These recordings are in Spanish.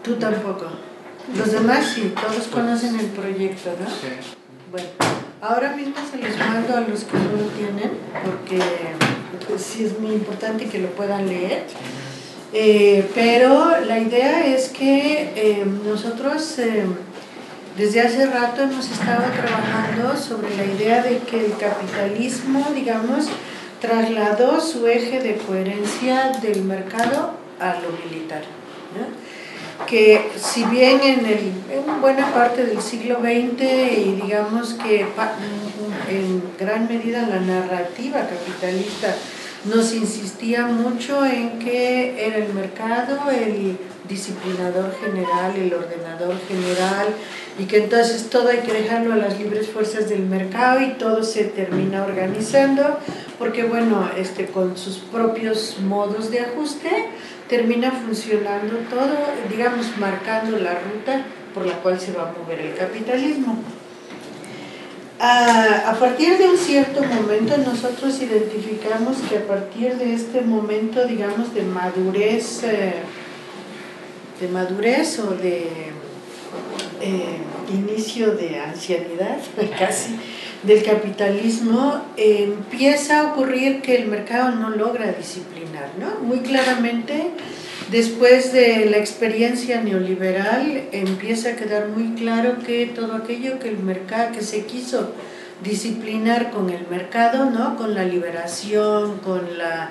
Tú tampoco. Los demás sí, todos conocen el proyecto, ¿no? Sí. Bueno, ahora mismo se los mando a los que no lo tienen, porque pues, sí es muy importante que lo puedan leer. Pero la idea es que nosotros desde hace rato hemos estado trabajando sobre la idea de que el capitalismo, digamos, trasladó su eje de coherencia del mercado a lo militar, ¿no? Que si bien en buena parte del siglo XX y digamos que en gran medida la narrativa capitalista nos insistía mucho en que era el mercado el disciplinador general, el ordenador general, y que entonces todo hay que dejarlo a las libres fuerzas del mercado y todo se termina organizando, porque bueno, con sus propios modos de ajuste termina funcionando todo, digamos, marcando la ruta por la cual se va a mover el capitalismo. A partir de un cierto momento nosotros identificamos que a partir de este momento, digamos, de madurez o de inicio de ancianidad, casi, del capitalismo, empieza a ocurrir que el mercado no logra disciplinar, ¿no? Muy claramente, después de la experiencia neoliberal, empieza a quedar muy claro que todo aquello que el mercado, que se quiso disciplinar con el mercado, ¿no? Con la liberación, con la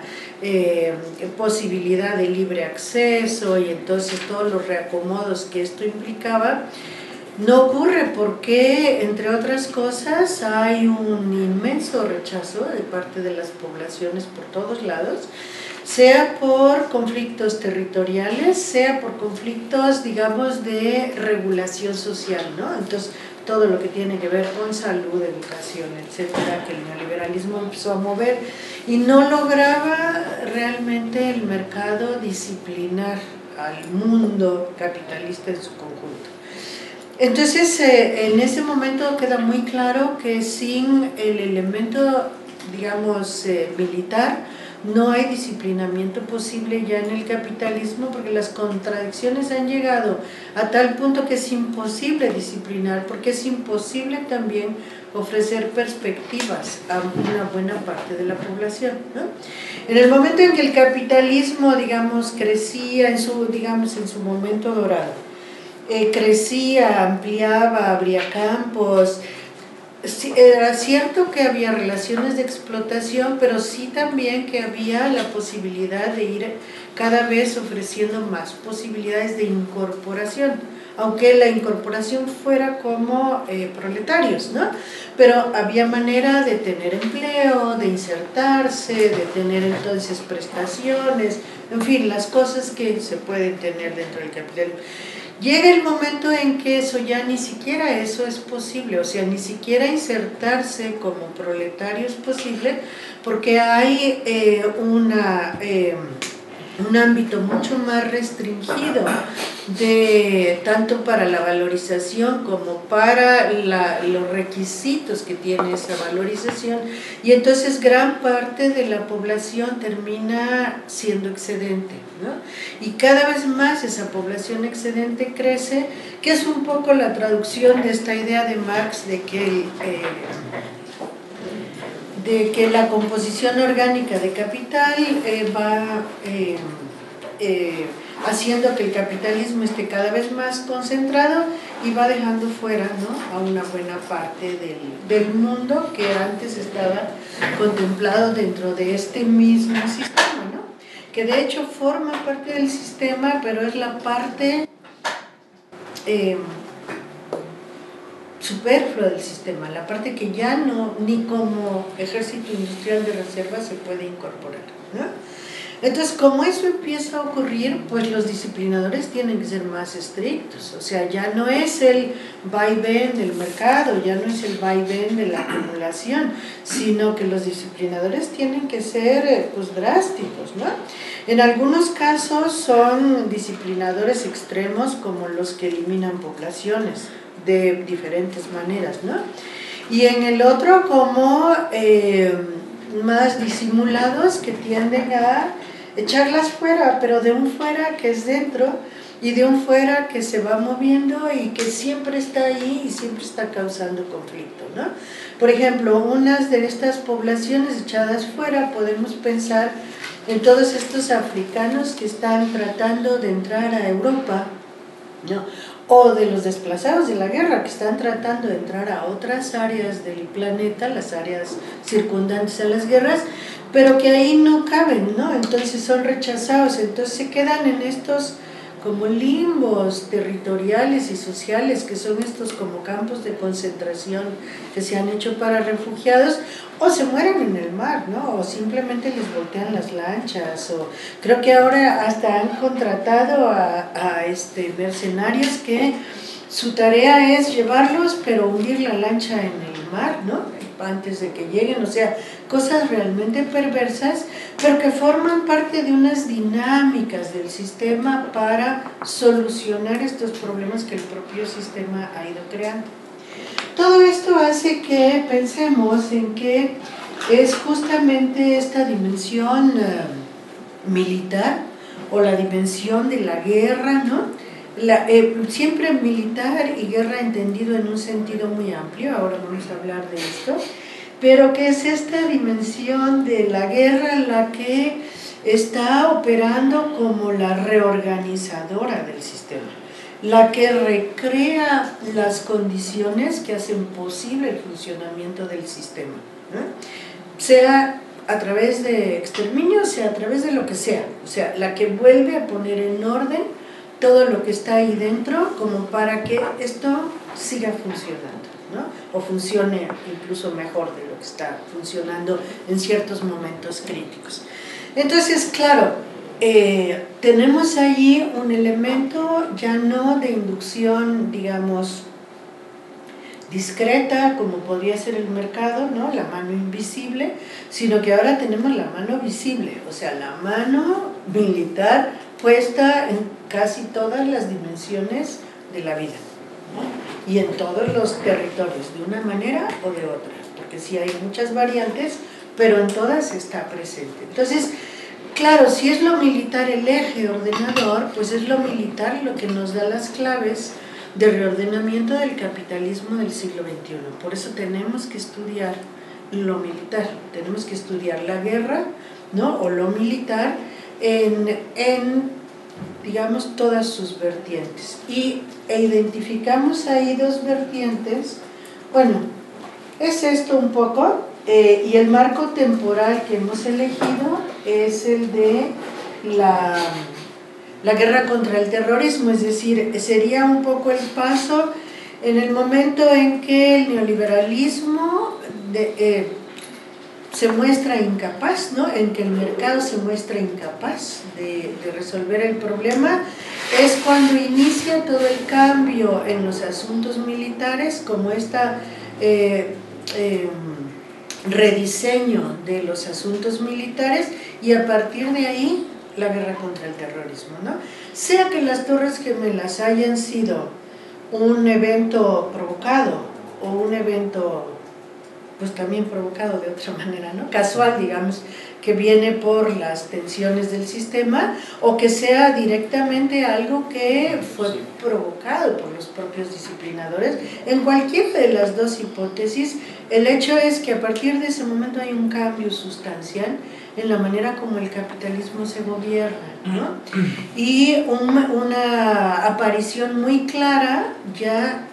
posibilidad de libre acceso y entonces todos los reacomodos que esto implicaba, no ocurre porque, entre otras cosas, hay un inmenso rechazo de parte de las poblaciones por todos lados, sea por conflictos territoriales, sea por conflictos, digamos, de regulación social, ¿no? Entonces, todo lo que tiene que ver con salud, educación, etcétera, que el neoliberalismo empezó a mover y no lograba realmente el mercado disciplinar al mundo capitalista en su conjunto. Entonces, en ese momento queda muy claro que sin el elemento, digamos, militar, no hay disciplinamiento posible ya en el capitalismo, porque las contradicciones han llegado a tal punto que es imposible disciplinar, porque es imposible también ofrecer perspectivas a una buena parte de la población, ¿no? En el momento en que el capitalismo, digamos, crecía en su momento dorado, crecía, ampliaba, abría campos. Era cierto que había relaciones de explotación, pero sí también que había la posibilidad de ir cada vez ofreciendo más posibilidades de incorporación, aunque la incorporación fuera como proletarios, ¿no? Pero había manera de tener empleo, de insertarse, de tener entonces prestaciones, en fin, las cosas que se pueden tener dentro del capitalismo. Llega el momento en que eso ya ni siquiera eso es posible, o sea, ni siquiera insertarse como proletario es posible, porque hay un ámbito mucho más restringido tanto para la valorización como para los requisitos que tiene esa valorización, y entonces gran parte de la población termina siendo excedente, ¿no? Y cada vez más esa población excedente crece, que es un poco la traducción de esta idea de Marx de que la composición orgánica de capital va haciendo que el capitalismo esté cada vez más concentrado y va dejando fuera, ¿no?, a una buena parte del mundo que antes estaba contemplado dentro de este mismo sistema, ¿no?, que de hecho forma parte del sistema, pero es la parte superflua del sistema, la parte que ya no, ni como ejército industrial de reserva se puede incorporar, ¿no? Entonces, como eso empieza a ocurrir, pues los disciplinadores tienen que ser más estrictos, o sea, ya no es el vaivén del mercado, ya no es el vaivén de la acumulación, sino que los disciplinadores tienen que ser pues drásticos, ¿no? En algunos casos son disciplinadores extremos, como los que eliminan poblaciones de diferentes maneras, ¿no? Y en el otro como más disimulados, que tienden a echarlas fuera, pero de un fuera que es dentro, y de un fuera que se va moviendo y que siempre está ahí y siempre está causando conflicto, ¿no? Por ejemplo, unas de estas poblaciones echadas fuera, podemos pensar en todos estos africanos que están tratando de entrar a Europa, ¿no? O de los desplazados de la guerra que están tratando de entrar a otras áreas del planeta, las áreas circundantes a las guerras, pero que ahí no caben, ¿no? Entonces son rechazados, entonces se quedan en estos como limbos territoriales y sociales, que son estos como campos de concentración que se han hecho para refugiados, o se mueren en el mar, ¿no? O simplemente les voltean las lanchas, o creo que ahora hasta han contratado a mercenarios que su tarea es llevarlos, pero hundir la lancha en el mar, ¿no? Antes de que lleguen, o sea, cosas realmente perversas, pero que forman parte de unas dinámicas del sistema para solucionar estos problemas que el propio sistema ha ido creando. Todo esto hace que pensemos en que es justamente esta dimensión militar o la dimensión de la guerra, ¿no? Siempre militar y guerra entendido en un sentido muy amplio, ahora vamos a hablar de esto, pero que es esta dimensión de la guerra la que está operando como la reorganizadora del sistema, la que recrea las condiciones que hacen posible el funcionamiento del sistema, ¿no? Sea a través de exterminio, sea a través de lo que sea, o sea, la que vuelve a poner en orden todo lo que está ahí dentro como para que esto siga funcionando, ¿no? O funcione incluso mejor de lo que está funcionando en ciertos momentos críticos. Entonces, claro, tenemos allí un elemento ya no de inducción, digamos, discreta, como podría ser el mercado, ¿no? La mano invisible, sino que ahora tenemos la mano visible, o sea, la mano militar puesta en casi todas las dimensiones de la vida, ¿no? Y en todos los territorios, de una manera o de otra, porque sí hay muchas variantes, pero en todas está presente. Entonces, claro, si es lo militar el eje ordenador, pues es lo militar lo que nos da las claves de reordenamiento del capitalismo del siglo XXI. Por eso tenemos que estudiar lo militar, tenemos que estudiar la guerra, ¿no? O lo militar en digamos, todas sus vertientes. E identificamos ahí dos vertientes. Bueno, es esto un poco, y el marco temporal que hemos elegido es el de la guerra contra el terrorismo, es decir, sería un poco el paso en el momento en que el neoliberalismo se muestra incapaz, ¿no? En que el mercado se muestra incapaz de resolver el problema, es cuando inicia todo el cambio en los asuntos militares, como esta rediseño de los asuntos militares, y a partir de ahí la guerra contra el terrorismo, ¿no? Sea que las Torres Gemelas hayan sido un evento provocado o un evento pues también provocado de otra manera, ¿no? Casual, digamos, que viene por las tensiones del sistema, o que sea directamente algo que fue provocado por los propios disciplinadores. En cualquiera de las dos hipótesis, el hecho es que a partir de ese momento hay un cambio sustancial en la manera como el capitalismo se gobierna, ¿no? Y una aparición muy clara ya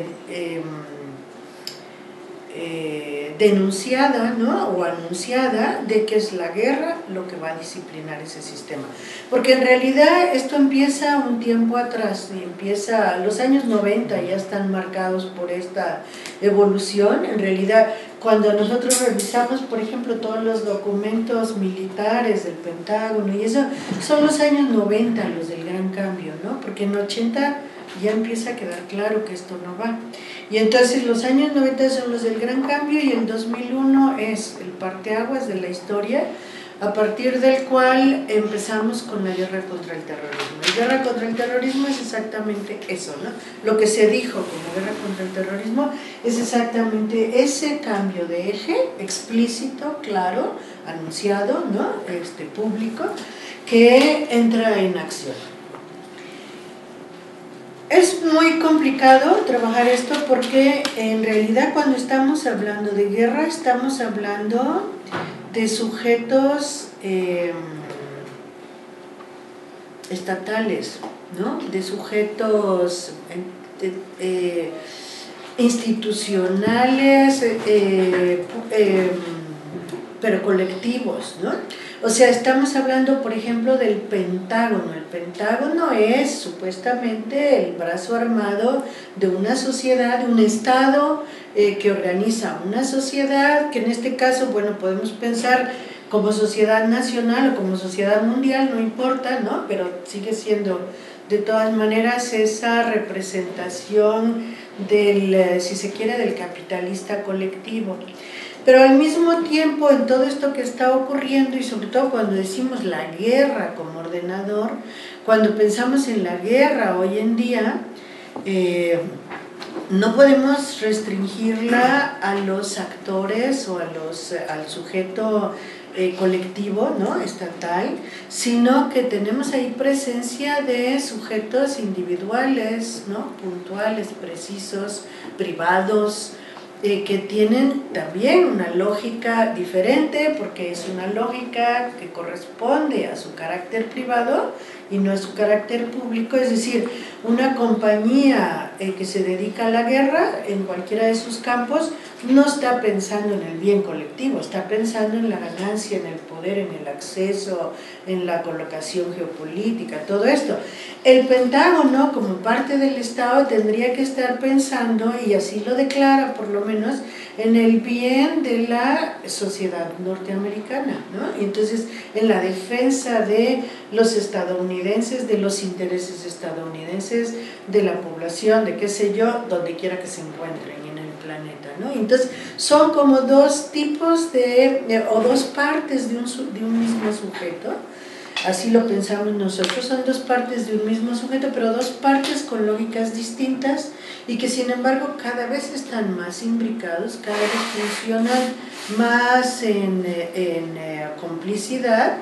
denunciada, ¿no? O anunciada de que es la guerra lo que va a disciplinar ese sistema, porque en realidad esto empieza un tiempo atrás, y empieza los años 90, ya están marcados por esta evolución. En realidad, cuando nosotros revisamos, por ejemplo, todos los documentos militares del Pentágono y eso, son los años 90 los del gran cambio, ¿no? Porque en 80 ya empieza a quedar claro que esto no va. Y entonces los años 90 son los del gran cambio, y el 2001 es el parteaguas de la historia, a partir del cual empezamos con la guerra contra el terrorismo. La guerra contra el terrorismo es exactamente eso, ¿no? Lo que se dijo como guerra contra el terrorismo es exactamente ese cambio de eje explícito, claro, anunciado, ¿no? Público, que entra en acción. Es muy complicado trabajar esto porque en realidad cuando estamos hablando de guerra estamos hablando de sujetos estatales, ¿no? De sujetos institucionales, pero colectivos, ¿no? O sea, estamos hablando, por ejemplo, del Pentágono. El Pentágono es supuestamente el brazo armado de una sociedad, de un Estado que organiza una sociedad, que en este caso, bueno, podemos pensar como sociedad nacional o como sociedad mundial, no importa, ¿no? Pero sigue siendo de todas maneras esa representación del, si se quiere, del capitalista colectivo. Pero al mismo tiempo, en todo esto que está ocurriendo, y sobre todo cuando decimos la guerra como ordenador, cuando pensamos en la guerra hoy en día, no podemos restringirla a los actores o al sujeto colectivo, ¿no? Estatal, sino que tenemos ahí presencia de sujetos individuales, ¿no? Puntuales, precisos, privados, que tienen también una lógica diferente, porque es una lógica que corresponde a su carácter privado y no a su carácter público. Es decir, una compañía que se dedica a la guerra en cualquiera de sus campos no está pensando en el bien colectivo, está pensando en la ganancia, en el poder, en el acceso, en la colocación geopolítica, todo esto. El Pentágono, como parte del Estado, tendría que estar pensando, y así lo declara por lo menos, en el bien de la sociedad norteamericana, ¿no? Entonces, en la defensa de los estadounidenses, de los intereses estadounidenses, de la población, de qué sé yo, donde quiera que se encuentren en el planeta, ¿no? Entonces, son como dos tipos o dos partes de un mismo sujeto. Así lo pensamos nosotros, son dos partes de un mismo sujeto, pero dos partes con lógicas distintas y que sin embargo cada vez están más imbricados, cada vez funcionan más en complicidad,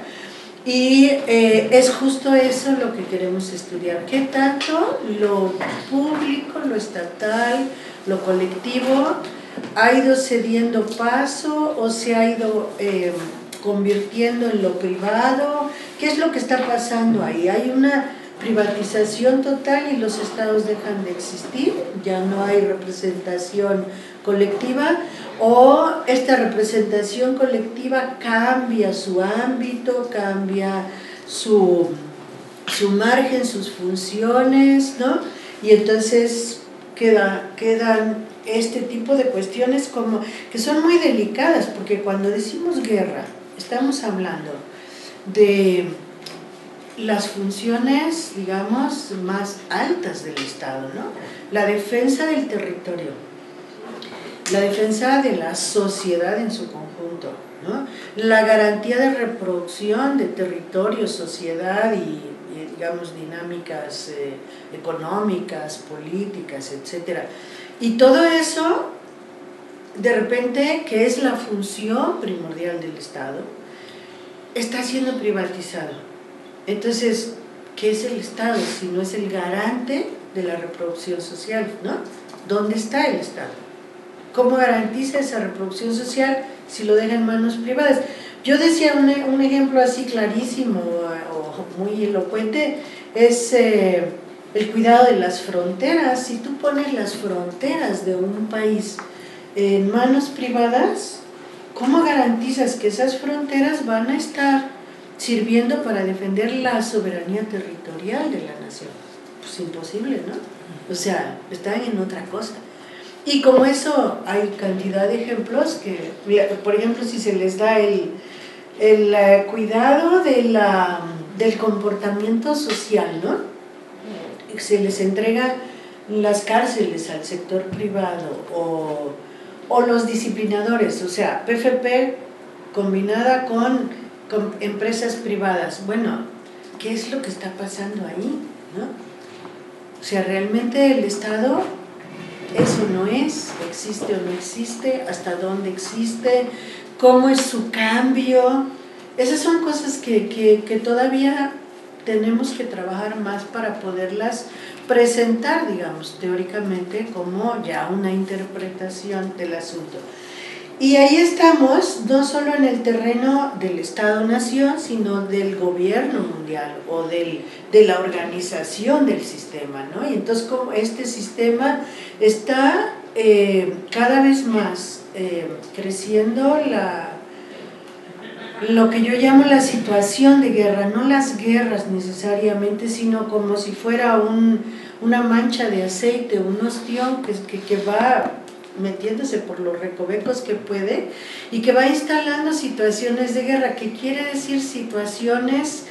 y es justo eso lo que queremos estudiar. ¿Qué tanto lo público, lo estatal, lo colectivo ha ido cediendo paso o se ha ido convirtiendo en lo privado? ¿Qué es lo que está pasando ahí? Hay una privatización total y los estados dejan de existir, ya no hay representación colectiva, o esta representación colectiva cambia su ámbito, cambia su margen, sus funciones, ¿no? Y entonces quedan este tipo de cuestiones como que son muy delicadas, porque cuando decimos guerra estamos hablando de las funciones, digamos, más altas del Estado, ¿no? La defensa del territorio, la defensa de la sociedad en su conjunto, ¿no? La garantía de reproducción de territorio, sociedad y digamos, dinámicas económicas, políticas, etc. Y todo eso, de repente, que es la función primordial del Estado, está siendo privatizado. Entonces, ¿qué es el Estado si no es el garante de la reproducción social, ¿no? ¿Dónde está el Estado? ¿Cómo garantiza esa reproducción social si lo deja en manos privadas? Yo decía un ejemplo así clarísimo o muy elocuente, es el cuidado de las fronteras. Si tú pones las fronteras de un país en manos privadas, ¿cómo garantizas que esas fronteras van a estar sirviendo para defender la soberanía territorial de la nación? Pues imposible, ¿no? O sea, están en otra cosa. Y como eso hay cantidad de ejemplos que, por ejemplo, si se les da el cuidado del comportamiento social, ¿no? Se les entrega las cárceles al sector privado o los disciplinadores, o sea, PFP combinada con empresas privadas. Bueno, ¿qué es lo que está pasando ahí, ¿no? O sea, realmente el Estado, eso no es, existe o no existe, hasta dónde existe, cómo es su cambio. Esas son cosas que todavía tenemos que trabajar más para poderlas presentar, digamos, teóricamente como ya una interpretación del asunto. Y ahí estamos, no solo en el terreno del Estado-Nación, sino del gobierno mundial o de la organización del sistema, ¿no? Y entonces, como este sistema está cada vez más creciendo lo que yo llamo la situación de guerra, no las guerras necesariamente, sino como si fuera una mancha de aceite, un ostión que va metiéndose por los recovecos que puede y que va instalando situaciones de guerra, que quiere decir situaciones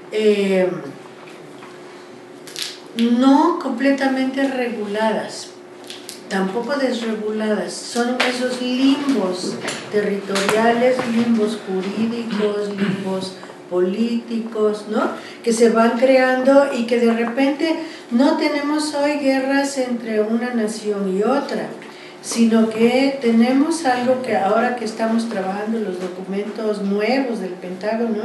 no completamente reguladas, tampoco desreguladas, son esos limbos territoriales, limbos jurídicos, limbos políticos, ¿no? Que se van creando y que de repente no tenemos hoy guerras entre una nación y otra, sino que tenemos algo que ahora que estamos trabajando los documentos nuevos del Pentágono,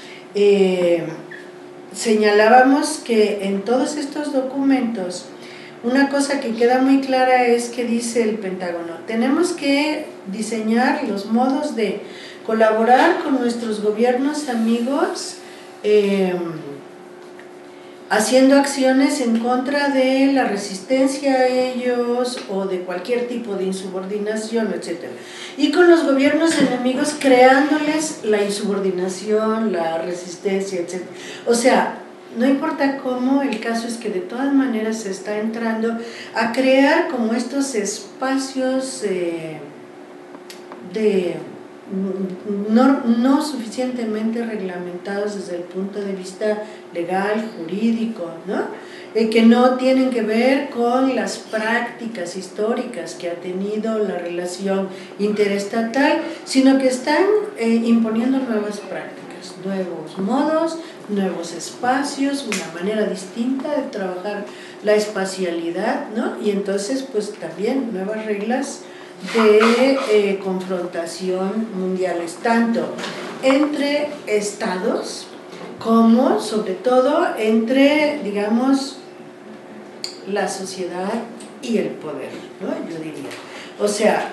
señalábamos que en todos estos documentos una cosa que queda muy clara es que dice el Pentágono: tenemos que diseñar los modos de colaborar con nuestros gobiernos amigos, haciendo acciones en contra de la resistencia a ellos o de cualquier tipo de insubordinación, etc. Y con los gobiernos enemigos creándoles la insubordinación, la resistencia, etc. O sea, no importa cómo, el caso es que de todas maneras se está entrando a crear como estos espacios no suficientemente reglamentados desde el punto de vista legal, jurídico, ¿no? Que no tienen que ver con las prácticas históricas que ha tenido la relación interestatal, sino que están imponiendo nuevas prácticas, nuevos modos, nuevos espacios, una manera distinta de trabajar la espacialidad, ¿no? Y entonces pues también nuevas reglas de confrontación mundiales, tanto entre estados como sobre todo entre, digamos, la sociedad y el poder, ¿no? Yo diría. O sea,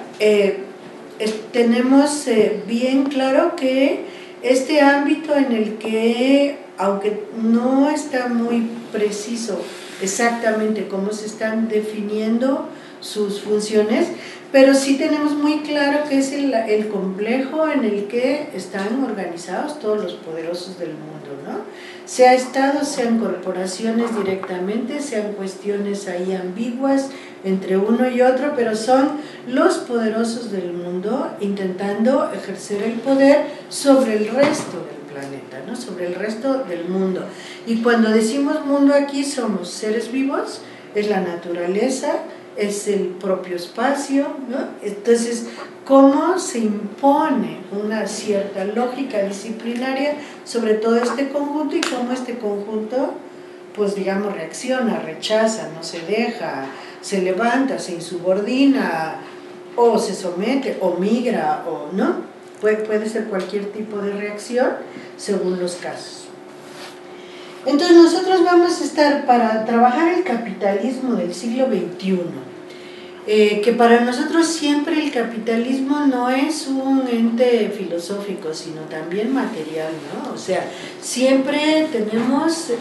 tenemos bien claro que este ámbito en el que, aunque no está muy preciso exactamente cómo se están definiendo sus funciones, pero sí tenemos muy claro que es el complejo en el que están organizados todos los poderosos del mundo, ¿no? Sea estados, sean corporaciones directamente, sean cuestiones ahí ambiguas entre uno y otro, pero son los poderosos del mundo intentando ejercer el poder sobre el resto del planeta, ¿no? Sobre el resto del mundo. Y cuando decimos mundo aquí somos seres vivos, es la naturaleza, es el propio espacio, ¿no? Entonces, ¿cómo se impone una cierta lógica disciplinaria sobre todo este conjunto y cómo este conjunto, pues digamos, reacciona, rechaza, no se deja, se levanta, se insubordina, o se somete, o migra, o no? Puede ser cualquier tipo de reacción según los casos. Entonces nosotros vamos a estar para trabajar el capitalismo del siglo XXI, que para nosotros siempre el capitalismo no es un ente filosófico, sino también material, ¿no? O sea, siempre tenemos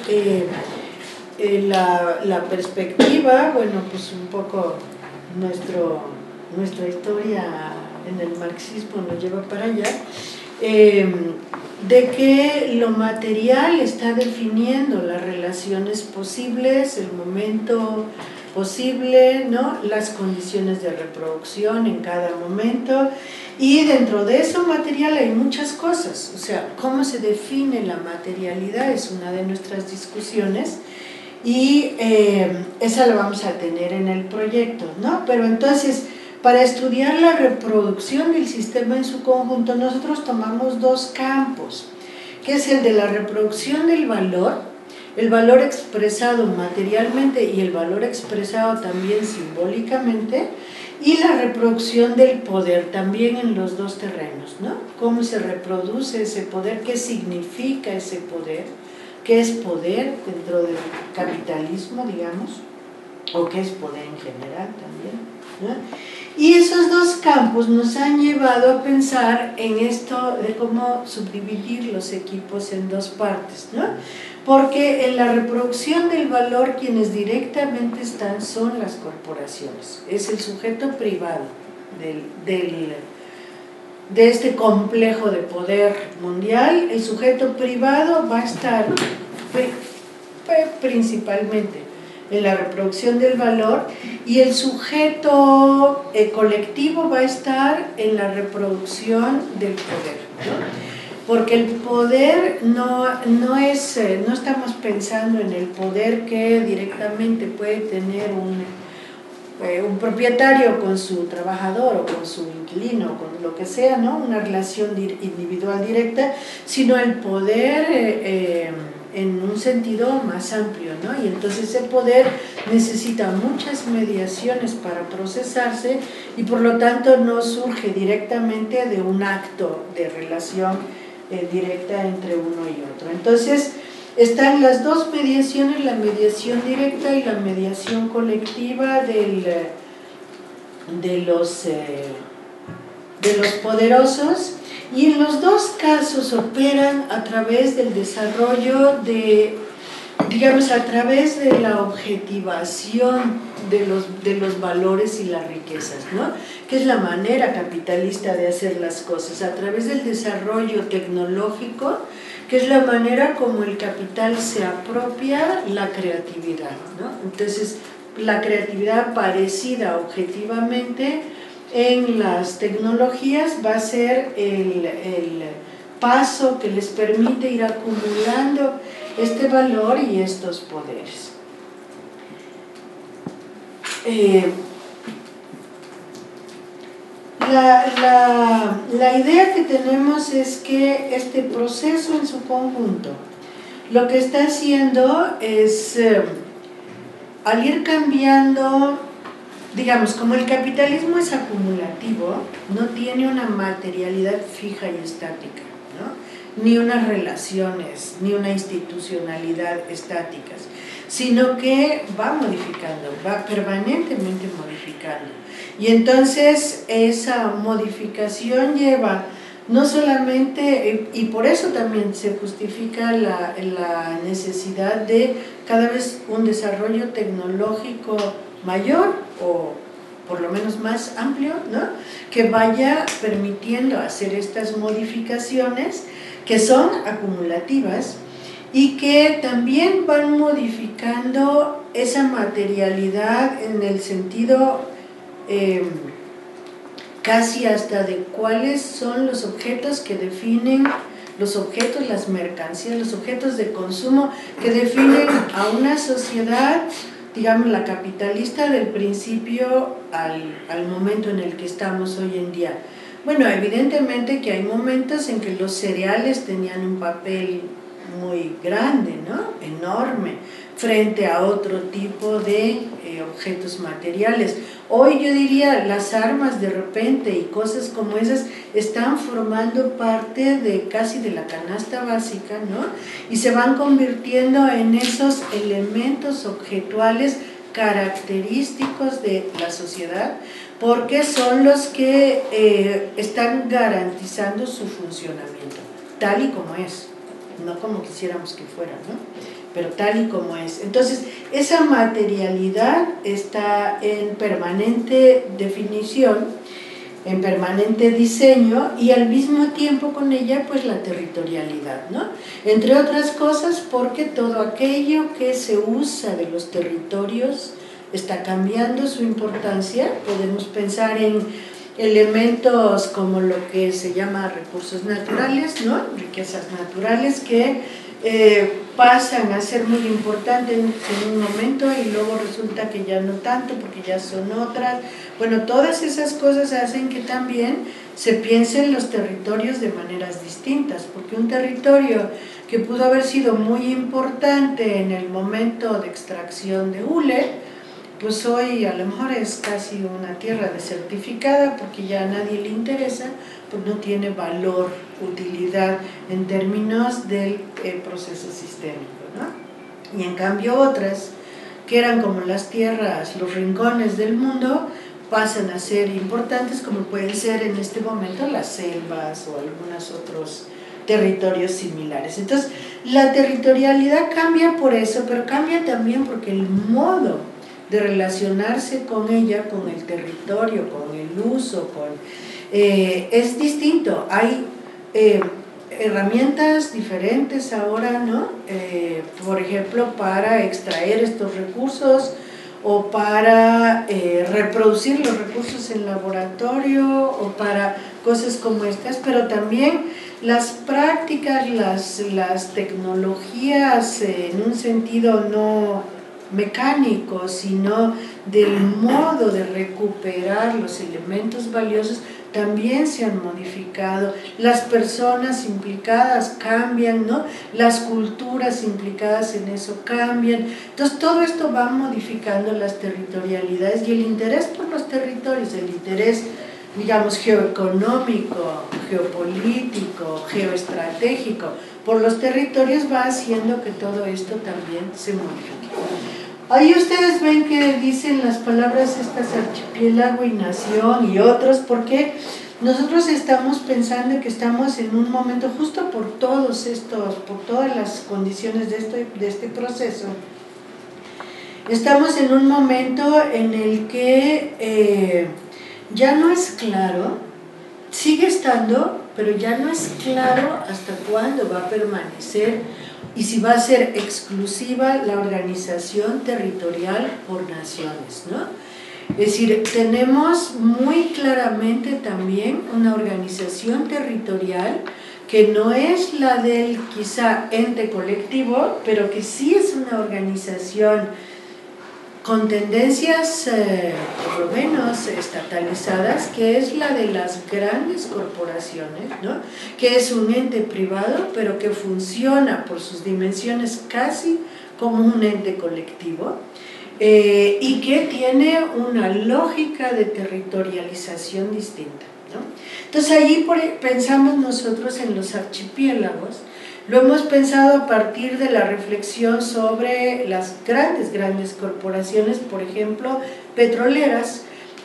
la perspectiva, bueno, pues un poco nuestra historia en el marxismo nos lleva para allá, de que lo material está definiendo las relaciones posibles, el momento posible, ¿no? Las condiciones de reproducción en cada momento, y dentro de eso material hay muchas cosas. O sea, cómo se define la materialidad es una de nuestras discusiones, y esa la vamos a tener en el proyecto, ¿no? Pero entonces, para estudiar la reproducción del sistema en su conjunto, nosotros tomamos dos campos, que es el de la reproducción del valor, el valor expresado materialmente y el valor expresado también simbólicamente, y la reproducción del poder también en los dos terrenos, ¿no? Cómo se reproduce ese poder, qué significa ese poder, qué es poder dentro del capitalismo, digamos, o qué es poder en general también, ¿no? Y esos dos campos nos han llevado a pensar en esto de cómo subdividir los equipos en dos partes, ¿no? Porque en la reproducción del valor quienes directamente están son las corporaciones, es el sujeto privado de este complejo de poder mundial. El sujeto privado va a estar principalmente en la reproducción del valor, y el sujeto colectivo va a estar en la reproducción del poder, ¿no? Porque el poder no estamos pensando en el poder que directamente puede tener un propietario con su trabajador o con su inquilino, con lo que sea, ¿no? Una relación individual directa, sino el poder en un sentido más amplio, ¿no? Y entonces ese poder necesita muchas mediaciones para procesarse y por lo tanto no surge directamente de un acto de relación directa entre uno y otro. Entonces están las dos mediaciones, la mediación directa y la mediación colectiva de los poderosos, y en los dos casos operan a través del desarrollo digamos, a través de la objetivación de los valores y las riquezas, ¿no? Que es la manera capitalista de hacer las cosas, a través del desarrollo tecnológico, que es la manera como el capital se apropia la creatividad, ¿no? Entonces, la creatividad parecida objetivamente en las tecnologías va a ser el paso que les permite ir acumulando este valor y estos poderes. La idea que tenemos es que este proceso en su conjunto lo que está haciendo es, al ir cambiando, digamos, como el capitalismo es acumulativo, no tiene una materialidad fija y estática, ¿no? Ni unas relaciones, ni una institucionalidad estáticas, sino que va modificando, va permanentemente modificando. Y entonces esa modificación lleva no solamente, y por eso también se justifica la necesidad de cada vez un desarrollo tecnológico mayor o por lo menos más amplio, ¿no? Que vaya permitiendo hacer estas modificaciones que son acumulativas y que también van modificando esa materialidad en el sentido casi hasta de cuáles son los objetos que definen, los objetos, las mercancías, los objetos de consumo que definen a una sociedad, digamos, la capitalista del principio al momento en el que estamos hoy en día. Bueno, evidentemente que hay momentos en que los cereales tenían un papel muy grande, ¿no? Enorme, frente a otro tipo de objetos materiales. Hoy yo diría, las armas de repente y cosas como esas están formando parte de casi de la canasta básica, ¿no? Y se van convirtiendo en esos elementos objetuales característicos de la sociedad, porque son los que están garantizando su funcionamiento, tal y como es, no como quisiéramos que fuera, ¿no? Pero tal y como es. Entonces, esa materialidad está en permanente definición, en permanente diseño, y al mismo tiempo con ella, pues la territorialidad, ¿no? Entre otras cosas, porque todo aquello que se usa de los territorios está cambiando su importancia. Podemos pensar en elementos como lo que se llama recursos naturales, ¿no? Riquezas naturales que pasan a ser muy importantes en un momento y luego resulta que ya no tanto porque ya son otras. Bueno, todas esas cosas hacen que también se piense en los territorios de maneras distintas, porque un territorio que pudo haber sido muy importante en el momento de extracción de hule, pues hoy a lo mejor es casi una tierra desertificada porque ya a nadie le interesa, pues no tiene valor, utilidad en términos del proceso sistémico. y en cambio otras, que eran como las tierras, los rincones del mundo, pasan a ser importantes, como pueden ser en este momento las selvas o algunos otros territorios similares. Entonces, la territorialidad cambia por eso, pero cambia también porque el modo de relacionarse con ella, con el territorio, con el uso, es distinto. Hay herramientas diferentes ahora, ¿no? Por ejemplo, para extraer estos recursos o para reproducir los recursos en laboratorio o para cosas como estas, pero también las prácticas, las tecnologías en un sentido no mecánico, sino del modo de recuperar los elementos valiosos también se han modificado, las personas implicadas cambian, ¿no? Las culturas implicadas en eso cambian, entonces todo esto va modificando las territorialidades y el interés por los territorios, el interés, digamos, geoeconómico, geopolítico, geoestratégico por los territorios va haciendo que todo esto también se modifique. Ahí ustedes ven que dicen las palabras estas archipiélago y nación y otros, porque nosotros estamos pensando que estamos en un momento, justo por todos estos, por todas las condiciones de este proceso, estamos en un momento en el que ya no es claro, sigue estando, pero ya no es claro hasta cuándo va a permanecer y si va a ser exclusiva la organización territorial por naciones, ¿no? Es decir, tenemos muy claramente también una organización territorial que no es la del quizá ente colectivo, pero que sí es una organización con tendencias por lo menos estatalizadas, que es la de las grandes corporaciones, ¿no? Que es un ente privado, pero que funciona por sus dimensiones casi como un ente colectivo, y que tiene una lógica de territorialización distinta, ¿no? Entonces allí pensamos nosotros en los archipiélagos. Lo hemos pensado a partir de la reflexión sobre las grandes corporaciones, por ejemplo, petroleras,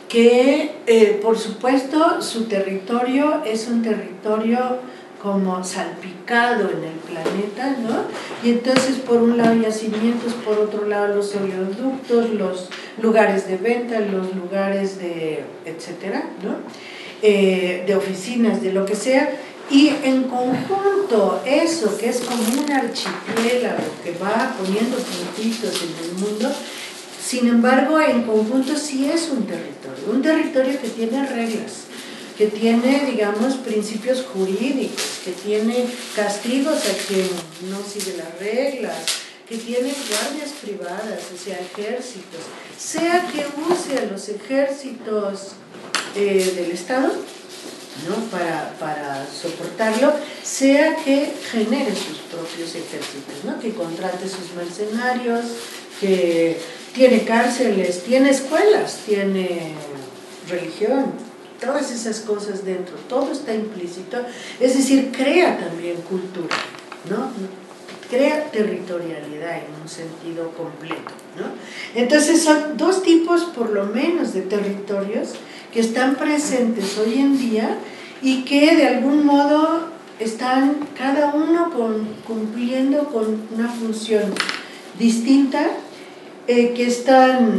que por supuesto su territorio es un territorio como salpicado en el planeta, ¿no? Y entonces por un lado yacimientos, por otro lado los oleoductos, los lugares de venta, los lugares de etcétera, ¿no? De oficinas, de lo que sea. Y en conjunto, eso que es como un archipiélago que va poniendo puntitos en el mundo, sin embargo, en conjunto sí es un territorio que tiene reglas, que tiene, digamos, principios jurídicos, que tiene castigos a quien no sigue las reglas, que tiene guardias privadas, o sea, ejércitos, sea que use a los ejércitos del Estado, ¿no? para soportarlo, sea que genere sus propios ejércitos, ¿no? Que contrate sus mercenarios, que tiene cárceles, tiene escuelas, tiene religión, todas esas cosas dentro, todo está implícito, es decir, crea también cultura, ¿no? Crea territorialidad en un sentido completo, ¿no? Entonces son dos tipos por lo menos de territorios que están presentes hoy en día y que de algún modo están cada uno cumpliendo con una función distinta, que están,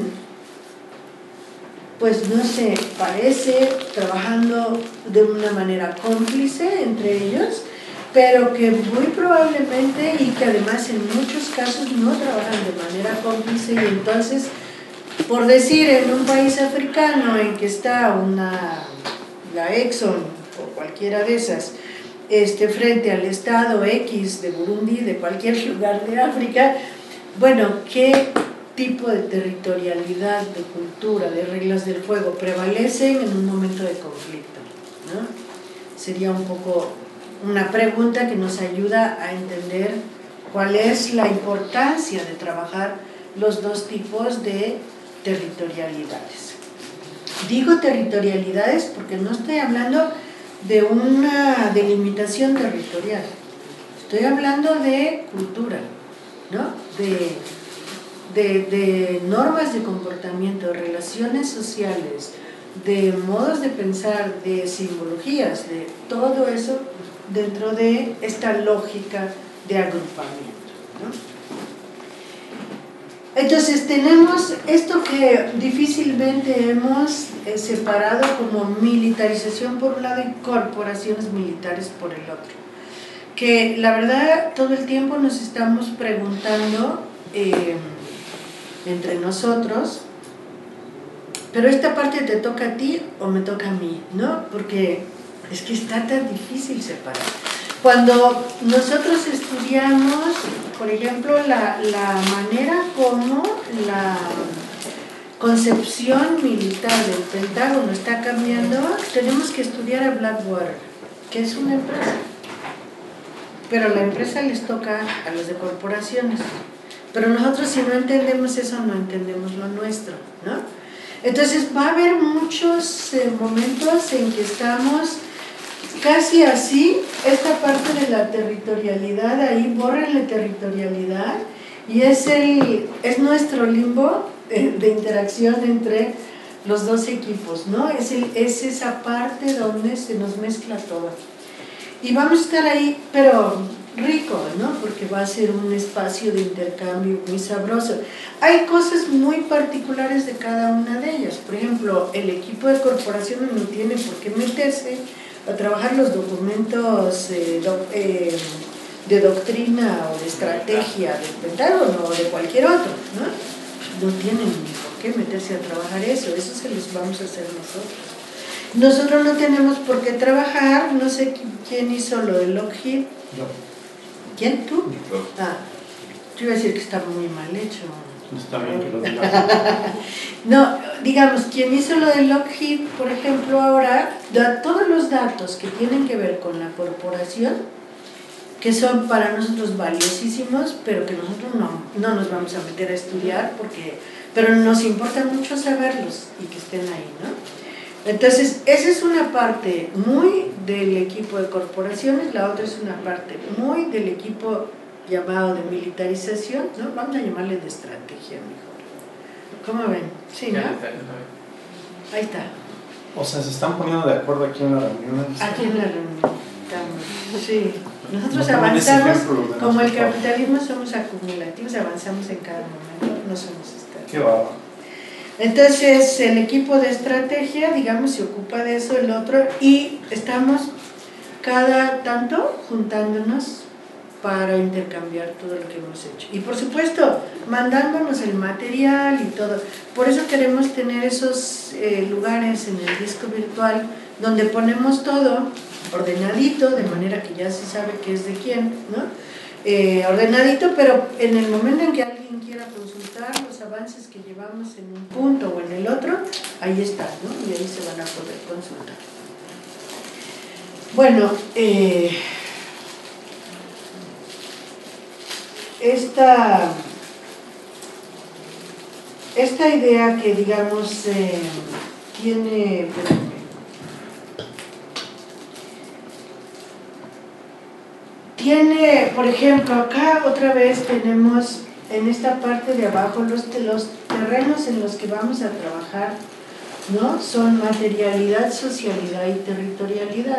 pues no sé, parece trabajando de una manera cómplice entre ellos, pero que muy probablemente y que además en muchos casos no trabajan de manera cómplice y entonces, por decir, en un país africano en que está la Exxon o cualquiera de esas, frente al Estado X de Burundi, de cualquier lugar de África, bueno, ¿qué tipo de territorialidad, de cultura, de reglas del juego prevalecen en un momento de conflicto, ¿no? Sería un poco una pregunta que nos ayuda a entender cuál es la importancia de trabajar los dos tipos de territorialidades. Digo territorialidades porque no estoy hablando de una delimitación territorial, estoy hablando de cultura, ¿no? de normas de comportamiento, de relaciones sociales, de modos de pensar, de simbologías, de todo eso dentro de esta lógica de agrupamiento, ¿no? Entonces tenemos esto que difícilmente hemos separado como militarización por un lado y corporaciones militares por el otro. Que la verdad todo el tiempo nos estamos preguntando entre nosotros, pero esta parte te toca a ti o me toca a mí, ¿no? Porque es que está tan difícil separar. Cuando nosotros estudiamos, por ejemplo, la manera como la concepción militar del Pentágono está cambiando, tenemos que estudiar a Blackwater, que es una empresa. Pero la empresa les toca a los de corporaciones. Pero nosotros si no entendemos eso, no entendemos lo nuestro, ¿no? Entonces va a haber muchos momentos en que estamos casi así, esta parte de la territorialidad, ahí bórrenle territorialidad, y es nuestro limbo de interacción entre los dos equipos, ¿no? Es esa parte donde se nos mezcla todo. Y vamos a estar ahí, pero rico, ¿no? Porque va a ser un espacio de intercambio muy sabroso. Hay cosas muy particulares de cada una de ellas. Por ejemplo, el equipo de corporaciones no tiene por qué meterse a trabajar los documentos de doctrina o de estrategia del Pentágono o de cualquier otro, ¿no? No tienen ni por qué meterse a trabajar eso se los vamos a hacer nosotros. Nosotros no tenemos por qué trabajar, no sé quién hizo lo de Lockheed. No. ¿Quién? ¿Tú? Ah, yo iba a decir que está muy mal hecho. Está bien que lo digas. No, digamos, quien hizo lo de Lockheed, por ejemplo, ahora da todos los datos que tienen que ver con la corporación, que son para nosotros valiosísimos, pero que nosotros no nos vamos a meter a estudiar, pero nos importa mucho saberlos y que estén ahí, ¿no? Entonces, esa es una parte muy del equipo de corporaciones, la otra es una parte muy del equipo llamado de militarización, ¿no? Vamos a llamarle de estrategia mejor. ¿Cómo ven? Sí, ¿no? Ahí está. O sea, se están poniendo de acuerdo aquí en la reunión. Aquí en la reunión. Sí. Nosotros avanzamos, como el capitalismo somos acumulativos, avanzamos en cada momento, no somos estáticos. Qué bárbaro. Entonces, el equipo de estrategia, digamos, se ocupa de eso, el otro, y estamos cada tanto juntándonos para intercambiar todo lo que hemos hecho. Y por supuesto, mandándonos el material y todo. Por eso queremos tener esos lugares en el disco virtual donde ponemos todo ordenadito, de manera que ya se sabe qué es de quién, ¿no? Ordenadito, pero en el momento en que alguien quiera consultar los avances que llevamos en un punto o en el otro, ahí está, ¿no? Y ahí se van a poder consultar. Bueno, esta idea que, digamos, tiene, por ejemplo, acá otra vez tenemos en esta parte de abajo los terrenos en los que vamos a trabajar, ¿no? Son materialidad, socialidad y territorialidad.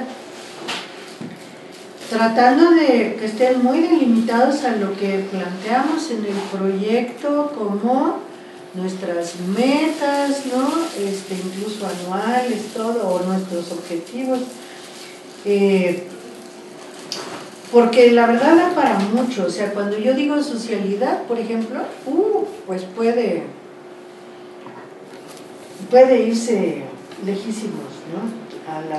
Tratando de que estén muy delimitados a lo que planteamos en el proyecto como nuestras metas, ¿no? Incluso anuales, todo, o nuestros objetivos. Porque la verdad da para mucho, o sea, cuando yo digo socialidad, por ejemplo, pues puede irse lejísimos, ¿no? A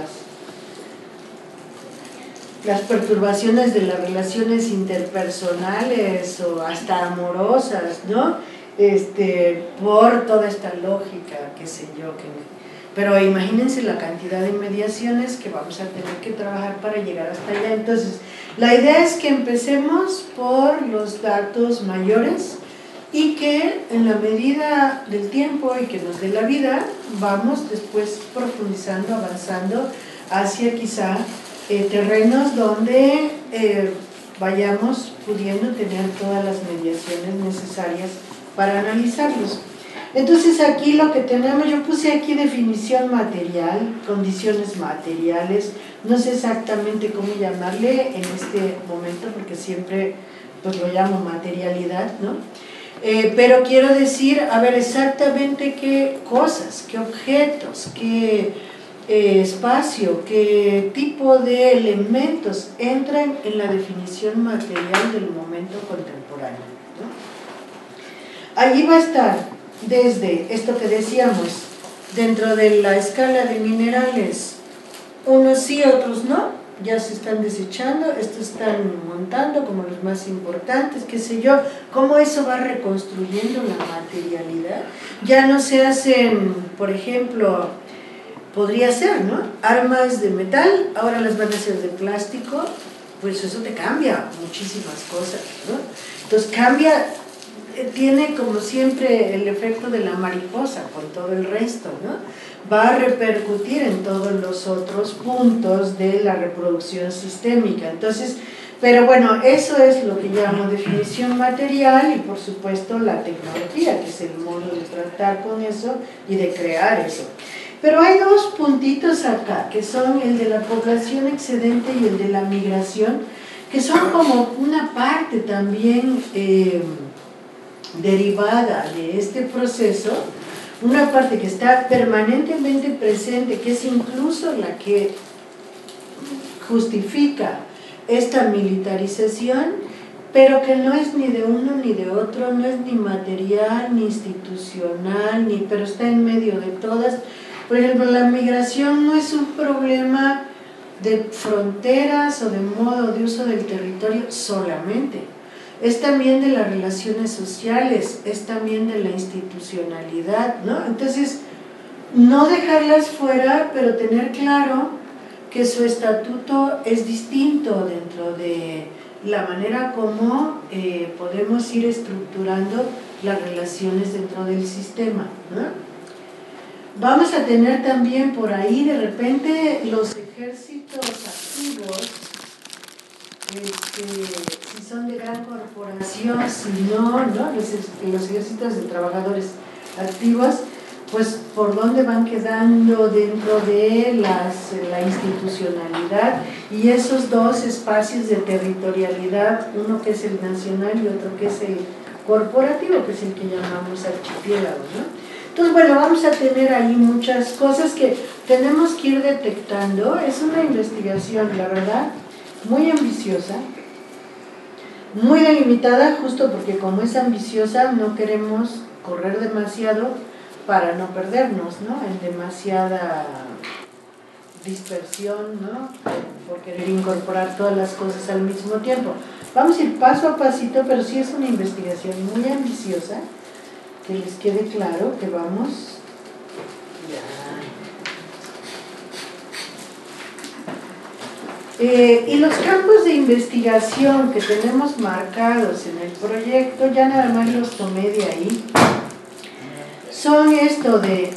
las perturbaciones de las relaciones interpersonales o hasta amorosas, ¿no? Por toda esta lógica, qué sé yo, pero imagínense la cantidad de mediaciones que vamos a tener que trabajar para llegar hasta allá. Entonces, la idea es que empecemos por los datos mayores y que en la medida del tiempo y que nos dé la vida, vamos después profundizando, avanzando hacia quizá terrenos donde vayamos pudiendo tener todas las mediaciones necesarias para analizarlos. Entonces aquí lo que tenemos, yo puse aquí definición material, condiciones materiales, no sé exactamente cómo llamarle en este momento porque siempre pues lo llamo materialidad, ¿no? Pero quiero decir, a ver exactamente qué cosas, qué objetos, qué espacio, qué tipo de elementos entran en la definición material del momento contemporáneo, ¿no? Allí va a estar desde esto que decíamos, dentro de la escala de minerales, unos sí, otros no, ya se están desechando, estos están montando como los más importantes, qué sé yo, cómo eso va reconstruyendo la materialidad. Ya no se hacen, por ejemplo, podría ser, ¿no? Armas de metal, ahora las van a hacer de plástico, pues eso te cambia muchísimas cosas, ¿no? Entonces cambia, tiene como siempre el efecto de la mariposa con todo el resto, ¿no? Va a repercutir en todos los otros puntos de la reproducción sistémica. Entonces, pero bueno, eso es lo que llamo definición material y por supuesto la tecnología, que es el modo de tratar con eso y de crear eso. Pero hay dos puntitos acá, que son el de la población excedente y el de la migración, que son como una parte también derivada de este proceso, una parte que está permanentemente presente, que es incluso la que justifica esta militarización, pero que no es ni de uno ni de otro, no es ni material, ni institucional, pero está en medio de todas. Por ejemplo, la migración no es un problema de fronteras o de modo de uso del territorio solamente. Es también de las relaciones sociales, es también de la institucionalidad, ¿no? Entonces, no dejarlas fuera, pero tener claro que su estatuto es distinto dentro de la manera como podemos ir estructurando las relaciones dentro del sistema, ¿no? Vamos a tener también por ahí de repente los ejércitos activos, si son de gran corporación, si no, ¿no? Los ejércitos de trabajadores activos, pues por dónde van quedando dentro de la institucionalidad y esos dos espacios de territorialidad, uno que es el nacional y otro que es el corporativo, que es el que llamamos archipiélago, ¿no? Entonces, bueno, vamos a tener ahí muchas cosas que tenemos que ir detectando. Es una investigación, la verdad, muy ambiciosa, muy delimitada, justo porque como es ambiciosa no queremos correr demasiado para no perdernos, ¿no? En demasiada dispersión, ¿no? Por querer incorporar todas las cosas al mismo tiempo. Vamos a ir paso a pasito, pero sí es una investigación muy ambiciosa, que les quede claro que vamos ya. Y los campos de investigación que tenemos marcados en el proyecto, ya nada más los tomé de ahí, son esto de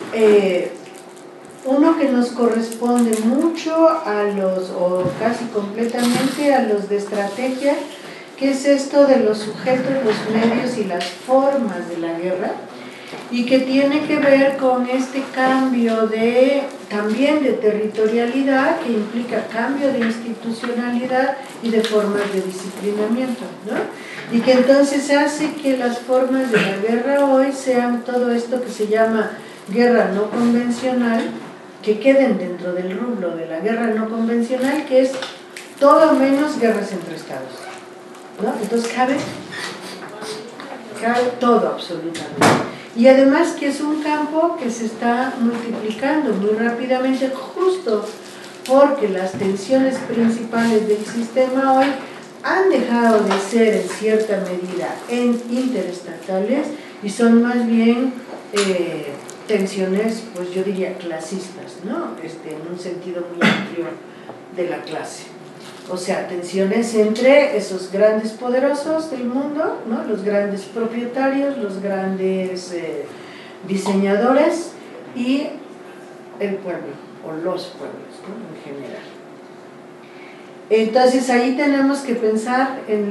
uno que nos corresponde mucho a los, o casi completamente a los de estrategia, que es esto de los sujetos, los medios y las formas de la guerra, y que tiene que ver con este cambio también de territorialidad, que implica cambio de institucionalidad y de formas de disciplinamiento, ¿no? Y que entonces hace que las formas de la guerra hoy sean todo esto que se llama guerra no convencional, que queden dentro del rubro de la guerra no convencional, que es todo menos guerras entre estados, ¿no? Entonces cabe todo absolutamente. Y además que es un campo que se está multiplicando muy rápidamente, justo porque las tensiones principales del sistema hoy han dejado de ser en cierta medida interestatales y son más bien tensiones, pues yo diría clasistas, ¿no? En un sentido muy amplio de la clase. O sea, tensiones entre esos grandes poderosos del mundo, ¿no? Los grandes propietarios, los grandes diseñadores y el pueblo, o los pueblos, ¿no? En general. Entonces ahí tenemos que pensar en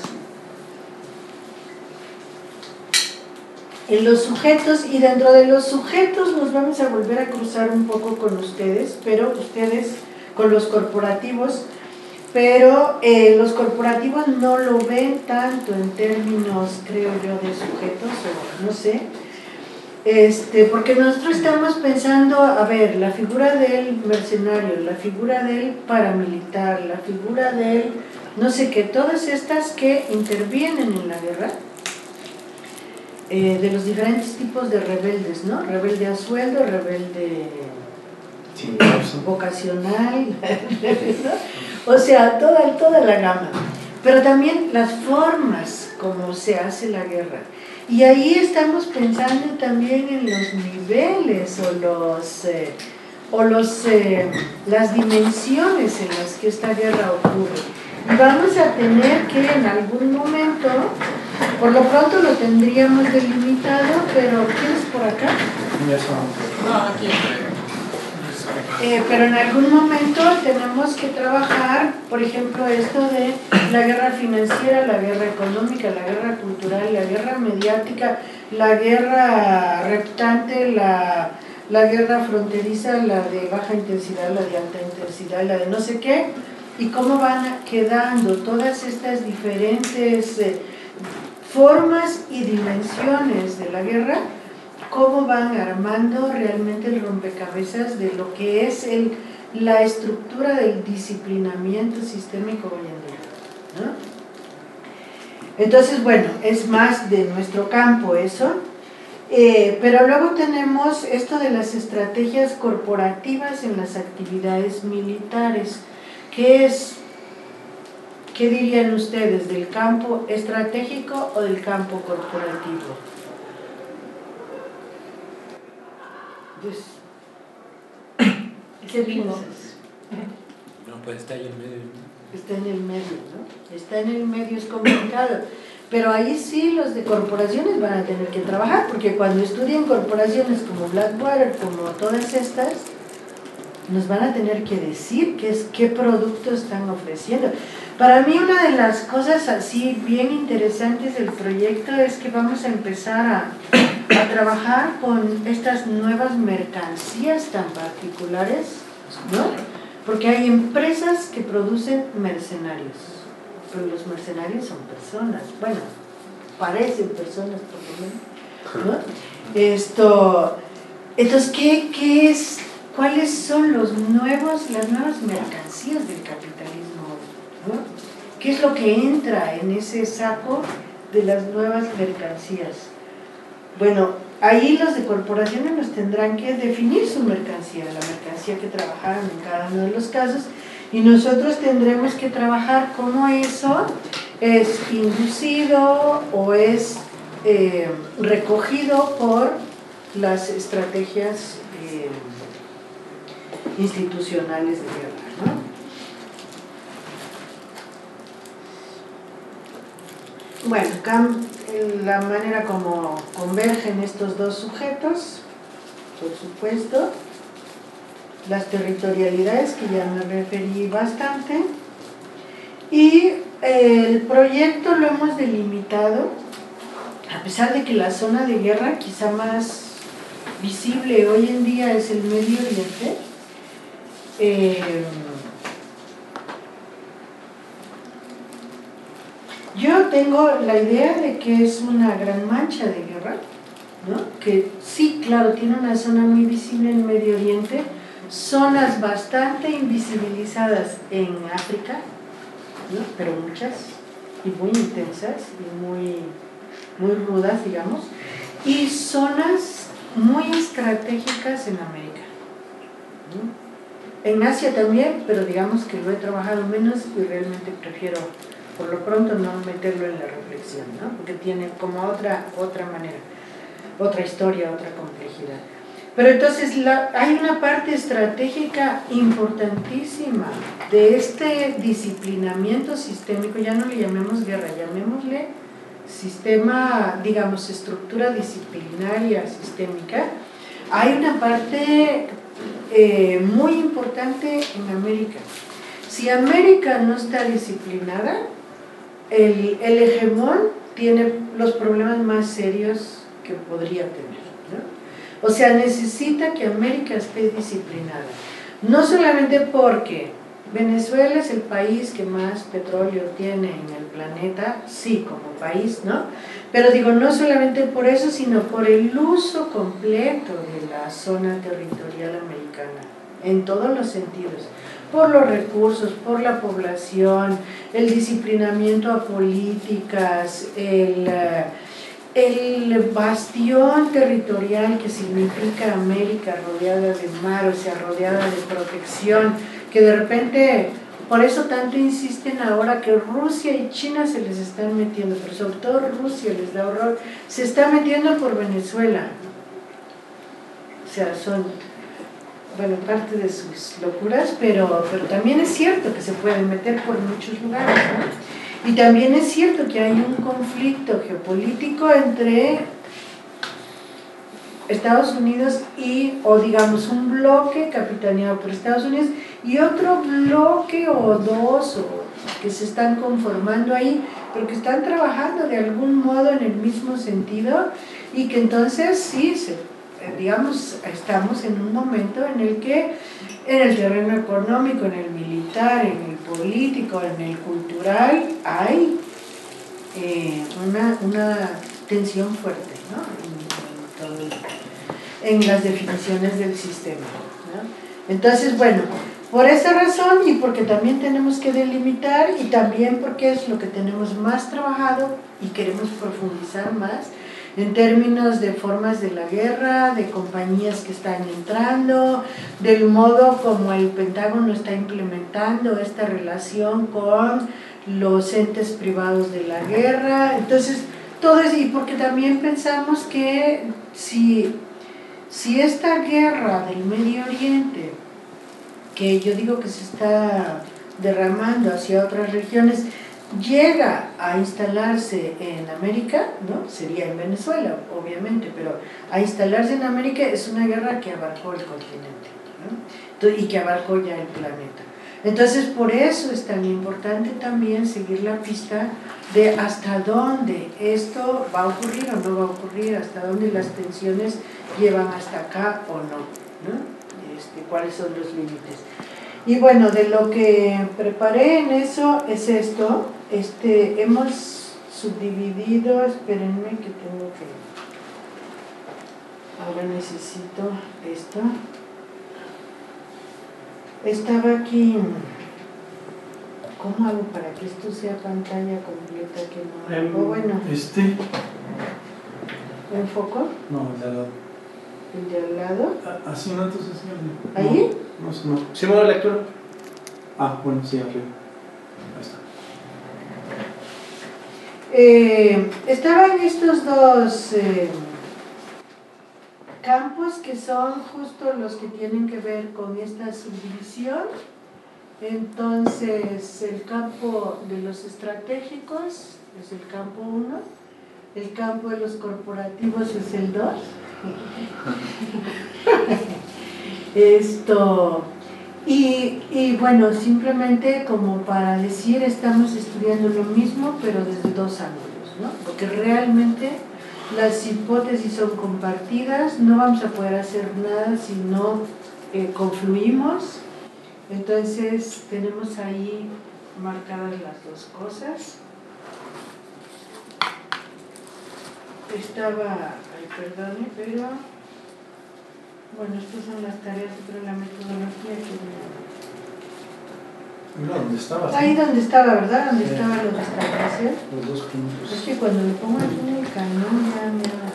los sujetos, y dentro de los sujetos nos vamos a volver a cruzar un poco con ustedes, pero ustedes con los corporativos, pero los corporativos no lo ven tanto en términos, creo yo, de sujetos, o no sé, porque nosotros estamos pensando, a ver, la figura del mercenario, la figura del paramilitar, la figura del no sé qué, todas estas que intervienen en la guerra, de los diferentes tipos de rebeldes, ¿no? Rebelde a sueldo, rebelde vocacional, ¿no? O sea, toda la gama. Pero también las formas como se hace la guerra. Y ahí estamos pensando también en los niveles o las dimensiones en las que esta guerra ocurre. Y vamos a tener que en algún momento, por lo pronto lo tendríamos delimitado, pero ¿quieres por acá? No, aquí. Pero en algún momento tenemos que trabajar, por ejemplo, esto de la guerra financiera, la guerra económica, la guerra cultural, la guerra mediática, la guerra reptante, la guerra fronteriza, la de baja intensidad, la de alta intensidad, la de no sé qué, y cómo van quedando todas estas diferentes formas y dimensiones de la guerra, cómo van armando realmente el rompecabezas de lo que es la estructura del disciplinamiento sistémico hoy en día, ¿no? Entonces, bueno, es más de nuestro campo eso, pero luego tenemos esto de las estrategias corporativas en las actividades militares. ¿Qué dirían ustedes, del campo estratégico o del campo corporativo? ¿Qué piensas? No, pues está ahí en medio. Está en el medio, ¿no? Está en el medio, es complicado. Pero ahí sí los de corporaciones van a tener que trabajar, porque cuando estudien corporaciones como Blackwater, como todas estas, nos van a tener que decir qué productos están ofreciendo. Para mí una de las cosas así bien interesantes del proyecto es que vamos a empezar a trabajar con estas nuevas mercancías tan particulares, ¿no? Porque hay empresas que producen mercenarios, pero los mercenarios son personas, bueno, parecen personas por lo menos, ¿no? Entonces, ¿qué es? ¿Cuáles son las nuevas mercancías del capitalismo, ¿no? ¿Qué es lo que entra en ese saco de las nuevas mercancías? Bueno, ahí los de corporaciones nos tendrán que definir su mercancía, la mercancía que trabajaron en cada uno de los casos, y nosotros tendremos que trabajar cómo eso es inducido o es recogido por las estrategias institucionales de guerra, ¿no? Bueno, la manera como convergen estos dos sujetos, por supuesto, las territorialidades que ya me referí bastante, y el proyecto lo hemos delimitado, a pesar de que la zona de guerra quizá más visible hoy en día es el Medio Oriente. Yo tengo la idea de que es una gran mancha de guerra, ¿no? Que sí, claro, tiene una zona muy visible en Medio Oriente, zonas bastante invisibilizadas en África, ¿no? Pero muchas, y muy intensas, y muy rudas, digamos, y zonas muy estratégicas en América, ¿no? En Asia también, pero digamos que lo he trabajado menos y realmente prefiero por lo pronto no meterlo en la reflexión, ¿no? Porque tiene como otra manera, otra historia, otra complejidad. Pero entonces hay una parte estratégica importantísima de este disciplinamiento sistémico, ya no le llamemos guerra, llamémosle sistema, digamos, estructura disciplinaria sistémica. Hay una parte muy importante en América. si América no está disciplinada, el hegemón tiene los problemas más serios que podría tener, ¿no? O sea, necesita que América esté disciplinada, no solamente porque Venezuela es el país que más petróleo tiene en el planeta, sí, como país, ¿no? Pero digo, no solamente por eso, sino por el uso completo de la zona territorial americana, en todos los sentidos, por los recursos, por la población, el disciplinamiento a políticas, el bastión territorial que significa América rodeada de mar, o sea, rodeada de protección, que de repente, por eso tanto insisten ahora que Rusia y China se les están metiendo, pero sobre todo Rusia les da horror, se está metiendo por Venezuela. O sea, son, bueno, parte de sus locuras, pero también es cierto que se pueden meter por muchos lugares, ¿no? Y también es cierto que hay un conflicto geopolítico entre Estados Unidos o digamos un bloque capitaneado por Estados Unidos y otro bloque o dos que se están conformando ahí, pero que están trabajando de algún modo en el mismo sentido y que entonces sí, digamos, estamos en un momento en el que en el terreno económico, en el militar, en el político, en el cultural, hay una tensión fuerte, ¿no? En las definiciones del sistema, ¿no? Entonces, bueno, por esa razón y porque también tenemos que delimitar y también porque es lo que tenemos más trabajado y queremos profundizar más en términos de formas de la guerra, de compañías que están entrando, del modo como el Pentágono está implementando esta relación con los entes privados de la guerra. Entonces, todo eso, y porque también pensamos que si esta guerra del Medio Oriente, que yo digo que se está derramando hacia otras regiones, llega a instalarse en América, ¿no? Sería en Venezuela, obviamente, pero a instalarse en América es una guerra que abarcó el continente, ¿no? Y que abarcó ya el planeta. Entonces, por eso es tan importante también seguir la pista de hasta dónde esto va a ocurrir o no va a ocurrir, hasta dónde las tensiones llevan hasta acá o no, ¿no? Cuáles son los límites. Y bueno, de lo que preparé en eso es esto. Hemos subdividido, espérenme que tengo que... Ahora necesito esto. Estaba aquí... ¿Cómo hago para que esto sea pantalla completa? Que no... bueno. ¿Enfoco? No, el de al lado. ¿El de al lado? Así no, entonces... ¿Ahí? No. ¿Sí modo de lectura? Ah, bueno, sí, arriba. Ahí está. Estaban estos dos campos que son justo los que tienen que ver con esta subdivisión. Entonces, el campo de los estratégicos es el campo 1, el campo de los corporativos es el 2. Y bueno, simplemente como para decir, estamos estudiando lo mismo, pero desde dos ángulos, ¿no? Porque realmente las hipótesis son compartidas, no vamos a poder hacer nada si no confluimos. Entonces, tenemos ahí marcadas las dos cosas. Perdone, pero... Bueno, estas son las tareas, pero la metodología que... ¿Dónde estaba? Ahí donde estaba, ¿verdad? Donde estaba lo de establecer. Los dos puntos. Es que cuando le pongo aquí en el cañón ya me da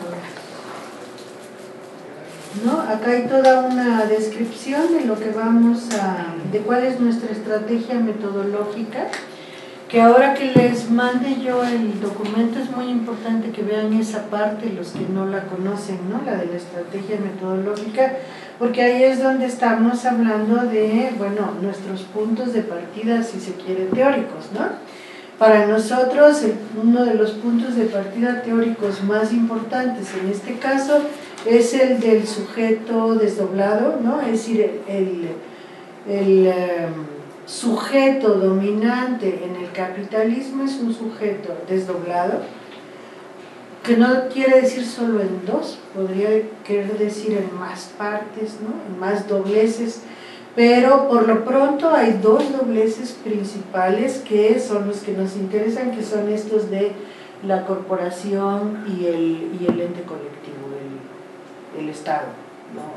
¿no? Acá hay toda una descripción de lo que de cuál es nuestra estrategia metodológica, que ahora que les mande yo el documento es muy importante que vean esa parte, los que no la conocen, ¿no? La de la estrategia metodológica, porque ahí es donde estamos hablando de, bueno, nuestros puntos de partida, si se quiere, teóricos, ¿no? Para nosotros, uno de los puntos de partida teóricos más importantes en este caso es el del sujeto desdoblado, ¿no? Es decir, el sujeto dominante en el capitalismo es un sujeto desdoblado, que no quiere decir solo en dos, podría querer decir en más partes, ¿no? En más dobleces, pero por lo pronto hay dos dobleces principales que son los que nos interesan, que son estos de la corporación y el ente colectivo, el Estado, ¿no?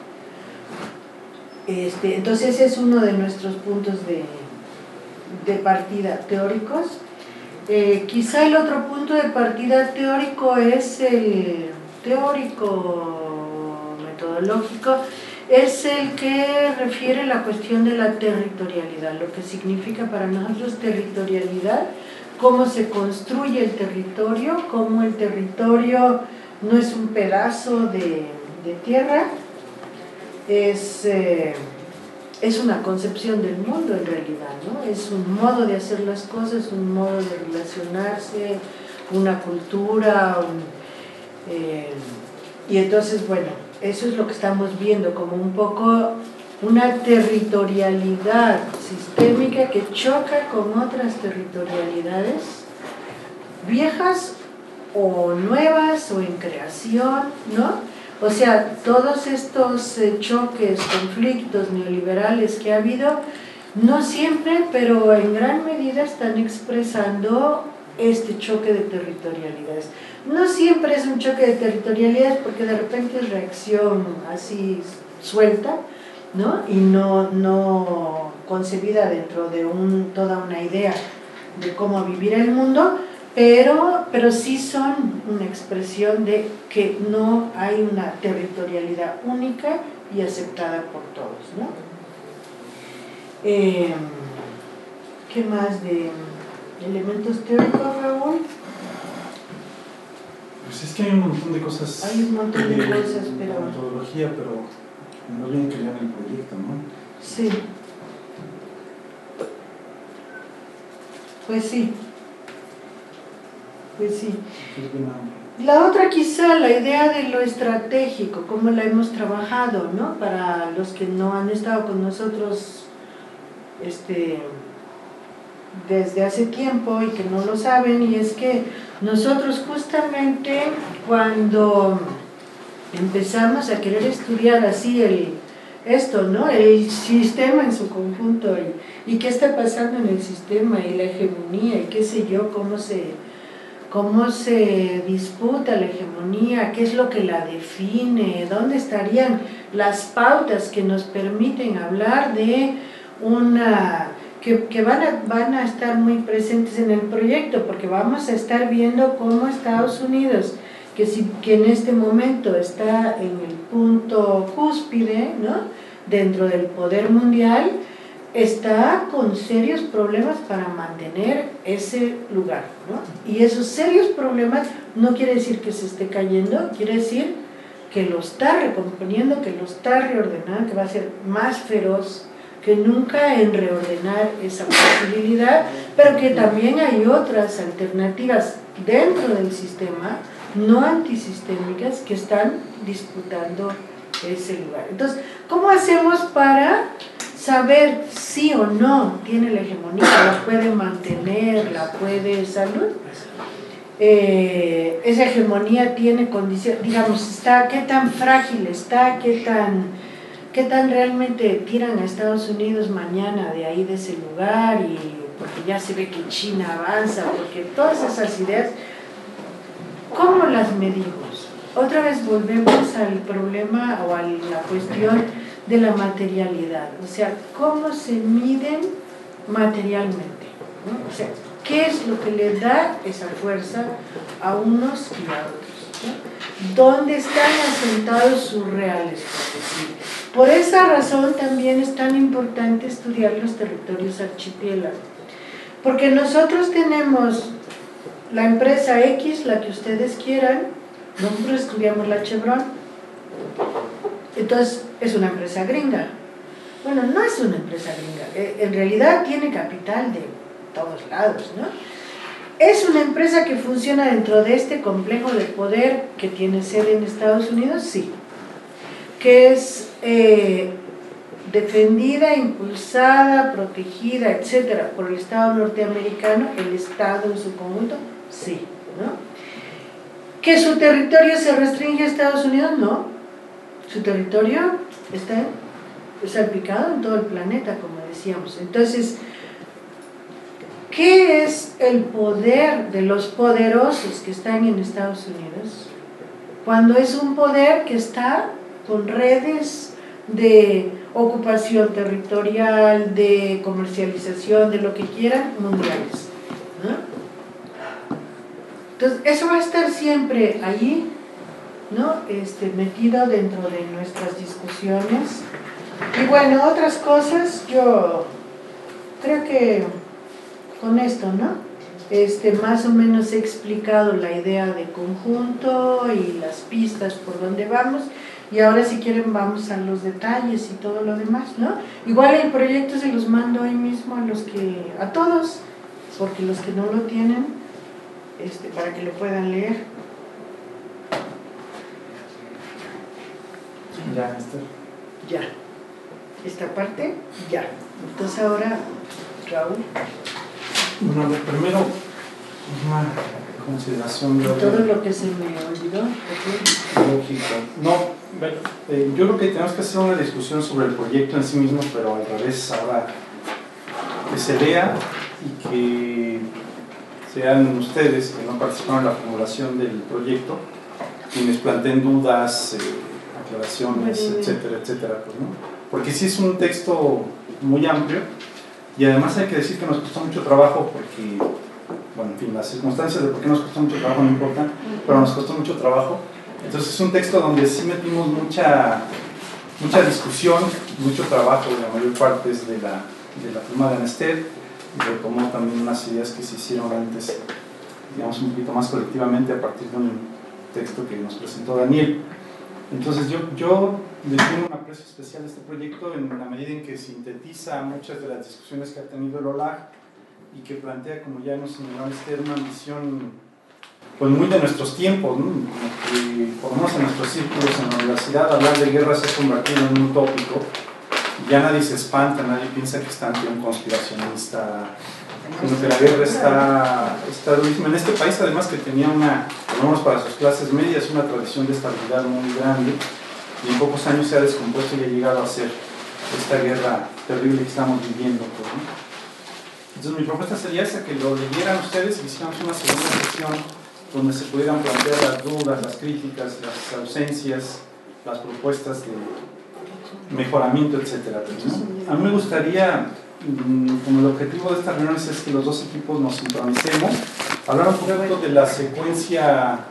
Entonces ese es uno de nuestros puntos de partida teóricos. Quizá el otro punto de partida teórico es el teórico metodológico, es el que refiere la cuestión de la territorialidad, lo que significa para nosotros territorialidad, cómo se construye el territorio, cómo el territorio no es un pedazo de tierra, es una concepción del mundo en realidad, ¿no? Es un modo de hacer las cosas, un modo de relacionarse, una cultura, y entonces, bueno, eso es lo que estamos viendo, como un poco una territorialidad sistémica que choca con otras territorialidades viejas o nuevas o en creación, ¿no? O sea, todos estos choques, conflictos neoliberales que ha habido, no siempre, pero en gran medida están expresando este choque de territorialidades. No siempre es un choque de territorialidades porque de repente es reacción así suelta, ¿no? Y no concebida dentro de toda una idea de cómo vivir el mundo, pero sí son una expresión de que no hay una territorialidad única y aceptada por todos, ¿no? ¿Qué más de elementos teóricos, Raúl? Pues es que hay un montón de cosas. Hay un montón de cosas, pero... metodología, pero no bien crear el proyecto, ¿no? Sí. Pues sí. Pues sí. La otra quizá, la idea de lo estratégico, cómo la hemos trabajado, ¿no? Para los que no han estado con nosotros desde hace tiempo y que no lo saben, y es que nosotros justamente cuando empezamos a querer estudiar así esto, ¿no? El sistema en su conjunto y qué está pasando en el sistema y la hegemonía y qué sé yo, cómo se disputa la hegemonía, qué es lo que la define, dónde estarían las pautas que nos permiten hablar de que van a estar muy presentes en el proyecto, porque vamos a estar viendo cómo Estados Unidos, que en este momento está en el punto cúspide, ¿no? Dentro del poder mundial, está con serios problemas para mantener ese lugar, ¿no? Y esos serios problemas no quiere decir que se esté cayendo, quiere decir que lo está recomponiendo, que lo está reordenando, que va a ser más feroz que nunca en reordenar esa posibilidad, pero que también hay otras alternativas dentro del sistema, no antisistémicas, que están disputando ese lugar. Entonces, ¿cómo hacemos para saber si o no tiene la hegemonía, la puede mantener, la puede salud? Esa hegemonía tiene condiciones, digamos, qué tan frágil está, qué tan realmente tiran a Estados Unidos mañana de ahí, de ese lugar, y porque ya se ve que China avanza, porque todas esas ideas, ¿cómo las medimos? Otra vez volvemos al problema o a la cuestión de la materialidad, o sea, ¿cómo se miden materialmente? ¿No? O sea, ¿qué es lo que le da esa fuerza a unos y a otros? ¿No? ¿Dónde están asentados sus reales poderes? Por esa razón también es tan importante estudiar los territorios archipiélagos, porque nosotros tenemos la empresa X, la que ustedes quieran, nosotros estudiamos la Chevron, entonces es una empresa gringa. Bueno, no es una empresa gringa, en realidad tiene capital de todos lados, ¿no? ¿Es una empresa que funciona dentro de este complejo de poder que tiene sede en Estados Unidos? Sí. ¿Que es defendida, impulsada, protegida, etcétera, por el Estado norteamericano, el Estado en su conjunto, sí, ¿no? ¿Que su territorio se restringe a Estados Unidos? No, su territorio está salpicado en todo el planeta, como decíamos. Entonces, ¿qué es el poder de los poderosos que están en Estados Unidos? Cuando es un poder que está con redes de ocupación territorial, de comercialización, de lo que quieran, mundiales, ¿no? Entonces, eso va a estar siempre allí, ¿no? Metido dentro de nuestras discusiones. Y bueno, otras cosas, yo creo que con esto, ¿no? Más o menos he explicado la idea de conjunto y las pistas por donde vamos, y ahora si quieren vamos a los detalles y todo lo demás, ¿no? Igual el proyecto se los mando hoy mismo a todos, porque los que no lo tienen, para que lo puedan leer. Ya, Esther. Ya. Esta parte, ya. Entonces ahora, Raúl. Bueno, primero, una consideración de todo lo que se me olvidó. lógica. No, bueno, yo creo que tenemos que hacer una discusión sobre el proyecto en sí mismo, pero al revés, ahora que se lea y que sean ustedes que no participaron en la formulación del proyecto quienes planteen dudas, aclaraciones, etcétera, etcétera, pues, ¿no? Porque sí es un texto muy amplio. Y además hay que decir que nos costó mucho trabajo porque, bueno, en fin, las circunstancias de por qué nos costó mucho trabajo no importan, pero nos costó mucho trabajo. Entonces es un texto donde sí metimos mucha discusión, mucho trabajo, la mayor parte es de la firma de Anester, y retomó también unas ideas que se hicieron antes, digamos, un poquito más colectivamente a partir de un texto que nos presentó Daniel. Entonces yo le tengo un aprecio especial a este proyecto en la medida en que sintetiza muchas de las discusiones que ha tenido el OLAG y que plantea, como ya hemos señalado, una visión pues muy de nuestros tiempos, ¿no? Que por lo menos en nuestros círculos en la universidad hablar de guerra se ha convertido en un tópico, ya nadie se espanta, nadie piensa que está ante un conspiracionista, sino que la guerra está durísima. En este país además que tenía por lo menos para sus clases medias, una tradición de estabilidad muy grande, y en pocos años se ha descompuesto y ha llegado a ser esta guerra terrible que estamos viviendo, pues, ¿no? Entonces mi propuesta sería esa, que lo leyeran ustedes y hiciéramos una segunda sesión donde se pudieran plantear las dudas, las críticas, las ausencias, las propuestas de mejoramiento, etcétera, pues, ¿no? A mí me gustaría, como el objetivo de estas reuniones es que los dos equipos nos sincronicemos, hablar un poquito de la secuencia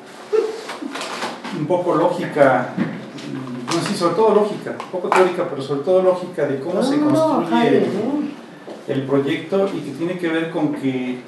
un poco lógica, no, sí, sobre todo lógica, un poco teórica, pero sobre todo lógica de cómo se construye el proyecto, y que tiene que ver con que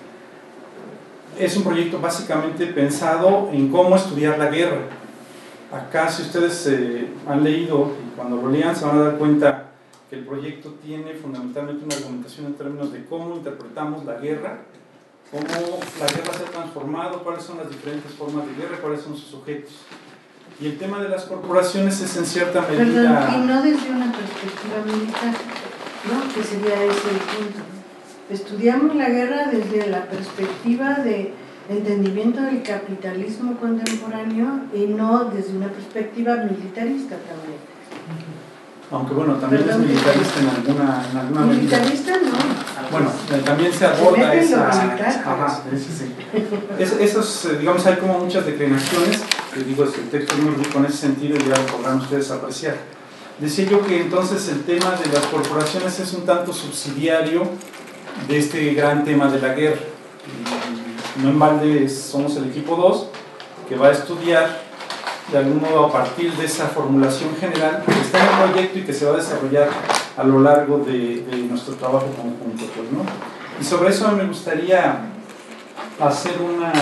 es un proyecto básicamente pensado en cómo estudiar la guerra. Acá, si ustedes han leído, y cuando lo lean se van a dar cuenta que el proyecto tiene fundamentalmente una argumentación en términos de cómo interpretamos la guerra, cómo la guerra se ha transformado, cuáles son las diferentes formas de guerra, cuáles son sus sujetos. Y el tema de las corporaciones es en cierta medida... Perdón, y no desde una perspectiva militar, ¿no? Que sería ese el punto. Estudiamos la guerra desde la perspectiva de entendimiento del capitalismo contemporáneo y no desde una perspectiva militarista también. Aunque bueno, también es militarista en alguna medida. Militarista no. Bueno, también se aborda esa... Ajá, sí. Esos, digamos, hay como muchas declinaciones, que digo, el texto es muy rico en ese sentido y ya lo podrán ustedes apreciar. Decía yo que entonces el tema de las corporaciones es un tanto subsidiario de este gran tema de la guerra. No en balde somos el equipo 2 que va a estudiar de algún modo a partir de esa formulación general que está en el proyecto y que se va a desarrollar a lo largo de nuestro trabajo conjunto, pues, ¿no? Y sobre eso me gustaría hacer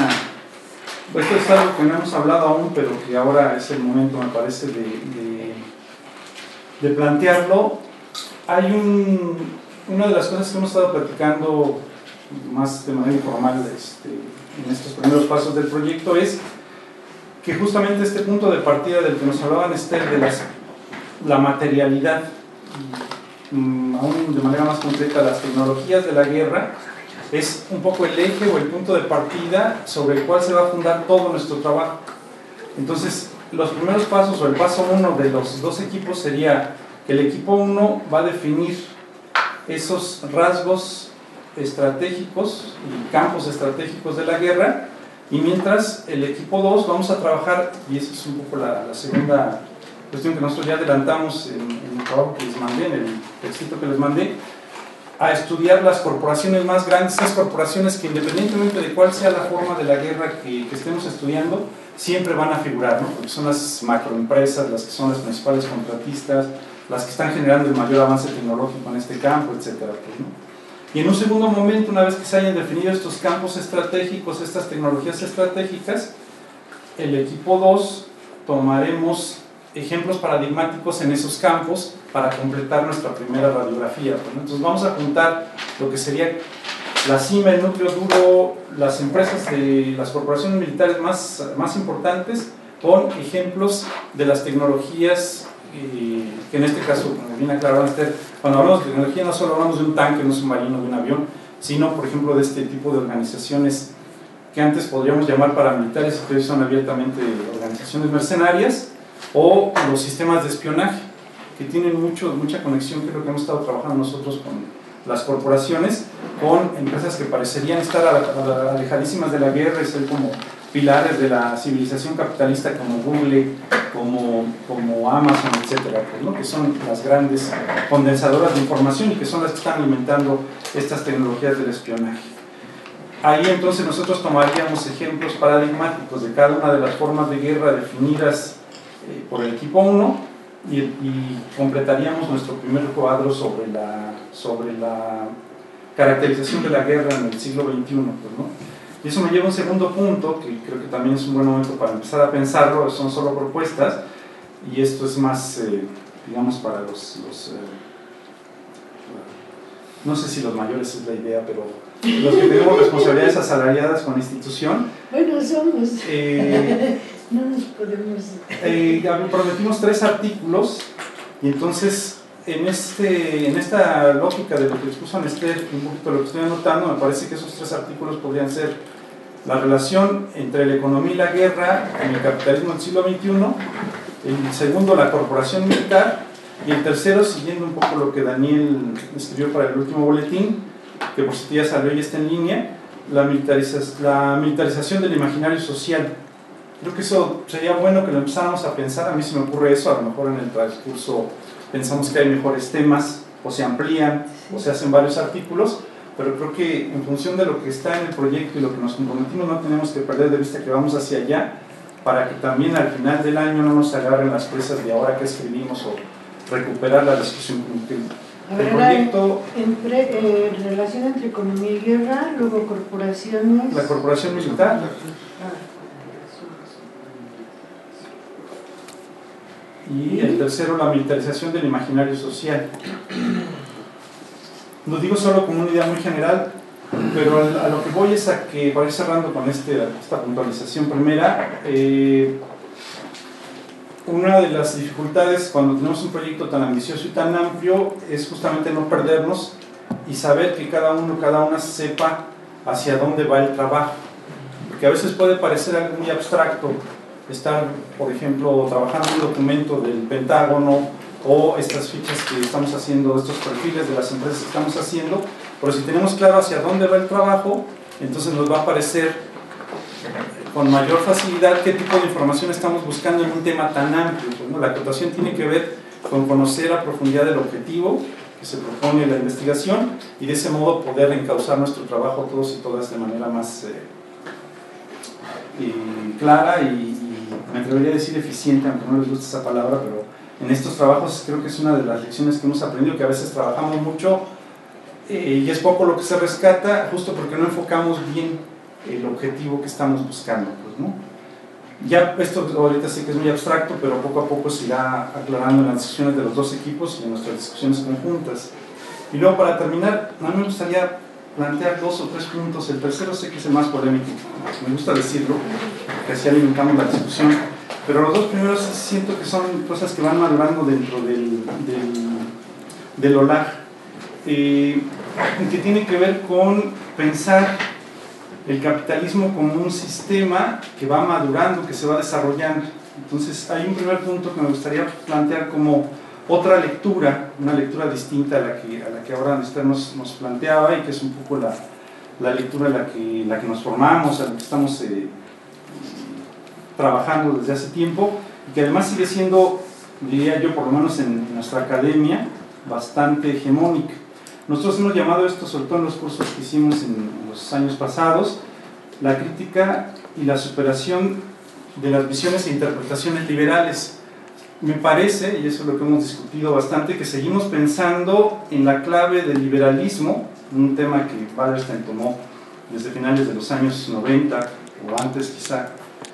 pues esto es algo que no hemos hablado aún, pero que ahora es el momento, me parece, de plantearlo. Hay una de las cosas que hemos estado platicando más de manera informal en estos primeros pasos del proyecto es que justamente este punto de partida del que nos hablaban Esther, de la materialidad, aún de manera más concreta, las tecnologías de la guerra, es un poco el eje o el punto de partida sobre el cual se va a fundar todo nuestro trabajo. Entonces, los primeros pasos o el paso 1 de los dos equipos sería que el equipo 1 va a definir esos rasgos estratégicos y campos estratégicos de la guerra, y mientras el equipo 2 vamos a trabajar, y esa es un poco la segunda cuestión que nosotros ya adelantamos en el trabajo que les mandé, en el textito que les mandé, a estudiar las corporaciones más grandes, esas corporaciones que independientemente de cuál sea la forma de la guerra que estemos estudiando, siempre van a figurar, ¿no? Porque son las macroempresas, las que son las principales contratistas, las que están generando el mayor avance tecnológico en este campo, etcétera, pues, ¿no? Y en un segundo momento, una vez que se hayan definido estos campos estratégicos, estas tecnologías estratégicas, el equipo 2 tomaremos ejemplos paradigmáticos en esos campos para completar nuestra primera radiografía, pues, ¿no? Entonces vamos a juntar lo que sería la cima, el núcleo duro, las empresas de las corporaciones militares más importantes, con ejemplos de las tecnologías que en este caso, como bien aclaró Esther, cuando hablamos de tecnología no solo hablamos de un tanque, de un submarino, de un avión, sino por ejemplo de este tipo de organizaciones que antes podríamos llamar paramilitares y que hoy son abiertamente organizaciones mercenarias, o los sistemas de espionaje, que tienen mucha conexión, que es lo que hemos estado trabajando nosotros con las corporaciones, con empresas que parecerían estar alejadísimas de la guerra y ser como pilares de la civilización capitalista, como Google, como Amazon, etcétera, pues, ¿no? Que son las grandes condensadoras de información y que son las que están alimentando estas tecnologías del espionaje. Ahí entonces nosotros tomaríamos ejemplos paradigmáticos de cada una de las formas de guerra definidas por el equipo 1 y completaríamos nuestro primer cuadro sobre la caracterización de la guerra en el siglo XXI, pues, ¿no? Y eso me lleva a un segundo punto, que creo que también es un buen momento para empezar a pensarlo. Son solo propuestas, y esto es más, digamos, para no sé si los mayores es la idea, pero los que tenemos responsabilidades asalariadas con la institución. Bueno, somos. No nos podemos... prometimos 3 artículos, y entonces en esta lógica de lo que expuso Esther, un poquito lo que estoy anotando, me parece que esos 3 artículos podrían ser la relación entre la economía y la guerra en el capitalismo del siglo XXI, el segundo, la corporación militar, y el tercero, siguiendo un poco lo que Daniel escribió para el último boletín, que por si ya salió y está en línea, la militarización del imaginario social. Creo que eso sería bueno que lo empezáramos a pensar. A mí se me ocurre eso, a lo mejor en el transcurso pensamos que hay mejores temas, o se amplían, o se hacen varios artículos, pero creo que en función de lo que está en el proyecto y lo que nos comprometimos, no tenemos que perder de vista que vamos hacia allá, para que también al final del año no nos agarren las presas de ahora que escribimos, o recuperar la discusión. El proyecto... relación entre economía y guerra, luego corporaciones... La corporación militar. Y el tercero, la militarización del imaginario social. Lo digo solo como una idea muy general, pero a lo que voy es a que, para ir cerrando con esta puntualización primera, una de las dificultades cuando tenemos un proyecto tan ambicioso y tan amplio es justamente no perdernos y saber que cada una sepa hacia dónde va el trabajo, porque a veces puede parecer algo muy abstracto estar, por ejemplo, trabajando en un documento del Pentágono o estas fichas que estamos haciendo, estos perfiles de las empresas que estamos haciendo, pero si tenemos claro hacia dónde va el trabajo, entonces nos va a aparecer con mayor facilidad qué tipo de información estamos buscando en un tema tan amplio, pues, ¿no? La acotación tiene que ver con conocer a profundidad el objetivo que se propone la investigación, y de ese modo poder encauzar nuestro trabajo todos y todas de manera más clara y me atrevería a decir eficiente, aunque no les guste esa palabra, pero en estos trabajos creo que es una de las lecciones que hemos aprendido, que a veces trabajamos mucho y es poco lo que se rescata, justo porque no enfocamos bien el objetivo que estamos buscando, pues, ¿no? Ya esto ahorita sí que es muy abstracto, pero poco a poco se irá aclarando en las discusiones de los dos equipos y en nuestras discusiones conjuntas. Y luego, para terminar, a mí me gustaría plantear 2 o 3 puntos. El tercero sé que es el más polémico, me gusta decirlo, porque así alimentamos la discusión, pero los 2 primeros siento que son cosas que van madurando dentro de del OLAG, que tiene que ver con pensar el capitalismo como un sistema que va madurando, que se va desarrollando. Entonces hay un primer punto que me gustaría plantear como otra lectura, una lectura distinta a la que ahora Esther nos planteaba, y que es un poco la lectura en la que nos formamos, en la que estamos trabajando desde hace tiempo, y que además sigue siendo, diría yo, por lo menos en nuestra academia, bastante hegemónica. Nosotros hemos llamado esto, sobre todo en los cursos que hicimos en los años pasados, la crítica y la superación de las visiones e interpretaciones liberales. Me parece, y eso es lo que hemos discutido bastante, que seguimos pensando en la clave del liberalismo, un tema que Wallerstein tomó desde finales de los años 90 o antes quizá,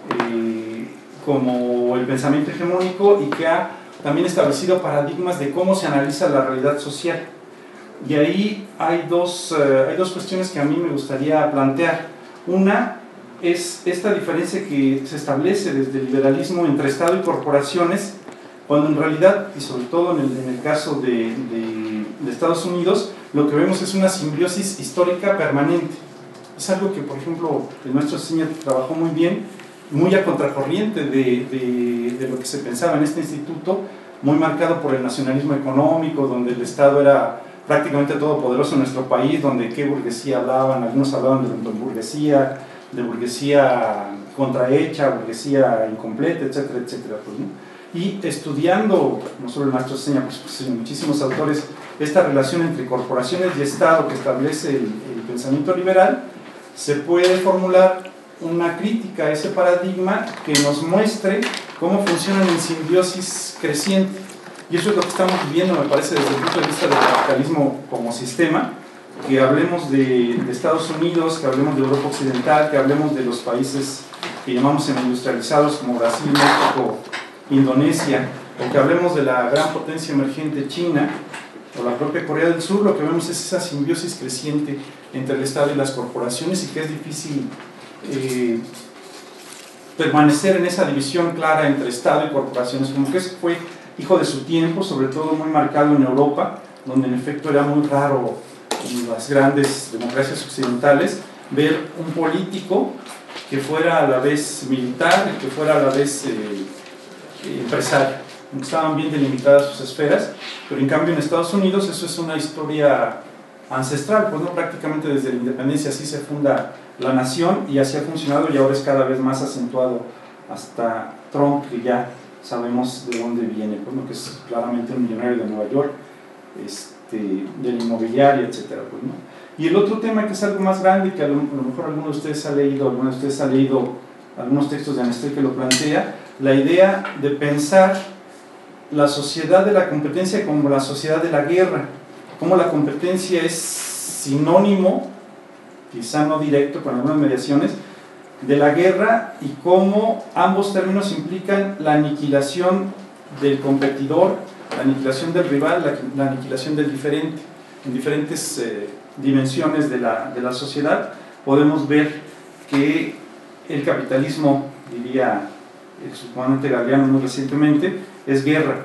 como el pensamiento hegemónico, y que ha también establecido paradigmas de cómo se analiza la realidad social. Y ahí hay dos cuestiones que a mí me gustaría plantear. Una es esta diferencia que se establece desde el liberalismo entre Estado y corporaciones, cuando en realidad, y sobre todo en el caso de Estados Unidos, lo que vemos es una simbiosis histórica permanente. Es algo que, por ejemplo, el maestro Seña trabajó muy bien, muy a contracorriente de lo que se pensaba en este instituto, muy marcado por el nacionalismo económico, donde el Estado era prácticamente todopoderoso en nuestro país, donde qué burguesía hablaban, algunos hablaban de burguesía contrahecha, burguesía incompleta, etcétera, etcétera, pues, ¿no? Y estudiando, no solo el maestro Seña, pues muchísimos autores, esta relación entre corporaciones y Estado que establece el pensamiento liberal, se puede formular una crítica a ese paradigma que nos muestre cómo funcionan en simbiosis creciente. Y eso es lo que estamos viviendo, me parece, desde el punto de vista del capitalismo como sistema, que hablemos de Estados Unidos, que hablemos de Europa Occidental, que hablemos de los países que llamamos semi-industrializados como Brasil, México, Indonesia, o que hablemos de la gran potencia emergente China o la propia Corea del Sur, lo que vemos es esa simbiosis creciente entre el Estado y las corporaciones, y que es difícil permanecer en esa división clara entre Estado y corporaciones, como que eso fue hijo de su tiempo, sobre todo muy marcado en Europa, donde en efecto era muy raro en las grandes democracias occidentales ver un político que fuera a la vez militar y que fuera a la vez empresario. Estaban bien delimitadas sus esferas, pero en cambio en Estados Unidos eso es una historia ancestral, pues no, prácticamente desde la independencia así se funda la nación, y así ha funcionado, y ahora es cada vez más acentuado hasta Trump, que ya sabemos de dónde viene, pues, ¿no? Que es claramente un millonario de Nueva York, del inmobiliario, etcétera, pues, ¿no? Y el otro tema, que es algo más grande, que a lo mejor alguno de ustedes ha leído, algunos textos de Anastel que lo plantea, la idea de pensar la sociedad de la competencia como la sociedad de la guerra, como la competencia es sinónimo, quizá no directo, con algunas mediaciones, de la guerra, y cómo ambos términos implican la aniquilación del competidor, la aniquilación del rival, la aniquilación del diferente. En diferentes dimensiones de la sociedad podemos ver que el capitalismo, diría el subcomandante Galeano muy recientemente, es guerra.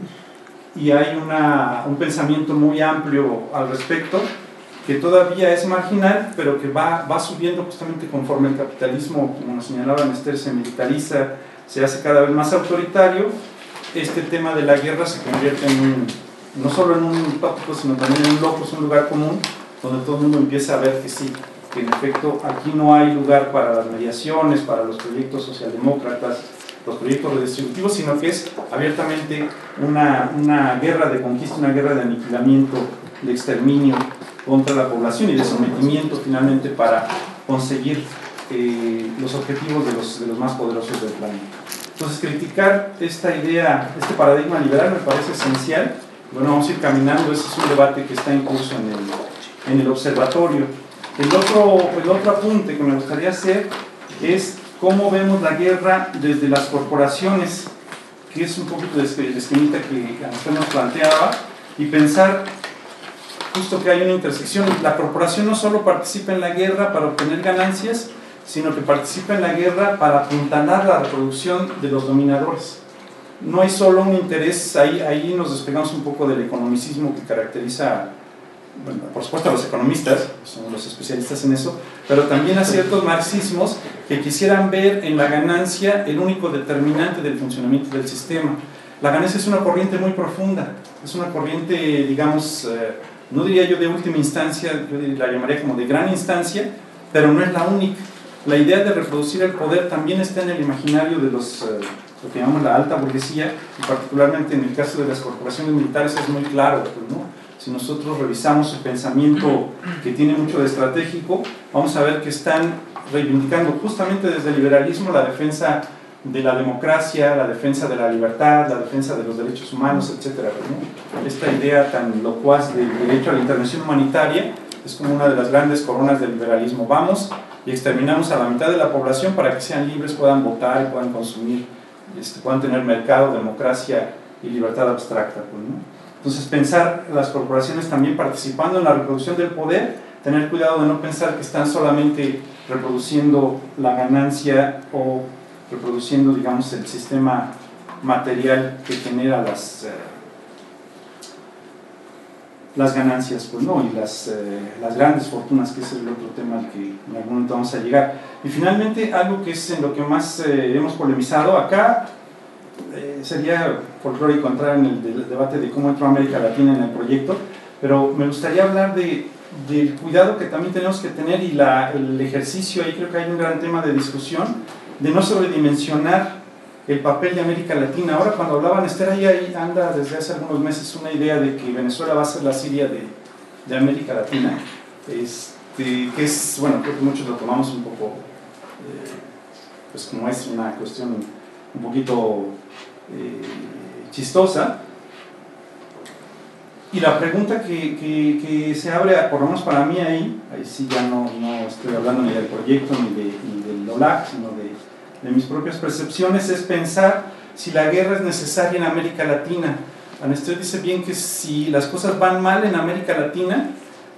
Y hay un pensamiento muy amplio al respecto, que todavía es marginal, pero que va subiendo justamente conforme el capitalismo, como nos señalaba Esther, se militariza, se hace cada vez más autoritario. Este tema de la guerra se convierte no solo en un tópico, sino también en un locus, un lugar común, donde todo el mundo empieza a ver que sí, que en efecto aquí no hay lugar para las mediaciones, para los proyectos socialdemócratas, los proyectos redistributivos, sino que es abiertamente una guerra de conquista, una guerra de aniquilamiento, de exterminio contra la población y de sometimiento finalmente para conseguir los objetivos de los más poderosos del planeta. Entonces, criticar esta idea, este paradigma liberal me parece esencial. Bueno, vamos a ir caminando, ese es un debate que está en curso en el observatorio. El otro apunte que me gustaría hacer es cómo vemos la guerra desde las corporaciones, que es un poquito de esquemita que usted nos planteaba, y pensar justo que hay una intersección. La corporación no solo participa en la guerra para obtener ganancias, sino que participa en la guerra para apuntalar la reproducción de los dominadores. no hay solo un interés, ahí nos despegamos un poco del economicismo que caracteriza, bueno, por supuesto a los economistas, son los especialistas en eso, pero también a ciertos marxismos que quisieran ver en la ganancia el único determinante del funcionamiento del sistema. La ganancia es una corriente muy profunda, es una corriente, digamos, no diría yo de última instancia, yo la llamaría como de gran instancia, pero no es la única. La idea de reproducir el poder también está en el imaginario de los, lo que llamamos la alta burguesía, y particularmente en el caso de las corporaciones militares es muy claro, pues, ¿no? Si nosotros revisamos su pensamiento, que tiene mucho de estratégico, vamos a ver que están reivindicando justamente desde el liberalismo la defensa de la democracia, la defensa de la libertad, la defensa de los derechos humanos, etc. ¿no? Esta idea tan locuaz del derecho a la intervención humanitaria es como una de las grandes coronas del liberalismo. Vamos y exterminamos a la mitad de la población para que sean libres, puedan votar y puedan consumir, puedan tener mercado, democracia y libertad abstracta. Pues, ¿no? Entonces, pensar las corporaciones también participando en la reproducción del poder, tener cuidado de no pensar que están solamente reproduciendo la ganancia o reproduciendo, digamos, el sistema material que genera las ganancias, pues no, y las grandes fortunas, que es el otro tema al que en algún momento vamos a llegar. Y finalmente, algo que es en lo que más hemos polemizado acá, sería folclórico entrar en el debate de cómo entró América Latina en el proyecto, pero me gustaría hablar del cuidado que también tenemos que tener y el ejercicio, ahí creo que hay un gran tema de discusión, de no sobredimensionar el papel de América Latina. Ahora, cuando hablaban, Esther, ahí anda desde hace algunos meses una idea de que Venezuela va a ser la Siria de América Latina, que es, bueno, creo que muchos lo tomamos un poco, pues como es una cuestión un poquito chistosa. Y la pregunta que se abre, por lo menos para mí ahí sí ya no estoy hablando ni del proyecto ni del OLAC, sino de mis propias percepciones, es pensar si la guerra es necesaria en América Latina. Anastasio dice bien que si las cosas van mal en América Latina,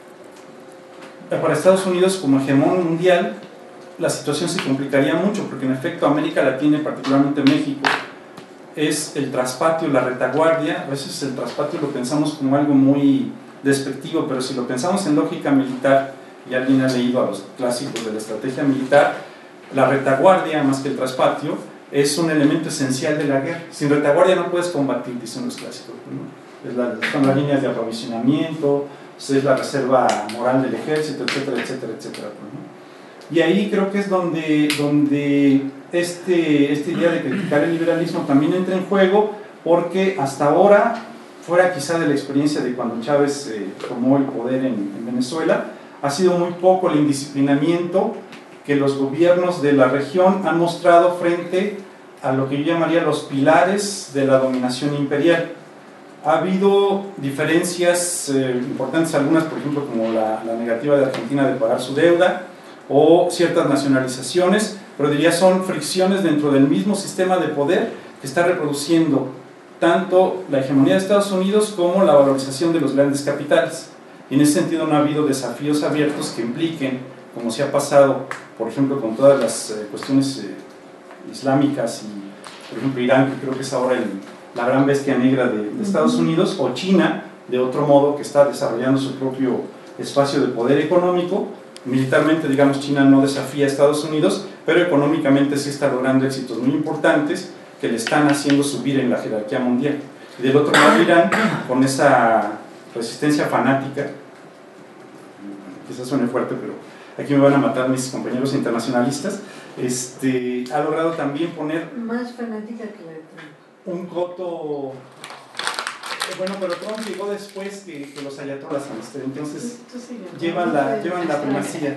para Estados Unidos como hegemón mundial, la situación se complicaría mucho, porque en efecto América Latina y particularmente México es el traspatio, la retaguardia. A veces el traspatio lo pensamos como algo muy despectivo, pero si lo pensamos en lógica militar, y alguien ha leído a los clásicos de la estrategia militar, la retaguardia, más que el traspatio, es un elemento esencial de la guerra. Sin retaguardia no puedes combatir, dicen los clásicos, ¿no? Son las líneas de aprovisionamiento, es la reserva moral del ejército, etcétera, etcétera, etcétera, ¿no? Y ahí creo que es donde esta idea de criticar el liberalismo también entra en juego, porque hasta ahora, fuera quizá de la experiencia de cuando Chávez tomó el poder en Venezuela, ha sido muy poco el indisciplinamiento que los gobiernos de la región han mostrado frente a lo que yo llamaría los pilares de la dominación imperial. Ha habido diferencias importantes, algunas por ejemplo como la negativa de Argentina de pagar su deuda, o ciertas nacionalizaciones, pero diría son fricciones dentro del mismo sistema de poder que está reproduciendo tanto la hegemonía de Estados Unidos como la valorización de los grandes capitales. Y en ese sentido no ha habido desafíos abiertos que impliquen, como se ha pasado, por ejemplo, con todas las cuestiones islámicas y, por ejemplo, Irán, que creo que es ahora la gran bestia negra de Estados Unidos, o China, de otro modo, que está desarrollando su propio espacio de poder económico. Militarmente, digamos, China no desafía a Estados Unidos, pero económicamente sí está logrando éxitos muy importantes que le están haciendo subir en la jerarquía mundial. Y del otro lado, Irán, con esa resistencia fanática, quizás suene fuerte, pero aquí me van a matar mis compañeros internacionalistas, ha logrado también poner más fanática que la de Trump. Un coto. Bueno, pero Trump llegó después que los ayatolas, entonces llevan la primacía.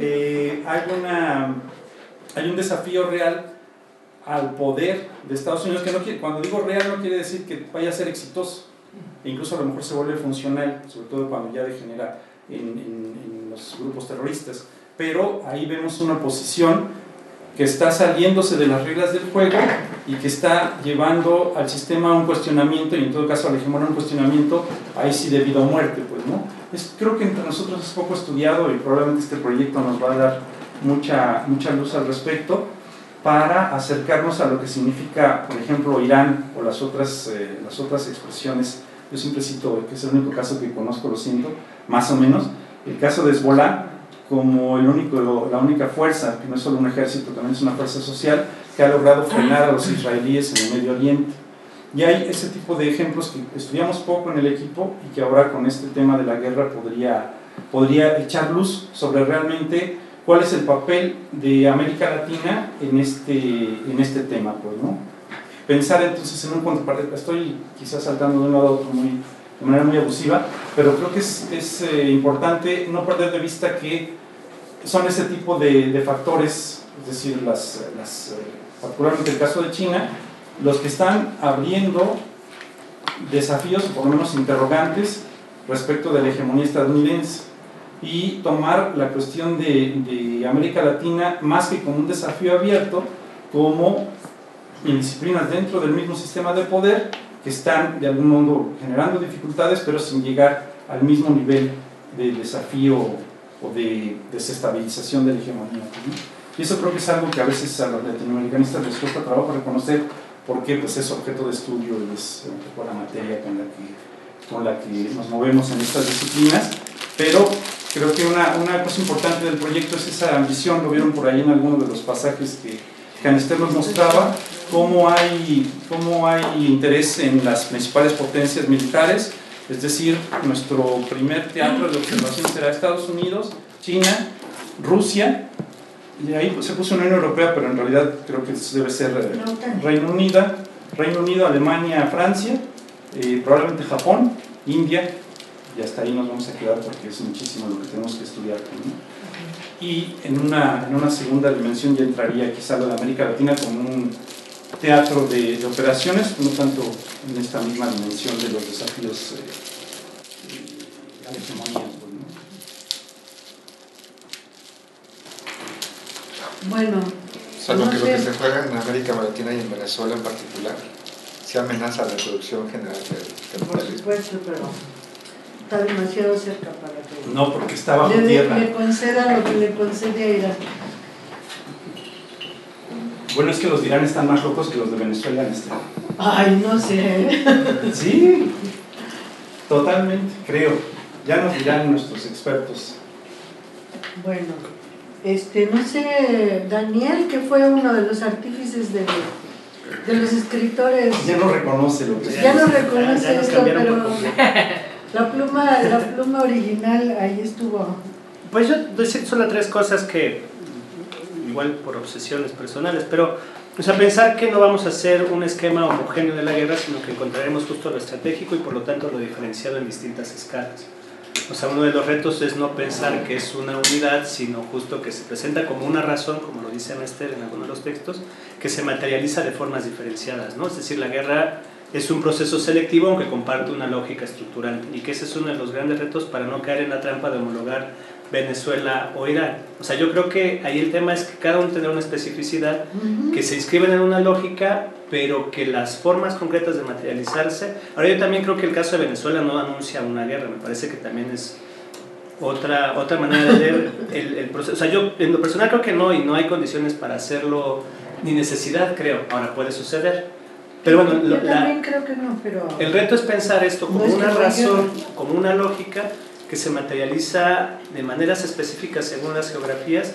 Hay un desafío real al poder de Estados Unidos, que no quiere, cuando digo real no quiere decir que vaya a ser exitoso, e incluso a lo mejor se vuelve funcional, sobre todo cuando ya degenera en los grupos terroristas, pero ahí vemos una posición que está saliéndose de las reglas del juego y que está llevando al sistema a un cuestionamiento, y en todo caso al hegemón a un cuestionamiento, ahí sí de vida o muerte, pues, ¿no? Creo que entre nosotros es poco estudiado, y probablemente este proyecto nos va a dar mucha luz al respecto. para acercarnos a lo que significa, por ejemplo, Irán o las otras expresiones. Yo siempre cito, que es el único caso que conozco, lo siento, más o menos, el caso de Hezbollah como la única fuerza, que no es solo un ejército, también es una fuerza social, que ha logrado frenar a los israelíes en el Medio Oriente. Y hay ese tipo de ejemplos que estudiamos poco en el equipo y que ahora con este tema de la guerra podría echar luz sobre realmente cuál es el papel de América Latina en este tema, pues, ¿no? Pensar entonces en un contraparte, estoy quizás saltando de un lado a otro de manera muy abusiva, pero creo que es importante no perder de vista que son ese tipo de factores, es decir, particularmente el caso de China, los que están abriendo desafíos, o por lo menos interrogantes, respecto de la hegemonía estadounidense, y tomar la cuestión de América Latina más que como un desafío abierto, como indisciplinas dentro del mismo sistema de poder que están de algún modo generando dificultades, pero sin llegar al mismo nivel de desafío o de desestabilización de la hegemonía. Y eso creo que es algo que a veces a los latinoamericanistas les cuesta trabajo reconocer, porque pues, es objeto de estudio y es un poco la materia con la que nos movemos en estas disciplinas, pero creo que una cosa importante del proyecto es esa ambición. Lo vieron por ahí en algunos de los pasajes que Anester nos mostraba, cómo hay interés en las principales potencias militares, es decir, nuestro primer teatro de observación será Estados Unidos, China, Rusia, y ahí se puso Unión Europea, pero en realidad creo que debe ser Reino Unido, Alemania, Francia, probablemente Japón, India, y hasta ahí nos vamos a quedar porque es muchísimo lo que tenemos que estudiar, ¿no? Y en una segunda dimensión ya entraría quizá lo de América Latina como un teatro de operaciones, no tanto en esta misma dimensión de los desafíos a la hegemonía. Bueno, Salvo no que sé. lo que se juega en América Latina y en Venezuela en particular se amenaza la producción general del Por capitalismo. supuesto, pero está demasiado cerca para que No, porque está bajo le tierra. conceda lo que le concede a Irán. Bueno, es que los de Irán están más locos que los de Venezuela en este. Ay, no sé. Sí, totalmente, creo. Ya nos dirán nuestros expertos. Bueno, no sé, Daniel, que fue uno de los artífices de los escritores. Ya no reconoce lo que Ya no reconoce ya nos esto, cambiaron pero por completo. la pluma original ahí estuvo. Pues yo decir solo tres cosas que, igual por obsesiones personales, pero o sea, pensar que no vamos a hacer un esquema homogéneo de la guerra, sino que encontraremos justo lo estratégico y por lo tanto lo diferenciado en distintas escalas. O sea, uno de los retos es no pensar que es una unidad, sino justo que se presenta como una razón, como lo dice Anester en algunos de los textos, que se materializa de formas diferenciadas, ¿no? Es decir, la guerra es un proceso selectivo aunque comparte una lógica estructural, y que ese es uno de los grandes retos para no caer en la trampa de homologar Venezuela o Irán. O sea, yo creo que ahí el tema es que cada uno tendrá una especificidad, que se inscriben en una lógica, pero que las formas concretas de materializarse... Ahora, yo también creo que el caso de Venezuela no anuncia una guerra, me parece que también es otra manera de ver el proceso. O sea, yo en lo personal creo que no, y no hay condiciones para hacerlo, ni necesidad, creo. Ahora puede suceder. Pero bueno, Yo también creo que no, pero... el reto es pensar esto como No es que una no hay razón, guerra. como una lógica que se materializa de maneras específicas según las geografías,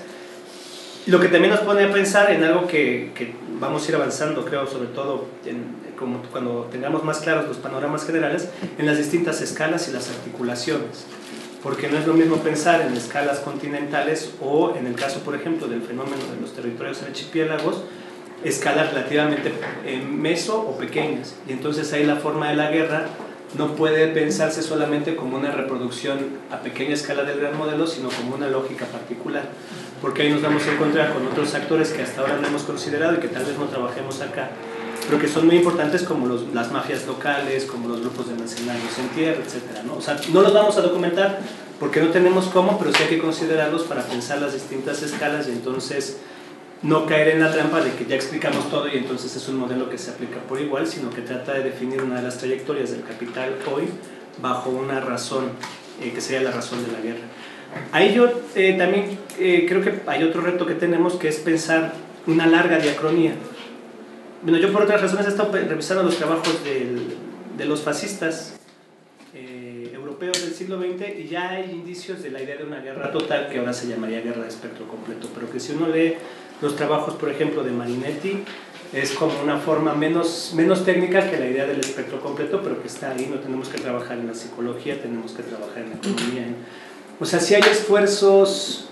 lo que también nos pone a pensar en algo que vamos a ir avanzando, creo, sobre todo como cuando tengamos más claros los panoramas generales, en las distintas escalas y las articulaciones, porque no es lo mismo pensar en escalas continentales o en el caso, por ejemplo, del fenómeno de los territorios archipiélagos, escalas relativamente meso o pequeñas, y entonces ahí la forma de la guerra no puede pensarse solamente como una reproducción a pequeña escala del gran modelo, sino como una lógica particular, porque ahí nos vamos a encontrar con otros actores que hasta ahora no hemos considerado y que tal vez no trabajemos acá, pero que son muy importantes, como las mafias locales, como los grupos de mercenarios en tierra, etc., ¿no? O sea, no los vamos a documentar porque no tenemos cómo, pero sí hay que considerarlos para pensar las distintas escalas y entonces no caer en la trampa de que ya explicamos todo y entonces es un modelo que se aplica por igual, sino que trata de definir una de las trayectorias del capital hoy bajo una razón, que sería la razón de la guerra. Ahí yo también creo que hay otro reto que tenemos, que es pensar una larga diacronía. Bueno, yo por otras razones he estado revisando los trabajos de los fascistas europeos del siglo XX y ya hay indicios de la idea de una guerra total, que ahora se llamaría guerra de espectro completo, pero que si uno lee los trabajos, por ejemplo, de Marinetti, es como una forma menos técnica que la idea del espectro completo, pero que está ahí. No tenemos que trabajar en la psicología, tenemos que trabajar en la economía. O sea, sí hay esfuerzos,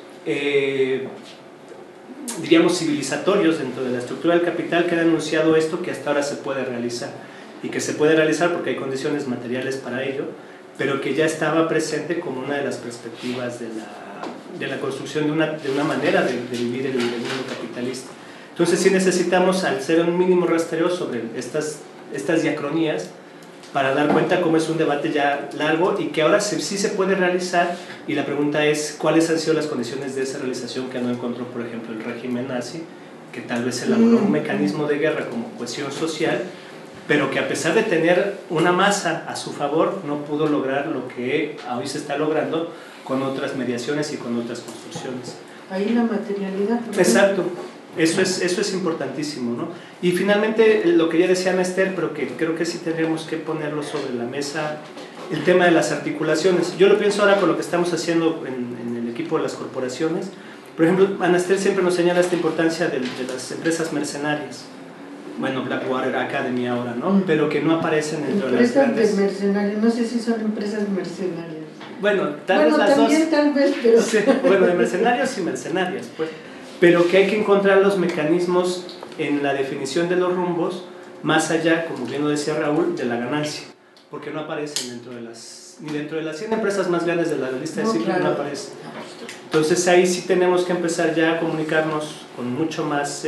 diríamos, civilizatorios dentro de la estructura del capital que han anunciado esto, que hasta ahora se puede realizar, y que se puede realizar porque hay condiciones materiales para ello, pero que ya estaba presente como una de las perspectivas de la construcción de una manera de vivir el mundo capitalista. Entonces sí necesitamos hacer un mínimo rastreo sobre estas diacronías para dar cuenta cómo es un debate ya largo y que ahora sí se puede realizar, y la pregunta es cuáles han sido las condiciones de esa realización que no encontró, por ejemplo, el régimen nazi, que tal vez elaboró un mecanismo de guerra como cohesión social, pero que a pesar de tener una masa a su favor no pudo lograr lo que hoy se está logrando con otras mediaciones y con otras construcciones. Ahí la materialidad. Exacto. Eso es importantísimo, ¿no? Y finalmente, lo que ya decía Esther, pero que creo que sí tendríamos que ponerlo sobre la mesa, el tema de las articulaciones. Yo lo pienso ahora con lo que estamos haciendo en el equipo de las corporaciones. Por ejemplo, Esther siempre nos señala esta importancia de las empresas mercenarias. Bueno, Blackwater Academy ahora, ¿no? Pero que no aparecen dentro de las grandes... Empresas de mercenarios, no sé si son empresas mercenarias. Bueno, tal vez las también, dos. Tal vez, pero... Sí, bueno, de mercenarios y mercenarias, pues. Pero que hay que encontrar los mecanismos en la definición de los rumbos, más allá, como bien lo decía Raúl, de la ganancia, porque no aparecen ni dentro de las 100 empresas más grandes de la lista de Cipri, claro. No aparecen. Entonces ahí sí tenemos que empezar ya a comunicarnos con mucho más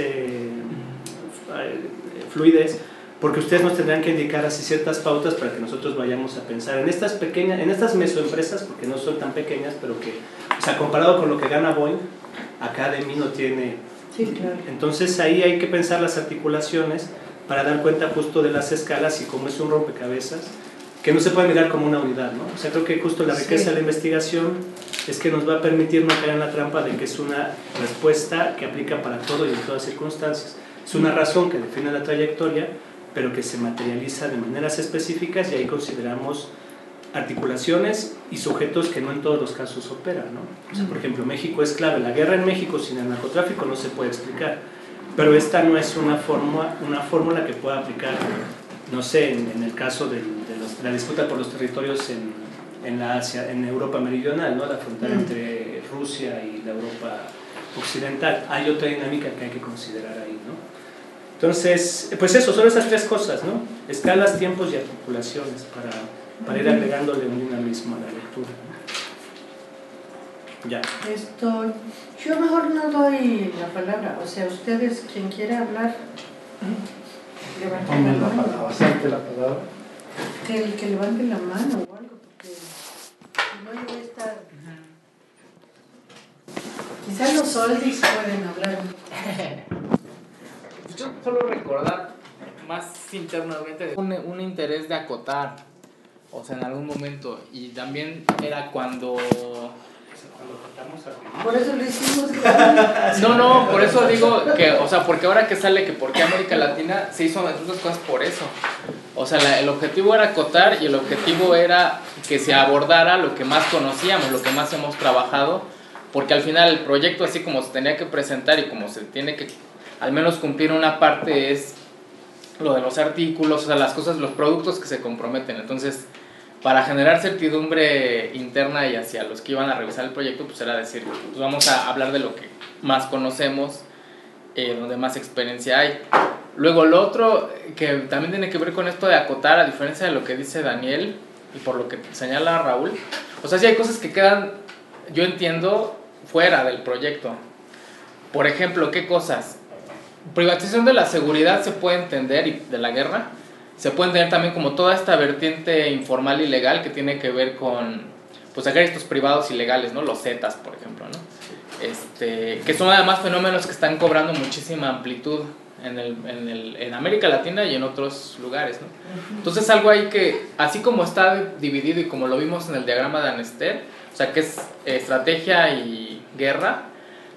fluidez, porque ustedes nos tendrán que indicar así ciertas pautas para que nosotros vayamos a pensar en estas mesoempresas, porque no son tan pequeñas, pero que, o sea, comparado con lo que gana Boeing, Academy no tiene. Sí, claro. Entonces ahí hay que pensar las articulaciones para dar cuenta justo de las escalas y cómo es un rompecabezas que no se puede mirar como una unidad, ¿no? O sea, creo que justo la riqueza de la investigación es que nos va a permitir no caer en la trampa de que es una respuesta que aplica para todo y en todas circunstancias. Es una razón que define la trayectoria, pero que se materializa de maneras específicas, y ahí consideramos articulaciones y sujetos que no en todos los casos operan, ¿no? O sea, por ejemplo, México es clave. La guerra en México sin el narcotráfico no se puede explicar, pero esta no es una fórmula que pueda aplicar, no sé, en el caso de la disputa por los territorios en Europa meridional, ¿no? La frontera entre Rusia y la Europa occidental. Hay otra dinámica que hay que considerar ahí, ¿no? Entonces, pues eso, son esas tres cosas, ¿no? Escalas, tiempos y articulaciones para ir agregándole un dinamismo a la lectura, ¿no? Ya. Yo mejor no doy la palabra, o sea, ustedes, quien quiera hablar, levanten la mano. Salte la palabra. Que levante la mano o algo, porque si no yo voy a estar... Quizás los oldis pueden hablar. Yo solo recordar más internamente un interés de acotar, o sea, en algún momento, y también era cuando por eso lo hicimos. No, por eso digo que, o sea, porque ahora que sale que por qué América Latina se hizo muchas cosas por eso. O sea, el objetivo era acotar, y el objetivo era que se abordara lo que más conocíamos, lo que más hemos trabajado, porque al final el proyecto, así como se tenía que presentar y como se tiene que al menos cumplir una parte, es lo de los artículos, o sea, las cosas, los productos que se comprometen. Entonces, para generar certidumbre interna y hacia los que iban a revisar el proyecto, pues era decir, pues vamos a hablar de lo que más conocemos, donde más experiencia hay. Luego, lo otro que también tiene que ver con esto de acotar, a diferencia de lo que dice Daniel y por lo que señala Raúl, o sea, sí hay cosas que quedan, yo entiendo, fuera del proyecto. Por ejemplo, ¿qué cosas? Privatización de la seguridad se puede entender, y de la guerra se puede entender también como toda esta vertiente informal y legal que tiene que ver con, pues, ejércitos privados ilegales, ¿no? Los Zetas, por ejemplo, ¿no? Que son además fenómenos que están cobrando muchísima amplitud en América Latina y en otros lugares, ¿no? Entonces, algo ahí que, así como está dividido y como lo vimos en el diagrama de Anester, o sea, que es estrategia y guerra,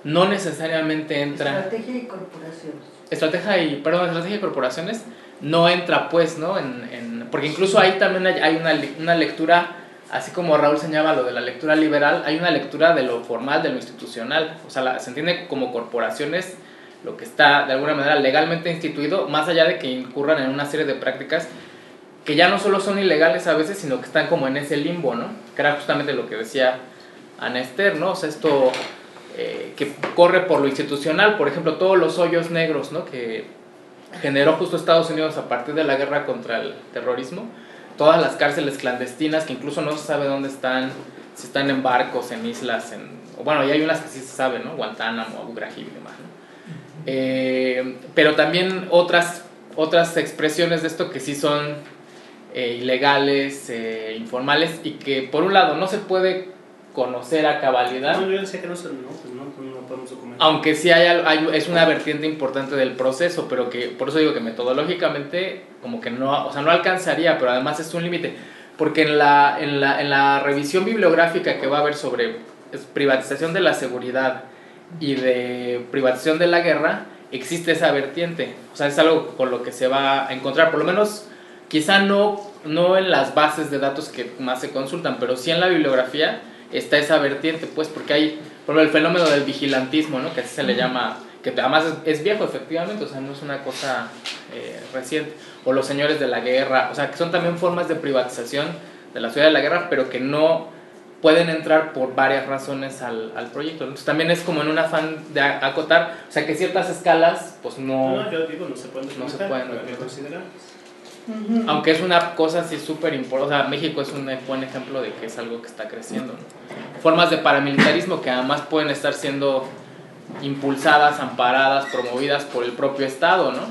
no necesariamente entra... Estrategia y corporaciones. Estrategia y corporaciones no entra pues, ¿no? Porque incluso ahí también hay una lectura, así como Raúl señala lo de la lectura liberal, hay una lectura de lo formal, de lo institucional, o sea, se entiende como corporaciones lo que está de alguna manera legalmente instituido, más allá de que incurran en una serie de prácticas que ya no solo son ilegales a veces, sino que están como en ese limbo, ¿no? Que era justamente lo que decía Ana Esther, ¿no? O sea, esto que corre por lo institucional, por ejemplo, todos los hoyos negros, ¿no? Que generó justo Estados Unidos a partir de la guerra contra el terrorismo, todas las cárceles clandestinas que incluso no se sabe dónde están, si están en barcos, en islas, bueno, y hay unas que sí se sabe, ¿no? Guantánamo, Abu Ghraib y demás, ¿no? Pero también otras expresiones de esto que sí son ilegales, informales, y que por un lado no se puede conocer a cabalidad. No, yo decía que no podemos documentar. Aunque sí es una vertiente importante del proceso, pero que por eso digo que metodológicamente como que no, o sea, no alcanzaría, pero además es un límite, porque en la revisión bibliográfica que va a haber sobre privatización de la seguridad y de privatización de la guerra, existe esa vertiente, o sea, es algo con lo que se va a encontrar, por lo menos quizá no en las bases de datos que más se consultan, pero sí en la bibliografía está esa vertiente, pues, porque hay, por ejemplo, el fenómeno del vigilantismo, ¿no? Que así se le llama, que además es viejo, efectivamente, o sea, no es una cosa reciente, o los señores de la guerra, o sea, que son también formas de privatización de la ciudad de la guerra, pero que no pueden entrar por varias razones al proyecto. Entonces también es como en un afán de acotar, o sea, que ciertas escalas, pues no... No, yo digo, no se pueden considerar. Aunque es una cosa así súper importante, o sea, México es un buen ejemplo de que es algo que está creciendo, ¿no? Formas de paramilitarismo que además pueden estar siendo impulsadas, amparadas, promovidas por el propio Estado, ¿no?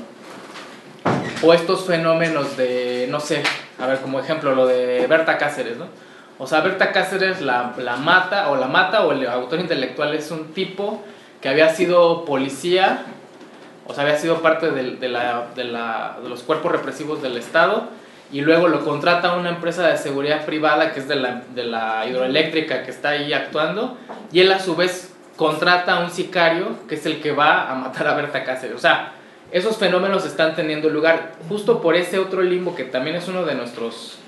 O estos fenómenos de, no sé, a ver, como ejemplo, lo de Berta Cáceres, ¿no? O sea, Berta Cáceres la mata, o el autor intelectual es un tipo que había sido policía, o sea, había sido parte de los cuerpos represivos del Estado, y luego lo contrata una empresa de seguridad privada que es de la hidroeléctrica que está ahí actuando, y él a su vez contrata a un sicario que es el que va a matar a Berta Cáceres. O sea, esos fenómenos están teniendo lugar justo por ese otro limbo que también es uno de nuestros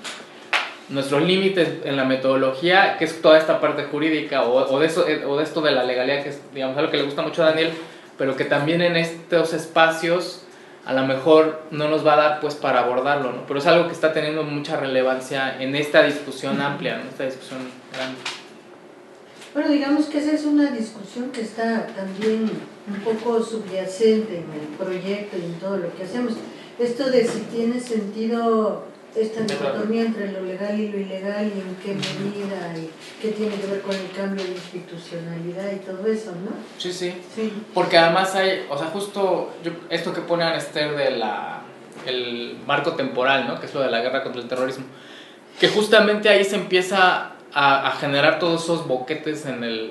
límites en la metodología, que es toda esta parte jurídica o de esto de la legalidad, que es, digamos, algo que le gusta mucho a Daniel, pero que también en estos espacios a lo mejor no nos va a dar pues para abordarlo, ¿no? Pero es algo que está teniendo mucha relevancia en esta discusión amplia, ¿no? Esta discusión grande. Bueno, digamos que esa es una discusión que está también un poco subyacente en el proyecto y en todo lo que hacemos. Esto de si tiene sentido esta dicotomía entre lo legal y lo ilegal y en qué medida y qué tiene que ver con el cambio de institucionalidad y todo eso, ¿no? Sí, sí. Sí. Porque además hay, o sea, justo esto que pone Ana Esther de el marco temporal, ¿no? Que es lo de la guerra contra el terrorismo, que justamente ahí se empieza a generar todos esos boquetes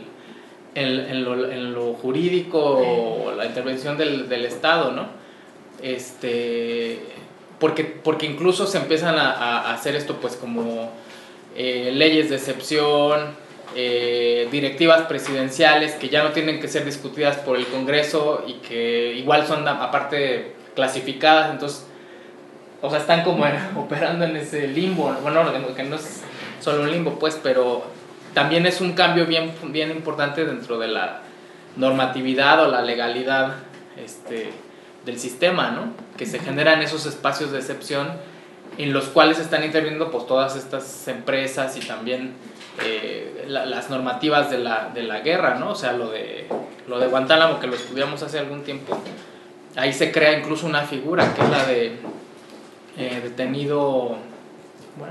en lo jurídico o la intervención del Estado, ¿no? Porque incluso se empiezan a hacer esto pues como leyes de excepción, directivas presidenciales que ya no tienen que ser discutidas por el Congreso y que igual son aparte clasificadas, entonces, o sea, están como operando en ese limbo, bueno, que no es solo un limbo pues, pero también es un cambio bien importante dentro de la normatividad o la legalidad del sistema, ¿no? Que se generan esos espacios de excepción en los cuales están interviniendo pues todas estas empresas y también las normativas de la guerra, ¿no? O sea, lo de Guantánamo, que lo estudiamos hace algún tiempo, ahí se crea incluso una figura que es la de detenido, bueno,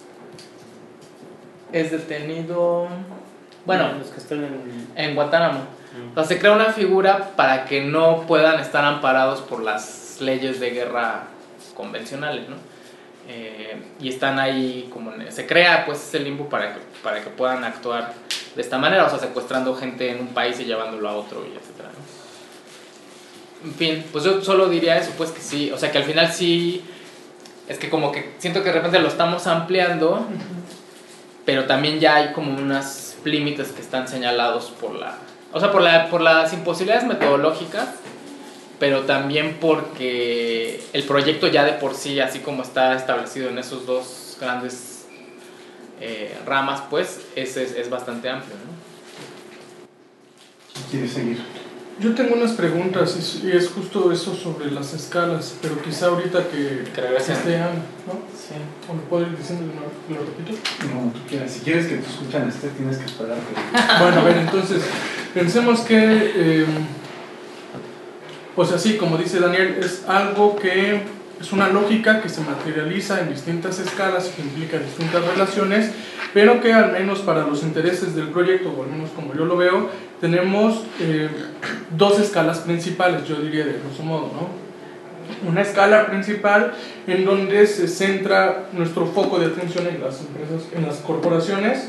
es detenido, bueno, los que están en Guantánamo. O sea, se crea una figura para que no puedan estar amparados por las leyes de guerra convencionales, ¿no? Y están ahí, se crea pues ese limbo para que puedan actuar de esta manera, o sea, secuestrando gente en un país y llevándolo a otro, y etcétera, ¿no? En fin, pues yo solo diría eso, pues que sí, o sea, que al final sí, es que como que siento que de repente lo estamos ampliando, pero también ya hay como unos límites que están señalados O sea, por las imposibilidades metodológicas, pero también porque el proyecto ya de por sí, así como está establecido en esos dos grandes ramas, pues es bastante amplio, ¿no? ¿Quieres seguir? Yo tengo unas preguntas y es justo eso sobre las escalas, pero quizá ahorita que regresen. esté Ana, ¿no? Sí. ¿O me puedo ir diciendo de nuevo? ¿Lo repito? No, tú quieras. Si quieres que te escuchen tienes que esperar. Bueno, a ver, entonces, pensemos que, pues así, como dice Daniel, es algo que es una lógica que se materializa en distintas escalas y que implica distintas relaciones, pero que al menos para los intereses del proyecto, o al menos como yo lo veo, tenemos dos escalas principales, yo diría de grosso modo, ¿no? Una escala principal en donde se centra nuestro foco de atención en las empresas, en las corporaciones.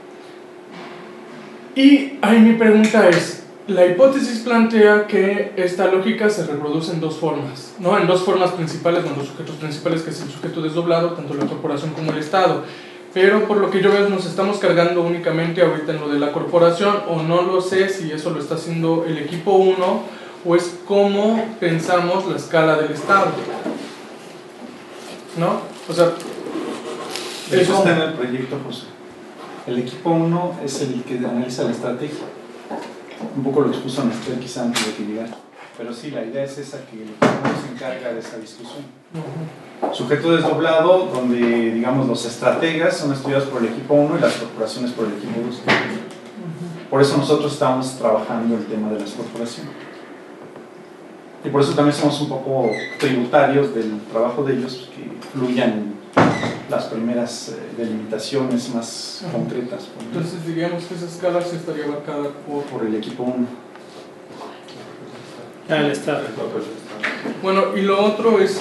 Y ahí mi pregunta es, la hipótesis plantea que esta lógica se reproduce en dos formas, ¿no? En dos formas principales, en dos sujetos principales, que es el sujeto desdoblado, tanto la corporación como el Estado. Pero por lo que yo veo nos estamos cargando únicamente ahorita en lo de la corporación, o no lo sé si eso lo está haciendo el equipo 1 o es cómo pensamos la escala del Estado, ¿no? O sea, Eso está en el proyecto, José. El equipo 1 es el que analiza la estrategia. Un poco lo expuso Néstor quizá antes de que llegara. Pero sí, la idea es esa, que el equipo 1 se encarga de esa discusión. Sujeto desdoblado, donde digamos los estrategas son estudiados por el equipo 1 y las corporaciones por el equipo 2. Por eso nosotros estamos trabajando el tema de las corporaciones. Y por eso también somos un poco tributarios del trabajo de ellos, que fluyan las primeras delimitaciones más concretas. Entonces diríamos que esa escala se estaría abarcada por el equipo 1. El Estado. Bueno, y lo otro es,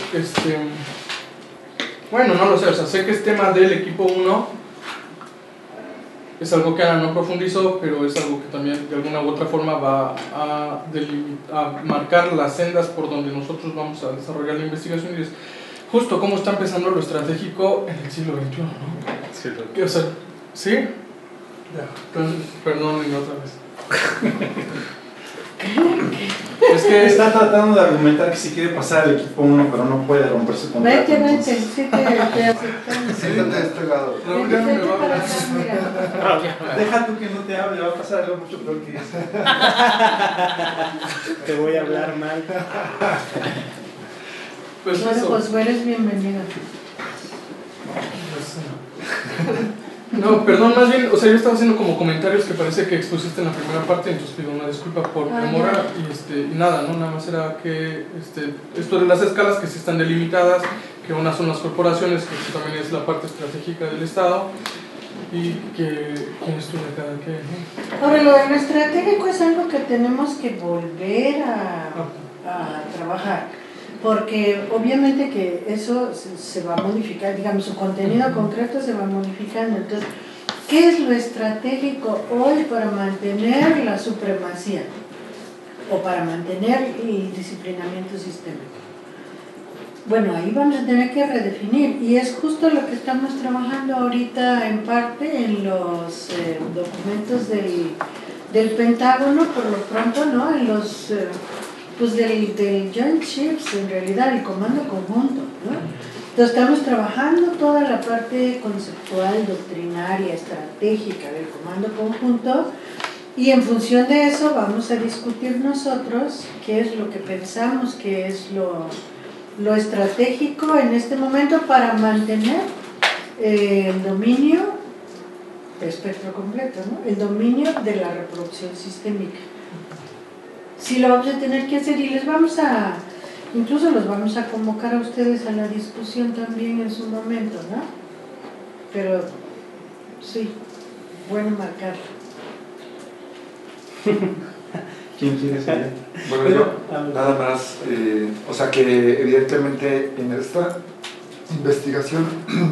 bueno, no lo sé, o sea, sé que es tema del equipo 1, es algo que Ana no profundizó, pero es algo que también de alguna u otra forma va a marcar las sendas por donde nosotros vamos a desarrollar la investigación, y es justo cómo está empezando lo estratégico en el siglo XXI, ¿no? Sí. O sea, ¿sí? Ya, entonces, perdónenme otra vez. Es que está tratando de argumentar que si quiere pasar al equipo 1, pero no puede romperse su contrato. Vete, sí te aceptamos. Siéntate de este lado. No, ya no me Vete va a para hablar. acá, mira. Deja tú que no te hable, va a pasar algo mucho peor que eso. Te voy a hablar mal. Pues Bueno, eso. pues eres bienvenido. No, perdón, más bien, o sea, yo estaba haciendo como comentarios que parece que expusiste en la primera parte, entonces pido una disculpa por demora, y nada, ¿no? Nada más era que esto de las escalas que sí están delimitadas, que unas son las corporaciones, que esto también es la parte estratégica del Estado, y que quién estudia cada qué, ¿no? Ahora, lo de lo estratégico es algo que tenemos que volver a trabajar, porque obviamente que eso se va a modificar, digamos, su contenido concreto se va modificando. Entonces, ¿qué es lo estratégico hoy para mantener la supremacía o para mantener el disciplinamiento sistémico? Bueno, ahí vamos a tener que redefinir, y es justo lo que estamos trabajando ahorita en parte en los documentos del Pentágono, por lo pronto, ¿no? En los pues del Joint Chiefs, en realidad, el comando conjunto, ¿no? Entonces estamos trabajando toda la parte conceptual, doctrinaria, estratégica del comando conjunto, y en función de eso vamos a discutir nosotros qué es lo que pensamos que es lo estratégico en este momento para mantener el dominio espectro completo, ¿no? El dominio de la reproducción sistémica. Sí lo vamos a tener que hacer, y incluso los vamos a convocar a ustedes a la discusión también en su momento, ¿no? Pero sí, bueno marcarlo. ¿Quién quiere saber? Bueno, yo nada más, o sea que evidentemente en esta investigación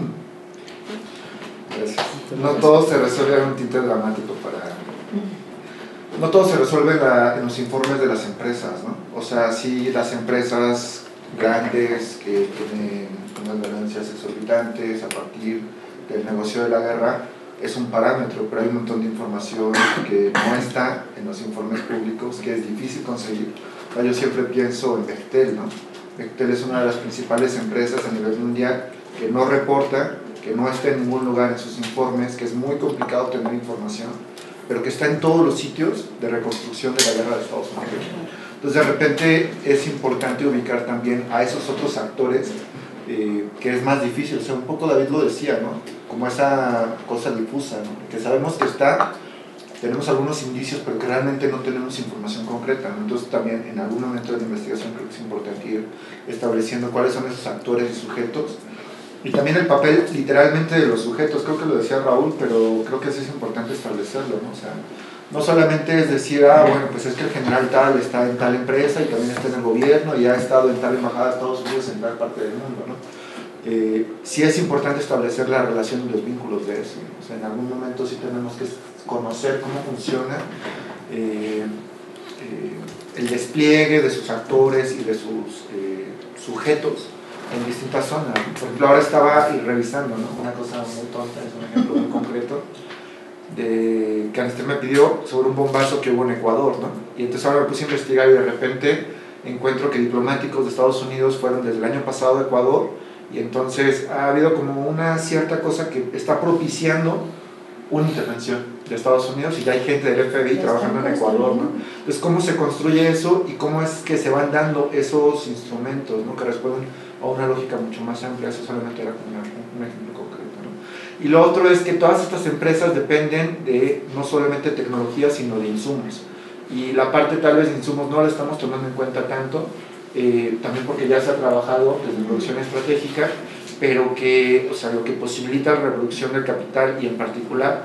no todo se resuelve en un tinte dramático no todo se resuelve en los informes de las empresas, ¿no? O sea, sí, las empresas grandes que tienen unas ganancias exorbitantes a partir del negocio de la guerra, es un parámetro, pero hay un montón de información que no está en los informes públicos, que es difícil conseguir. Yo siempre pienso en Bechtel, ¿no? Bechtel es una de las principales empresas a nivel mundial que no reporta, que no está en ningún lugar en sus informes, que es muy complicado obtener información, pero que está en todos los sitios de reconstrucción de la guerra de Estados Unidos. Entonces, de repente, es importante ubicar también a esos otros actores que es más difícil. O sea, un poco David lo decía, ¿no? Como esa cosa difusa, ¿no? Que sabemos que está, tenemos algunos indicios, pero que realmente no tenemos información concreta, ¿no? Entonces, también en algún momento de la investigación creo que es importante ir estableciendo cuáles son esos actores y sujetos. Y también el papel literalmente de los sujetos, creo que lo decía Raúl, pero creo que eso es importante establecerlo, ¿no? O sea, no solamente es decir, bueno, pues es que el general tal está en tal empresa y también está en el gobierno y ha estado en tal embajada de Estados Unidos en tal parte del mundo, ¿no? Sí es importante establecer la relación y los vínculos de eso, ¿no? O sea, en algún momento sí tenemos que conocer cómo funciona el despliegue de sus actores y de sus sujetos en distintas zonas. Por ejemplo, ahora estaba revisando, ¿no? Una cosa muy tonta, es un ejemplo muy concreto, que Anister me pidió sobre un bombazo que hubo en Ecuador, ¿no? Y entonces ahora me puse a investigar y de repente encuentro que diplomáticos de Estados Unidos fueron desde el año pasado a Ecuador, y entonces ha habido como una cierta cosa que está propiciando una intervención de Estados Unidos, y ya hay gente del FBI trabajando en Ecuador, ¿no? Entonces, ¿cómo se construye eso y cómo es que se van dando esos instrumentos, ¿no? Que responden a una lógica mucho más amplia? Eso solamente era como un ejemplo concreto, ¿no? Y lo otro es que todas estas empresas dependen de no solamente tecnología, sino de insumos, y la parte tal vez de insumos no la estamos tomando en cuenta tanto, también porque ya se ha trabajado desde producción estratégica, pero que, o sea, lo que posibilita la reproducción del capital y en particular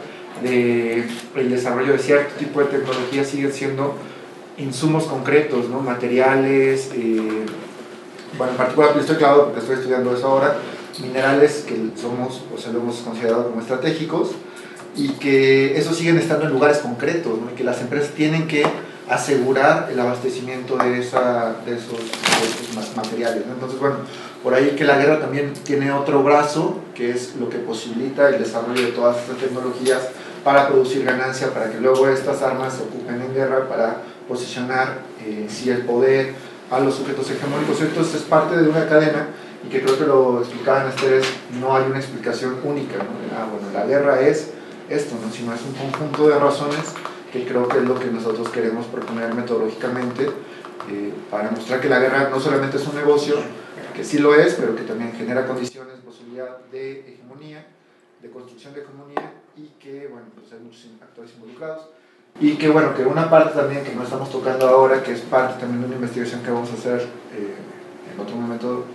el desarrollo de cierto tipo de tecnología siguen siendo insumos concretos, ¿no? Materiales, bueno, en particular yo estoy clavado porque estoy estudiando eso ahora, minerales que somos, o sea, lo hemos considerado como estratégicos, y que esos siguen estando en lugares concretos, ¿no? Y que las empresas tienen que asegurar el abastecimiento de esos materiales, ¿no? Entonces, bueno, por ahí que la guerra también tiene otro brazo, que es lo que posibilita el desarrollo de todas estas tecnologías para producir ganancia, para que luego estas armas se ocupen en guerra, para posicionar sí, el poder a los sujetos hegemónicos. Entonces es parte de una cadena, y que creo que lo explicaban ustedes, no hay una explicación única, ¿no? Bueno, la guerra es esto, ¿no? Sino es un conjunto de razones que creo que es lo que nosotros queremos proponer metodológicamente, para mostrar que la guerra no solamente es un negocio, que sí lo es, pero que también genera condiciones, posibilidad de hegemonía, de construcción de hegemonía, y que, bueno, pues hay muchos actores involucrados, y que, bueno, que una parte también que no estamos tocando ahora, que es parte también de una investigación que vamos a hacer en otro momento,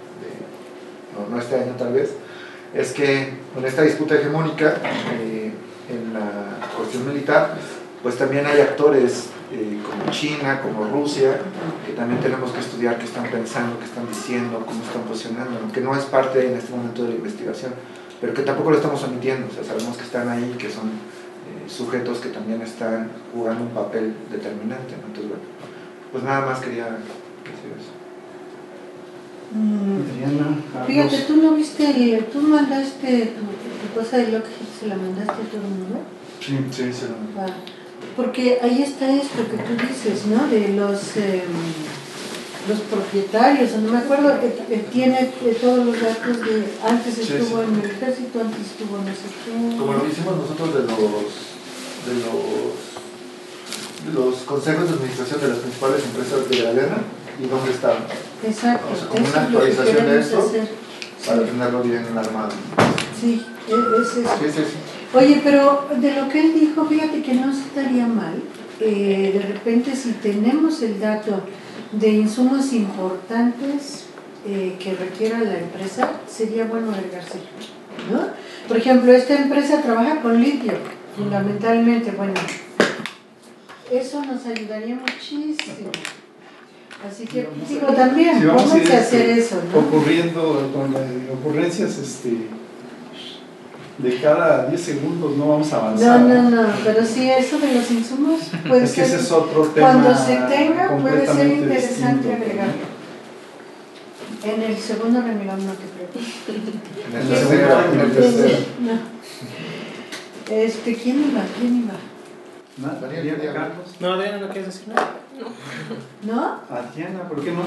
no este año tal vez, es que en esta disputa hegemónica, en la cuestión militar, pues también hay actores como China, como Rusia, que también tenemos que estudiar qué están pensando, qué están diciendo, cómo están posicionando, que no es parte en este momento de la investigación, pero que tampoco lo estamos omitiendo. O sea, sabemos que están ahí, que son sujetos que también están jugando un papel determinante, ¿no? Entonces, bueno, pues nada más quería decir eso. Fíjate, tú no viste, tú mandaste tu cosa de Lockheed, se la mandaste a todo el mundo. Sí, se lo mandé. Porque ahí está esto que tú dices, ¿no? De los propietarios, no me acuerdo, que tiene todos los datos de antes estuvo en el ejército, antes estuvo no sé qué. Como lo hicimos nosotros de los consejos de administración de las principales empresas de la guerra y dónde estaban. Exacto. O sea, como una actualización de esto para sí. tenerlo bien armado. Sí, es eso. Sí. Oye, pero de lo que él dijo, fíjate que no estaría mal, de repente si tenemos el dato de insumos importantes que requiera la empresa, sería bueno agregarse, ¿no? Por ejemplo, esta empresa trabaja con litio, fundamentalmente, bueno, eso nos ayudaría muchísimo. Así que, digo, también, vamos a hacer eso, ¿no? Ocurriendo con ocurrencias, de cada 10 segundos no vamos a avanzar. No, pero sí, eso de los insumos puede es que ser, ese es otro tema. cuando se tenga puede ser interesante distinto. agregarlo. En el segundo renglón no te preocupes. En el tercero. No. ¿Quién iba? Daniel, Diana, Diana. Carlos. No, Adriana, ¿no quieres decir nada? ¿No? A Diana, ¿por qué no?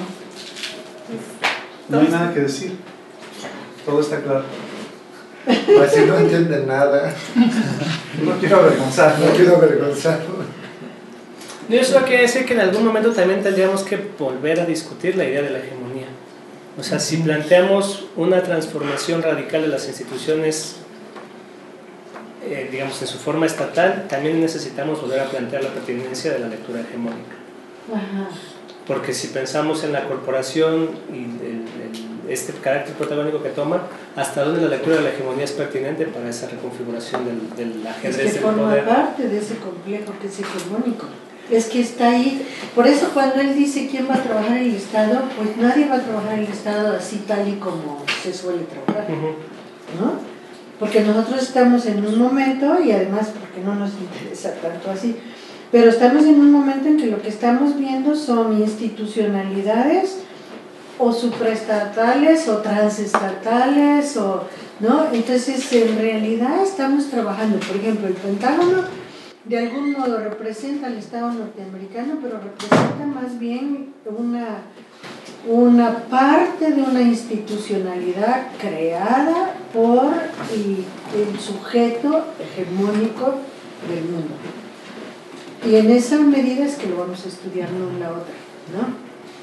No hay nada que decir. Todo está claro. Así no entienden nada. No quiero avergonzar. No quiero avergonzarlo. Yo eso quiere decir que en algún momento también tendríamos que volver a discutir la idea de la hegemonía. O sea, si planteamos una transformación radical de las instituciones, digamos, en su forma estatal, también necesitamos volver a plantear la pertinencia de la lectura hegemónica. Ajá. Porque si pensamos en la corporación y este carácter protagónico que toma, ¿hasta dónde la lectura de la hegemonía es pertinente para esa reconfiguración del Es ajedrez que del forma poder? parte de ese complejo que es hegemónico. Es que está ahí. Por eso cuando él dice quién va a trabajar en el Estado, pues nadie va a trabajar en el Estado así tal y como se suele trabajar, ¿no? Porque nosotros estamos en un momento, y además porque no nos interesa tanto así, pero estamos en un momento en que lo que estamos viendo son institucionalidades o supraestatales o transestatales, ¿no? Entonces en realidad estamos trabajando, por ejemplo, el Pentágono de algún modo representa al Estado norteamericano, pero representa más bien una parte de una institucionalidad creada por el sujeto hegemónico del mundo. Y en esa medida es que lo vamos a estudiar, no en la otra, ¿no?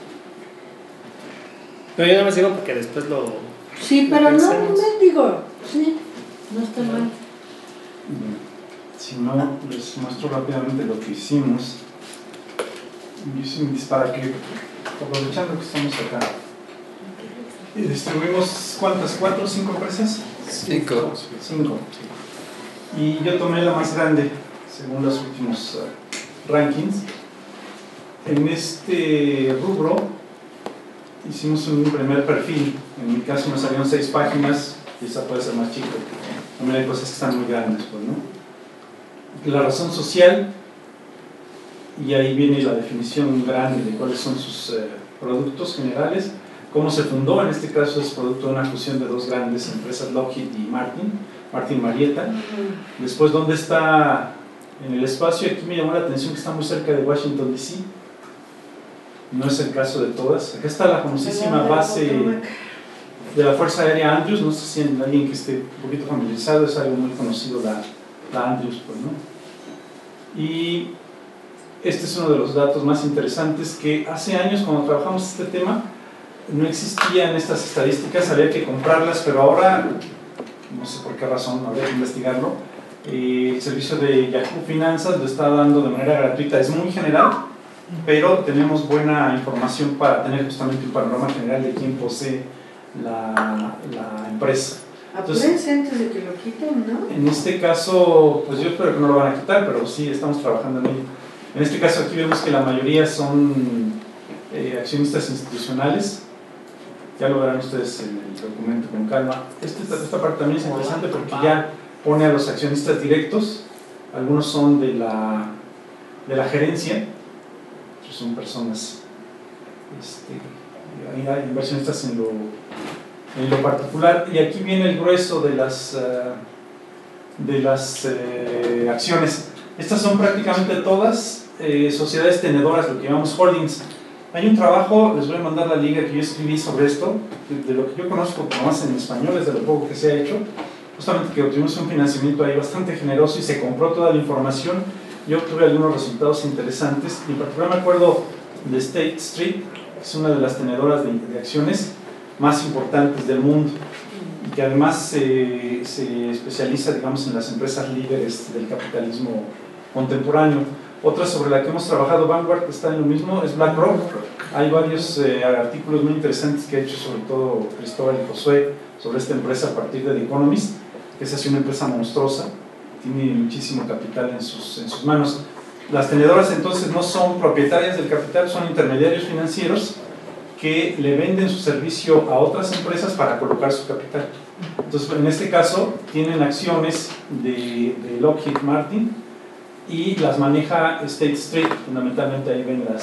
No, yo nada más digo porque después lo... Sí, lo pero no pensemos. me digo, sí, no está mal. Si no, les muestro rápidamente lo que hicimos. Para que, aprovechando que estamos acá, y distribuimos, ¿cuántas? ¿4 o 5 empresas? 5. 5. Y yo tomé la más grande, según los últimos rankings. En este rubro hicimos un primer perfil. En mi caso me salieron 6 páginas, quizá puede ser más chico. También hay cosas que están muy grandes, pues, ¿no? La razón social, y ahí viene la definición grande de cuáles son sus productos generales, cómo se fundó. En este caso es producto de una fusión de 2 grandes empresas, Lockheed y Martin Marietta. Después, ¿dónde está en el espacio? Aquí me llamó la atención que está muy cerca de Washington DC. No es el caso de todas. Acá está la famosísima base de la Fuerza Aérea Andrews. No sé si hay alguien que esté un poquito familiarizado, es algo muy conocido, la Andrews, pues, ¿no? Y este es uno de los datos más interesantes, que hace años cuando trabajamos este tema no existían estas estadísticas, había que comprarlas, pero ahora, no sé por qué razón, habría que investigarlo. El servicio de Yahoo Finanzas lo está dando de manera gratuita, es muy general, pero tenemos buena información para tener justamente un panorama general de quién posee la empresa. Apúrense antes de que lo quiten, ¿no? En este caso, pues yo espero que no lo van a quitar, pero sí estamos trabajando en ello. En este caso aquí vemos que la mayoría son accionistas institucionales. Ya lo verán ustedes en el documento con calma. Esta parte también es interesante porque ya pone a los accionistas directos. Algunos son de la gerencia, que son personas, hay inversionistas en lo particular. Y aquí viene el grueso de las acciones. Estas son prácticamente todas sociedades tenedoras, lo que llamamos holdings. Hay un trabajo, les voy a mandar la liga que yo escribí sobre esto, de lo que yo conozco más en español, es de lo poco que se ha hecho, justamente que obtuvimos un financiamiento ahí bastante generoso y se compró toda la información. Yo obtuve algunos resultados interesantes, y en particular me acuerdo de State Street, que es una de las tenedoras de acciones más importantes del mundo, y que además se especializa, digamos, en las empresas líderes del capitalismo contemporáneo. Otra sobre la que hemos trabajado, Vanguard, está en lo mismo, es BlackRock. Hay varios artículos muy interesantes que ha hecho sobre todo Cristóbal y Josué sobre esta empresa a partir de The Economist, que es así una empresa monstruosa, tiene muchísimo capital en sus manos. Las tenedoras entonces no son propietarias del capital, son intermediarios financieros que le venden su servicio a otras empresas para colocar su capital. Entonces, en este caso, tienen acciones de Lockheed Martin y las maneja State Street. Fundamentalmente ahí ven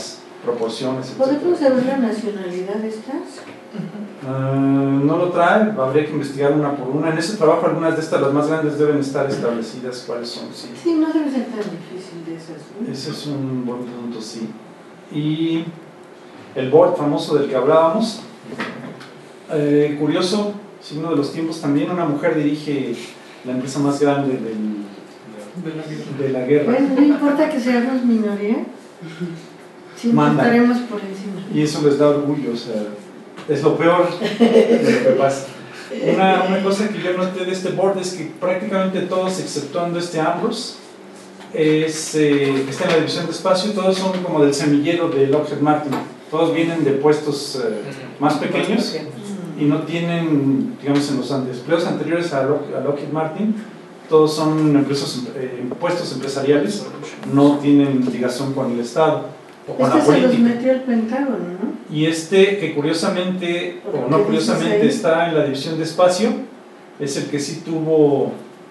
proporciones, etc. ¿Podemos saber la nacionalidad de estas? No lo trae, habría que investigar una por una. En ese trabajo algunas de estas, las más grandes, deben estar establecidas cuáles son. Sí, Sí, no debe ser tan difícil de esas, ¿no? ese es un buen punto, sí. Y el board famoso del que hablábamos, curioso, signo de los tiempos también, una mujer dirige la empresa más grande de la guerra. Bueno, no importa que seamos minoría, siempre Manda. estaremos por encima. Y eso les da orgullo, o sea, es lo peor de lo que pasa. Una cosa que yo noté de este board es que prácticamente todos, exceptuando este Ambrose, que está en la división de espacio, todos son como del semillero de Lockheed Martin. Todos vienen de puestos más pequeños y no tienen, digamos, en los empleos anteriores a Lockheed Martin, todos son puestos empresariales, no tienen ligación con el Estado o con la Este se los política. metió el Pentágono, ¿no? Y que curiosamente, o no curiosamente, está en la división de espacio, es el que sí tuvo...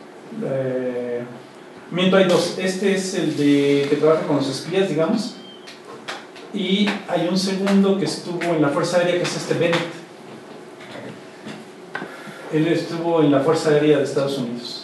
miento, hay dos. Este es el que trabaja con los espías, digamos. Y hay un segundo que estuvo en la Fuerza Aérea, que es Bennett. Él estuvo en la Fuerza Aérea de Estados Unidos.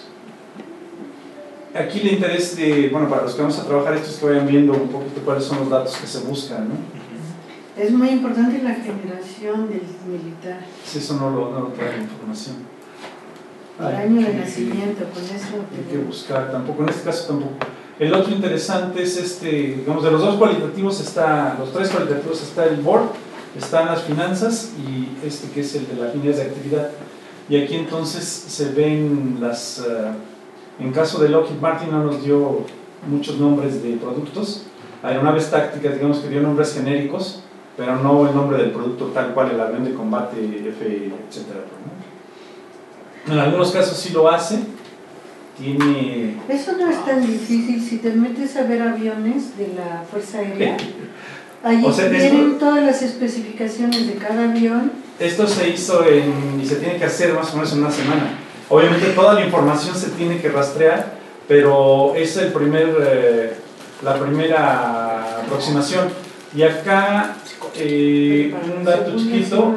Aquí el interés para los que vamos a trabajar esto es que vayan viendo un poquito cuáles son los datos que se buscan, ¿no? Es muy importante la generación del militar, Si eso no lo trae la información. el año de nacimiento, con eso. Hay que buscar, tampoco, en este caso tampoco. El otro interesante es digamos, de los dos cualitativos los tres cualitativos está el board, están las finanzas y que es el de las líneas de actividad. Y aquí entonces se ven en caso de Lockheed Martin no nos dio muchos nombres de productos, aeronaves tácticas, digamos que dio nombres genéricos, pero no el nombre del producto tal cual, el avión de combate, etc. ¿no? En algunos casos sí lo hace, tiene... Eso no es tan difícil si te metes a ver aviones de la Fuerza Aérea. Allí O sea, vienen todas las especificaciones de cada avión. Esto se hizo y se tiene que hacer más o menos en una semana. Obviamente toda la información se tiene que rastrear, pero es la primera aproximación. Y acá, un dato chiquito,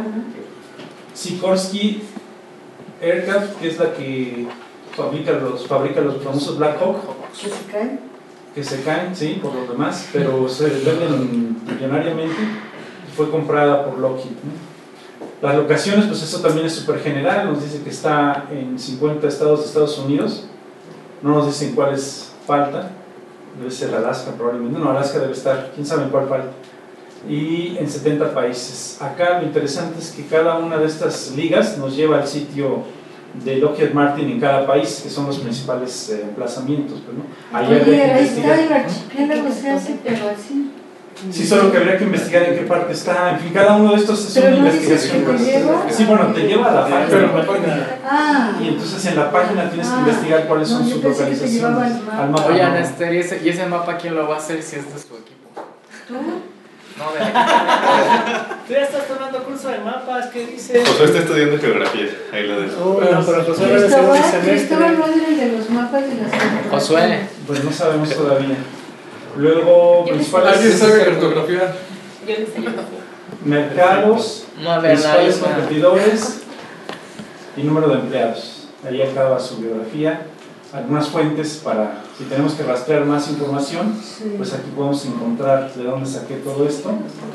Sikorsky Aircraft, que es la que fabrica los famosos Black Hawk, ¿Que se caen? que se caen, sí, por lo demás, pero se venden millonariamente, fue comprada por Lockheed, ¿no? Las locaciones, pues eso también es súper general, nos dice que está en 50 estados de Estados Unidos, no nos dicen cuáles falta, debe ser Alaska probablemente, no, Alaska debe estar, quién sabe en cuál falta, y en 70 países. Acá lo interesante es que cada una de estas ligas nos lleva al sitio de Lockheed Martin en cada país, que son los principales emplazamientos, pues, ¿no? Ahí habría que Oye, ahí investigar. está el archipiélago, se hace, pero así. Sí, solo que habría que investigar en qué parte está. En fin, cada uno de estos es Pero una no dices investigación. que te lleva. Sí, bueno, te lleva a la página. Ah, Y entonces en la página tienes que investigar cuáles son no, yo sus pensé que te llevaba localizaciones. al mapa. Oigan, no. ¿y ese mapa quién lo va a hacer si es de su equipo? ¿tú? No, de aquí. Tú ya estás tomando curso de mapas, ¿qué dices? Josué está estudiando geografía, ahí lo dejo. No, pero Josué va a decir un Cristóbal no semestre. es el de los mapas de las cartografias. Josué. Pues no sabemos todavía. Luego, principales ¿Alguien sabe cartografía? Yo les enseño. mercados, No, a ver, principales nadie. competidores y número de empleados. Ahí acaba su biografía. Algunas fuentes para, si tenemos que rastrear más información, Sí. pues aquí podemos encontrar de dónde saqué todo esto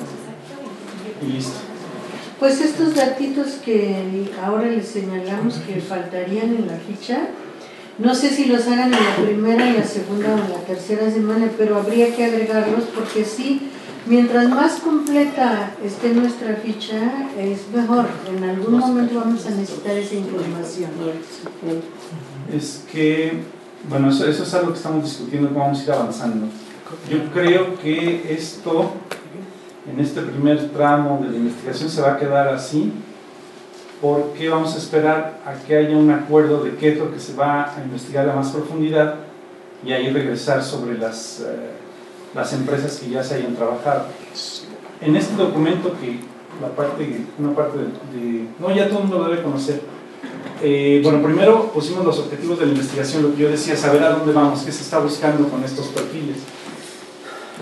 y listo. Pues estos datitos que ahora les señalamos que faltarían en la ficha, no sé si los hagan en la primera, en la segunda o en la tercera semana, pero habría que agregarlos porque sí, mientras más completa esté nuestra ficha, es mejor. En algún momento vamos a necesitar esa información. Es que, bueno, eso es algo que estamos discutiendo, cómo vamos a ir avanzando. Yo creo que esto, en este primer tramo de la investigación, se va a quedar así, porque vamos a esperar a que haya un acuerdo de qué es lo que se va a investigar a más profundidad y ahí regresar sobre las empresas que ya se hayan trabajado. En este documento, que una parte no, ya todo el mundo lo debe conocer. Bueno, primero pusimos los objetivos de la investigación, lo que yo decía, saber a dónde vamos, qué se está buscando con estos perfiles.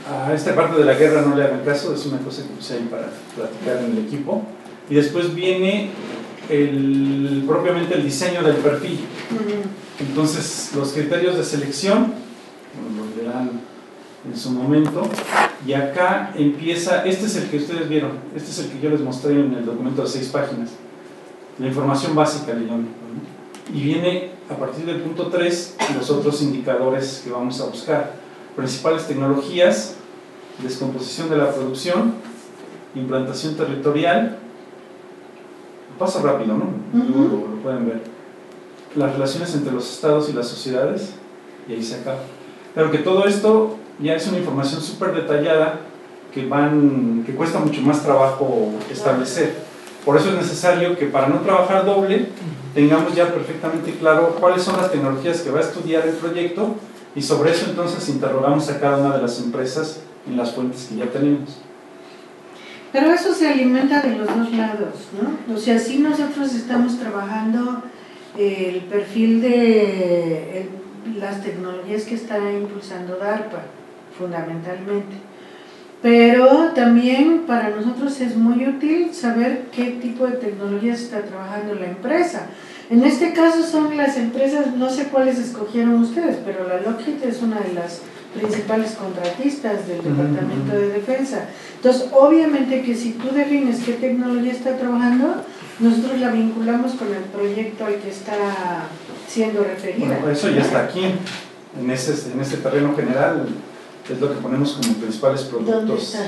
a esta parte de la guerra no le hagan caso, es una cosa que puse ahí para platicar en el equipo. Y después viene propiamente el diseño del perfil. Entonces, los criterios de selección, los verán en su momento, y acá empieza, este es el que ustedes vieron, este es el que yo les mostré en el documento de 6 páginas, la información básica, le llamo, y viene a partir del punto 3 los otros indicadores que vamos a buscar: principales tecnologías, descomposición de la producción, implantación territorial, pasa rápido, ¿no? Luego lo pueden ver, las relaciones entre los estados y las sociedades, y ahí se acaba. Claro que todo esto ya es una información súper detallada que cuesta mucho más trabajo establecer. Por eso es necesario que, para no trabajar doble, tengamos ya perfectamente claro cuáles son las tecnologías que va a estudiar el proyecto, y sobre eso entonces interrogamos a cada una de las empresas en las fuentes que ya tenemos. Pero eso se alimenta de los dos lados, ¿no? O sea, si nosotros estamos trabajando el perfil de las tecnologías que está impulsando DARPA, fundamentalmente. Pero también para nosotros es muy útil saber qué tipo de tecnologías está trabajando la empresa. En este caso son las empresas, no sé cuáles escogieron ustedes, pero la Lockheed es una de las principales contratistas del Departamento de Defensa. Entonces, obviamente que si tú defines qué tecnología está trabajando, nosotros la vinculamos con el proyecto al que está siendo referida. Bueno, eso ya está aquí, en ese terreno general, es lo que ponemos como principales productos. ¿Dónde está?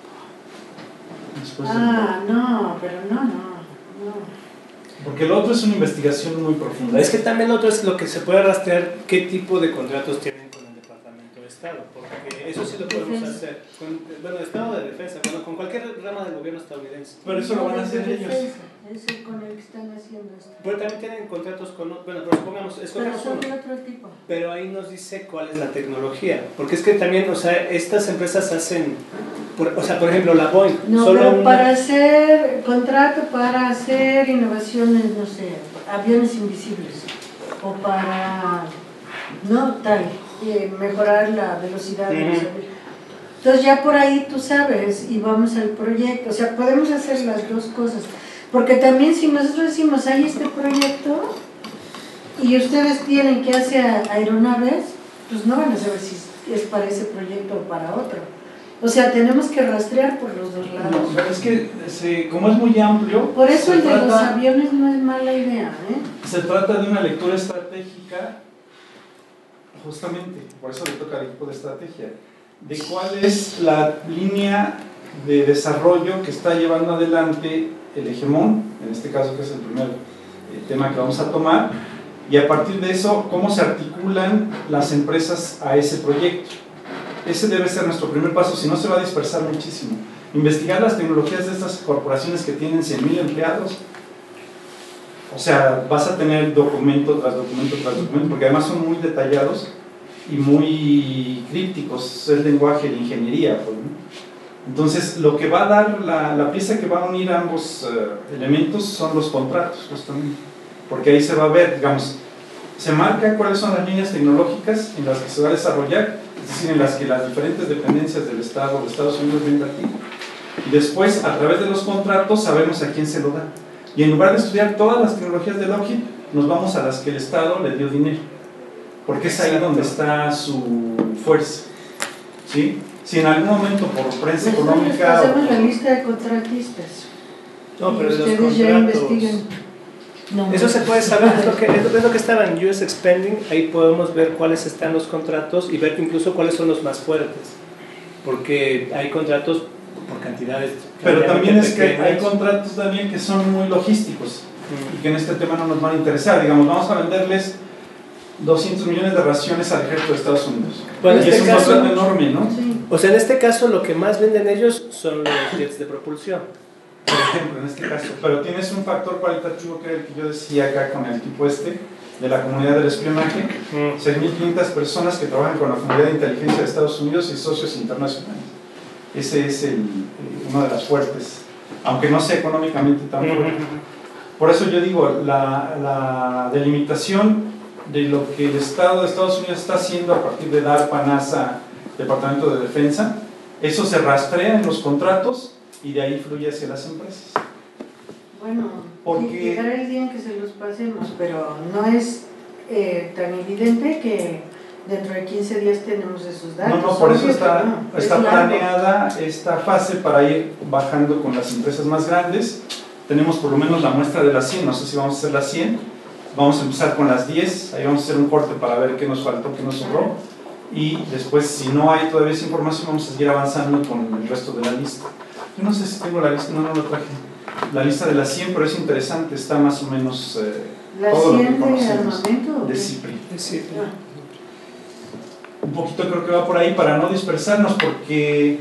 No, pero no. Porque lo otro es una investigación muy profunda. Es que también lo otro es lo que se puede rastrear, qué tipo de contratos tienen con el Departamento de Estado, porque eso sí lo podemos hacer con el Estado de Defensa, con cualquier rama del gobierno estadounidense. Pero eso lo van a hacer ellos. Es el con el que están haciendo esto. Pero también tienen contratos con, pero supongamos, escogemos Pero son de uno. otro tipo. Pero ahí nos dice cuál es la tecnología, porque es que también, o sea, estas empresas hacen, por ejemplo, la Boeing. No, solo pero para hacer contrato, para hacer innovaciones, no sé, aviones invisibles, o para, mejorar la velocidad de los aviones. Entonces ya por ahí tú sabes, y vamos al proyecto, o sea, podemos hacer las dos cosas. Porque también si nosotros decimos, hay este proyecto y ustedes tienen que hacer aeronaves, pues no van a saber si es para ese proyecto o para otro. O sea, tenemos que rastrear por los dos lados. No, pero es que como es muy amplio... Por eso el de los aviones no es mala idea, ¿eh? Se trata de una lectura estratégica, justamente, por eso le toca al equipo de estrategia, de cuál es la línea de desarrollo que está llevando adelante el hegemón, en este caso que es el primer tema que vamos a tomar, y a partir de eso, cómo se articulan las empresas a ese proyecto. Ese debe ser nuestro primer paso, si no se va a dispersar muchísimo. Investigar las tecnologías de estas corporaciones que tienen 100,000 empleados. O sea, vas a tener documento tras documento tras documento, porque además son muy detallados y muy crípticos, es el lenguaje de ingeniería, pues, ¿no? Entonces, lo que va a dar, la pieza que va a unir ambos elementos son los contratos, justamente, porque ahí se va a ver, digamos, se marca cuáles son las líneas tecnológicas en las que se va a desarrollar, es decir, en las que las diferentes dependencias del Estado, de Estados Unidos, ven aquí, y después, a través de los contratos, sabemos a quién se lo da, y en lugar de estudiar todas las tecnologías de Lockheed, nos vamos a las que el Estado le dio dinero, porque es ahí donde está su fuerza, ¿sí? Si en algún momento por prensa económica... Hacemos la lista de contratistas. No, pero y los ustedes ya contratos... investigan. No, Eso se puede saber, es lo que estaba en US Expanding, ahí podemos ver cuáles están los contratos y ver incluso cuáles son los más fuertes, porque hay contratos por cantidades... Pero también es que hay contratos también que son muy logísticos y que en este tema no nos van a interesar. Digamos, vamos a venderles 200 millones de raciones al ejército de Estados Unidos. Bueno, y es un contrato enorme, ¿no? Sí. O sea, en este caso lo que más venden ellos son los jets de propulsión. Por ejemplo, en este caso. Pero tienes un factor cualitativo que era el que yo decía acá con el tipo de la comunidad del espionaje, 6.500 personas que trabajan con la comunidad de inteligencia de Estados Unidos y socios internacionales. Ese es uno de las fuertes, aunque no sea económicamente tan fuerte. Por eso yo digo, la delimitación de lo que el Estado de Estados Unidos está haciendo a partir de DARPA, NASA, Departamento de Defensa, Eso se rastrea en los contratos y de ahí fluye hacia las empresas. Bueno, Porque- llegará el día en que se los pasemos, pero no es tan evidente que dentro de 15 días tenemos esos datos. No, por eso Obvio está, que no, está es largo. planeada esta fase para ir bajando con las empresas más grandes. Tenemos por lo menos la muestra de las 100, no sé si vamos a hacer las 100. Vamos a empezar con las 10, ahí vamos a hacer un corte para ver qué nos faltó, qué nos sobró. Y después, si no hay todavía esa información, vamos a seguir avanzando con el resto de la lista. Yo no sé si tengo la lista, no lo traje. La lista de las 100, pero es interesante, está más o menos ¿La todo lo que 100 de conocemos armamento? de CIPRI. Sí. Un poquito creo que va por ahí para no dispersarnos, porque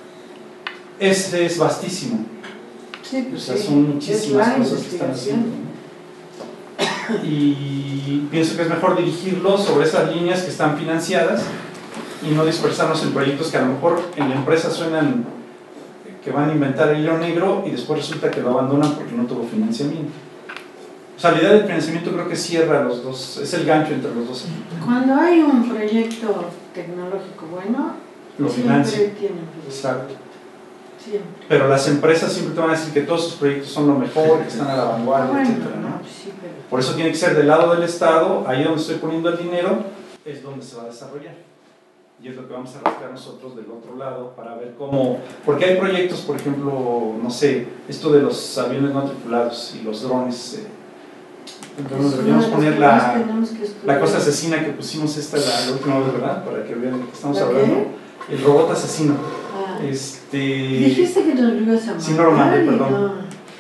es vastísimo. Sí, O pues sea, sí, son es muchísimas la cosas que están haciendo, investigación. ¿no? Y pienso que es mejor dirigirlo sobre esas líneas que están financiadas y no dispersarnos en proyectos que a lo mejor en la empresa suenan que van a inventar el hilo negro y después resulta que lo abandonan porque no tuvo financiamiento. O sea, la idea del financiamiento creo que cierra los dos, es el gancho entre los dos. Cuando hay un proyecto tecnológico bueno, Lo siempre financia. tienen. Exacto. Siempre. Pero las empresas siempre te van a decir que todos sus proyectos son lo mejor, que están a la vanguardia, Bueno, etcétera, ¿no? no, pues sí, pero... Por eso tiene que ser del lado del Estado, ahí donde estoy poniendo el dinero, es donde se va a desarrollar. Y es lo que vamos a rastrear nosotros del otro lado para ver cómo... Porque hay proyectos, por ejemplo, no sé, esto de los aviones no tripulados y los drones. Entonces deberíamos poner la cosa asesina que pusimos la última vez, ¿verdad? Para que vean de qué estamos ¿La hablando. qué? El robot asesino. Ah, Dijiste que nos lo ibas a mandar. Sí, no lo mandé, y perdón.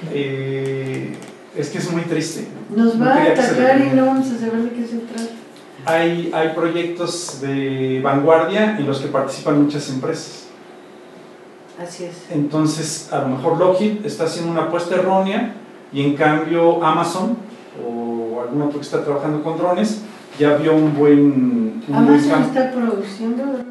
Es que es muy triste. Nos No va a quería que se atacar y repita. no vamos a saber de qué se trata. Hay proyectos de vanguardia en los que participan muchas empresas. Así es. Entonces, a lo mejor Lockheed está haciendo una apuesta errónea y en cambio Amazon o algún otro que está trabajando con drones ya vio un buen Amazon campo. está produciendo, ¿verdad?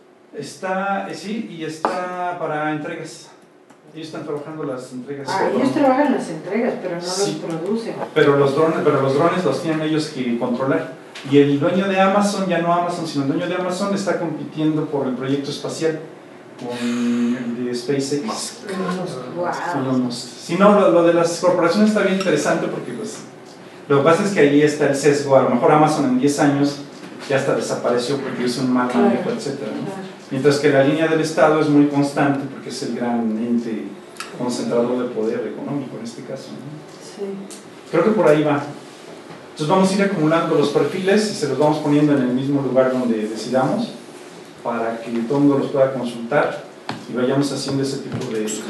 Sí, y está para entregas. Ellos están trabajando las entregas. Ah, ellos trabajan las entregas, pero no Sí. los producen. Pero los drones los tienen ellos que controlar. Y el dueño de Amazon, ya no Amazon, sino el dueño de Amazon está compitiendo por el proyecto espacial con el de SpaceX. Wow. Elon Musk. Si no, lo de las corporaciones está bien interesante porque pues, lo que pasa es que ahí está el sesgo. A lo mejor Amazon en 10 años ya hasta desapareció porque hizo un mal manejo, etc. Mientras que la línea del Estado es muy constante porque es el gran ente concentrador de poder económico en este caso, ¿no? Sí. Creo que por ahí va. Entonces vamos a ir acumulando los perfiles y se los vamos poniendo en el mismo lugar donde decidamos para que todo el mundo los pueda consultar y vayamos haciendo ese tipo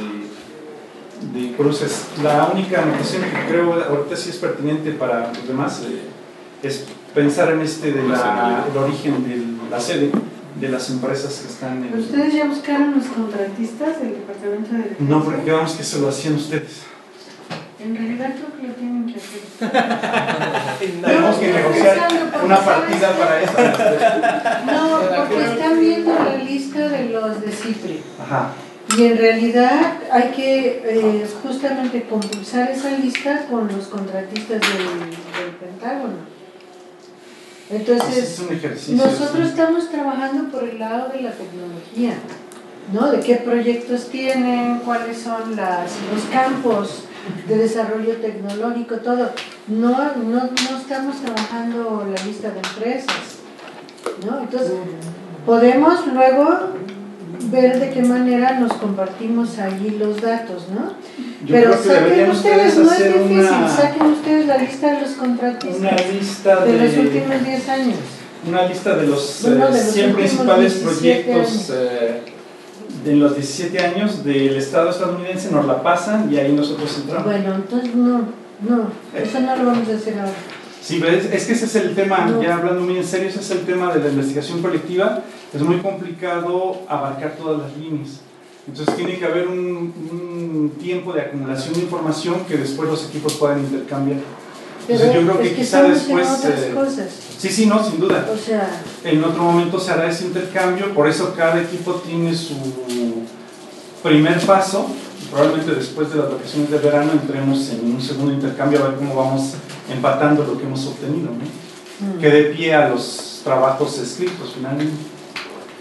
de cruces. La única anotación que creo ahorita sí es pertinente para los demás es pensar en el origen de la sede de las empresas que están en... ¿Ustedes ya buscaron los contratistas del Departamento de Defensa? No, porque quedamos que se lo hacían ustedes. En realidad creo que lo tienen que hacer. Tenemos que negociar una partida para eso. No, porque están viendo la lista de los de CIPRI. Ajá. Y en realidad hay que justamente compulsar esa lista con los contratistas del Pentágono. Entonces, Es un ejercicio. nosotros estamos trabajando por el lado de la tecnología, ¿no? De qué proyectos tienen, cuáles son los campos de desarrollo tecnológico, todo. No estamos trabajando la lista de empresas, ¿no? Entonces, podemos luego ver de qué manera nos compartimos allí los datos, ¿no? Yo Pero creo que saquen deberían ustedes, no es hacer difícil, saquen ustedes la lista de los contratistas una lista de los últimos 10 años. una lista de los, Bueno, de los 100 últimos principales 17 proyectos de los 17 años del Estado estadounidense, nos la pasan y ahí nosotros entramos. Bueno, entonces no, eso no lo vamos a hacer ahora. Sí, pero es que ese es el tema, No. ya hablando muy en serio, ese es el tema de la investigación colectiva. Es muy complicado abarcar todas las líneas. Entonces tiene que haber un tiempo de acumulación de información que después los equipos puedan intercambiar. Pero Entonces yo creo que es quizá estamos después... en otras cosas. Sí, no, sin duda. O sea, En otro momento se hará ese intercambio, por eso cada equipo tiene su primer paso. Probablemente después de las vacaciones de verano entremos en un segundo intercambio a ver cómo vamos empatando lo que hemos obtenido, ¿no? Que dé pie a los trabajos escritos finalmente.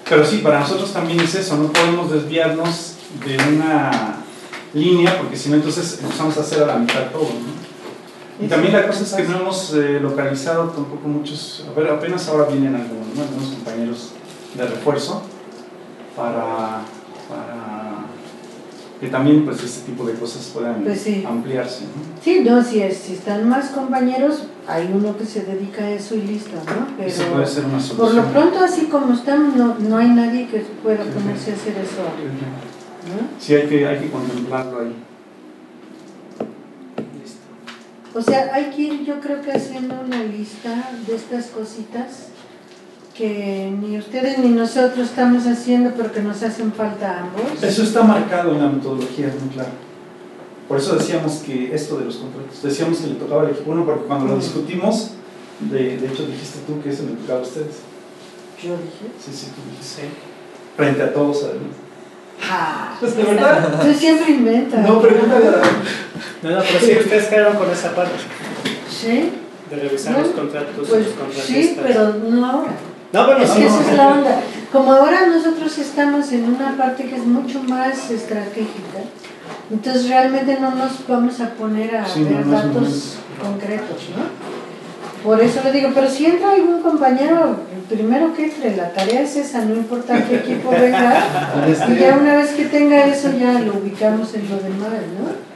Pero sí, para nosotros también es eso, no podemos desviarnos de una línea, porque si no entonces empezamos a hacer a la mitad todo, ¿no? Y también la cosa es que no hemos localizado tampoco muchos, a ver, apenas ahora vienen algunos compañeros de refuerzo para que también pues este tipo de cosas puedan Pues sí. ampliarse, ¿no? Sí, no, si están más compañeros, hay uno que se dedica a eso y listo, ¿no? Pero Eso puede ser una solución. por lo pronto, así como están, no hay nadie que pueda ponerse a hacer eso, ¿no? Sí, hay que contemplarlo ahí. O sea, hay que ir, yo creo que haciendo una lista de estas cositas que ni ustedes ni nosotros estamos haciendo, pero que nos hacen falta a ambos. Eso está marcado en la metodología, muy claro. Por eso decíamos que esto de los contratos, decíamos que le tocaba al equipo 1, porque cuando lo discutimos, de hecho dijiste tú que eso le tocaba a ustedes. Yo dije. Sí, tú dijiste. Sí. Frente a todos, además. Ah, ¿Es de verdad? tú siempre inventas. No, pregúntale a la... No, pero sí, ustedes quedaron con esa parte. ¿Sí? De revisar los contratos Pues los contratistas. sí, pero no ahora. No, bueno, Es que esa es la onda. Como ahora nosotros estamos en una parte que es mucho más estratégica, entonces realmente no nos vamos a poner a ver datos concretos, ¿no? Por eso le digo, pero si entra algún compañero, el primero que entre, la tarea es esa, no importa qué equipo venga, y ya una vez que tenga eso ya lo ubicamos en lo demás, ¿no?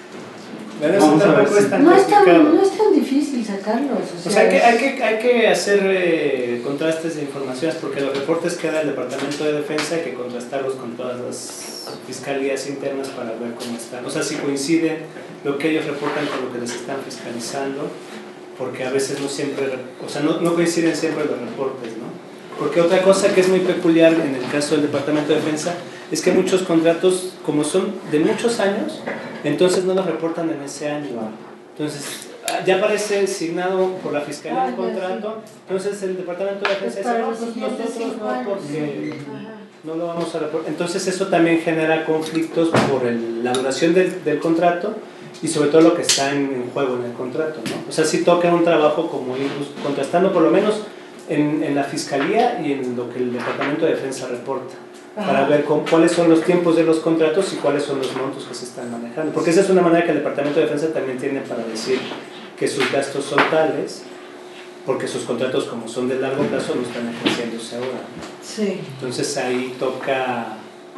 Pero eso tampoco es tan No es complicado. tan difícil sacarlos. O sea, hay que hacer contrastes de informaciones, porque los reportes que da el Departamento de Defensa hay que contrastarlos con todas las fiscalías internas para ver cómo están. O sea, si coincide lo que ellos reportan con lo que les están fiscalizando, porque a veces no siempre, o sea, no coinciden siempre los reportes, ¿no? Porque otra cosa que es muy peculiar en el caso del Departamento de Defensa es que muchos contratos, como son de muchos años, entonces no los reportan en ese año. Entonces, ya aparece asignado por la Fiscalía el contrato, entonces el Departamento de Defensa dice, no, pues nosotros no, porque no lo vamos a reportar. Entonces eso también genera conflictos por la duración del contrato y sobre todo lo que está en juego en el contrato, ¿no? O sea, sí toca un trabajo como ir contrastando por lo menos en la Fiscalía y en lo que el Departamento de Defensa reporta, para ver cuáles son los tiempos de los contratos y cuáles son los montos que se están manejando. Porque esa es una manera que el Departamento de Defensa también tiene para decir que sus gastos son tales, porque sus contratos, como son de largo plazo, no están ejerciéndose ahora. Sí. Entonces ahí toca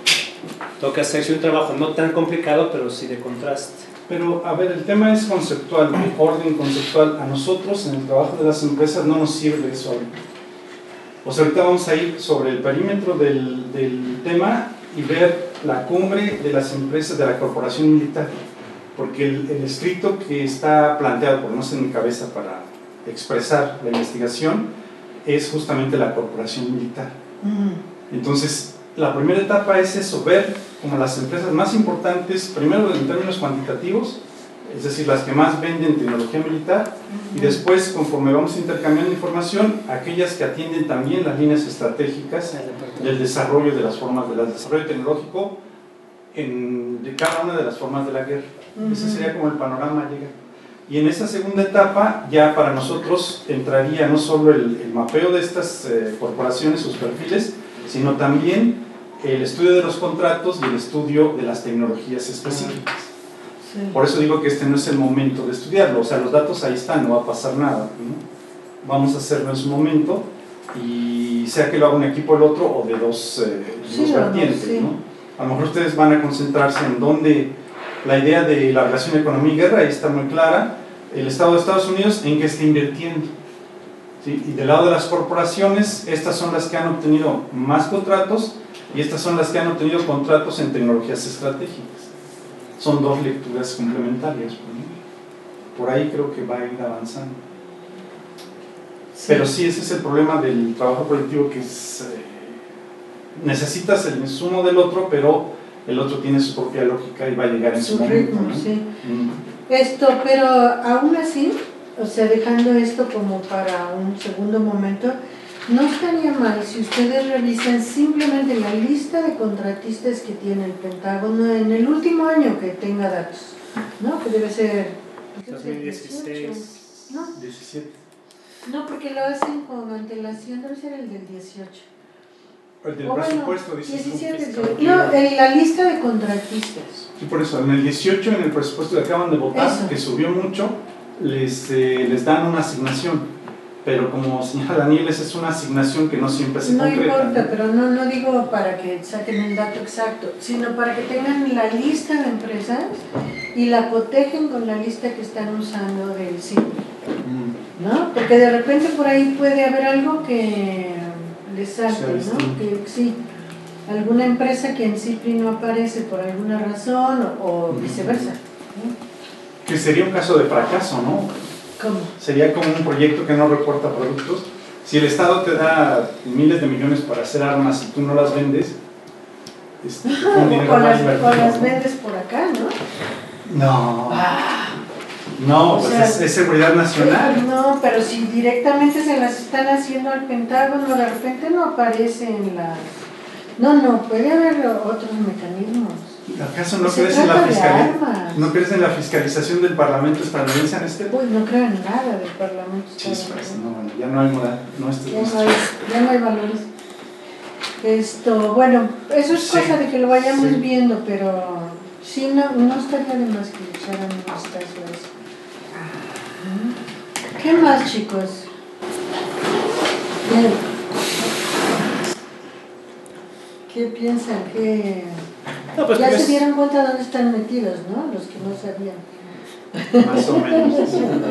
hacerse un trabajo no tan complicado, pero sí de contraste. Pero, a ver, el tema es conceptual, de orden conceptual. A nosotros, en el trabajo de las empresas, no nos sirve eso ahorita. O sea, ahorita vamos a ir sobre el perímetro del tema y ver la cumbre de las empresas de la corporación militar. Porque el escrito que está planteado, por no sé en mi cabeza, para expresar la investigación, es justamente la corporación militar. Entonces, la primera etapa es eso, ver como las empresas más importantes, primero en términos cuantitativos, es decir, las que más venden tecnología militar, y después, conforme vamos intercambiando información, aquellas que atienden también las líneas estratégicas del desarrollo de las formas del desarrollo tecnológico de cada una de las formas de la guerra. Ese sería como el panorama llega. Y en esta segunda etapa, ya para nosotros entraría no solo el mapeo de estas corporaciones, sus perfiles, sino también el estudio de los contratos y el estudio de las tecnologías específicas. Sí. Por eso digo que este no es el momento de estudiarlo, o sea, los datos ahí están, no va a pasar nada, ¿no? Vamos a hacerlo en su momento, y sea que lo haga un equipo o el otro, o de dos vertientes, sí. ¿no? A lo mejor ustedes van a concentrarse en donde la idea de la relación economía y guerra, ahí está muy clara, el Estado de Estados Unidos en qué está invirtiendo. ¿Sí? Y del lado de las corporaciones, estas son las que han obtenido más contratos y estas son las que han obtenido contratos en tecnologías estratégicas. Son dos lecturas complementarias, ¿no? Por ahí creo que va a ir avanzando. Sí. Pero sí, ese es el problema del trabajo colectivo, que es, necesitas el insumo del otro, pero el otro tiene su propia lógica y va a llegar en su ritmo, momento, ¿no? Sí. Pero aún así, o sea, dejando esto como para un segundo momento, no estaría mal si ustedes revisan simplemente la lista de contratistas que tiene el Pentágono en el último año que tenga datos, ¿no? Que debe ser 2016. ¿No? 17. No, porque lo hacen con antelación, debe ser el del 18. El del O bueno, presupuesto, dice. 17, no, en la lista de contratistas. Sí, por eso, en el 18, en el presupuesto que acaban de votar, Eso. que subió mucho, les dan una asignación. Pero como señala Daniel, esa es una asignación que no siempre se No concreta. importa, pero no digo para que saquen el dato exacto, sino para que tengan la lista de empresas y la cotejen con la lista que están usando del CIPRI, ¿no? Porque de repente por ahí puede haber algo que les salte, ¿no? Que sí, alguna empresa que en CIPRI no aparece por alguna razón o viceversa, ¿no? Que sería un caso de fracaso, ¿no? ¿Cómo? Sería como un proyecto que no reporta productos. Si el Estado te da miles de millones para hacer armas y tú no las vendes, un dinero O mal invertido, las ¿no? vendes por acá, ¿no? No, Ah, no, o pues sea, es seguridad nacional. No, pero si directamente se las están haciendo al Pentágono, de repente no aparece en las... No, puede haber otros mecanismos. ¿Acaso no Se crees en la trata de fiscalización? armas. ¿No crees en la fiscalización del Parlamento estadounidense en este? Uy, no creo en nada del Parlamento Chispas, estadounidense. no, bueno, ya no hay moral, no estés Ya no hay valores. Bueno, eso es Sí, cosa de que lo vayamos sí. viendo, pero sí, no estaría de más que le echaran un vistazo a eso. ¿Qué más, chicos? Bien. ¿Qué piensan? No, pues Ya pues, se dieron cuenta dónde están metidos, ¿no? Los que no sabían. Más o menos.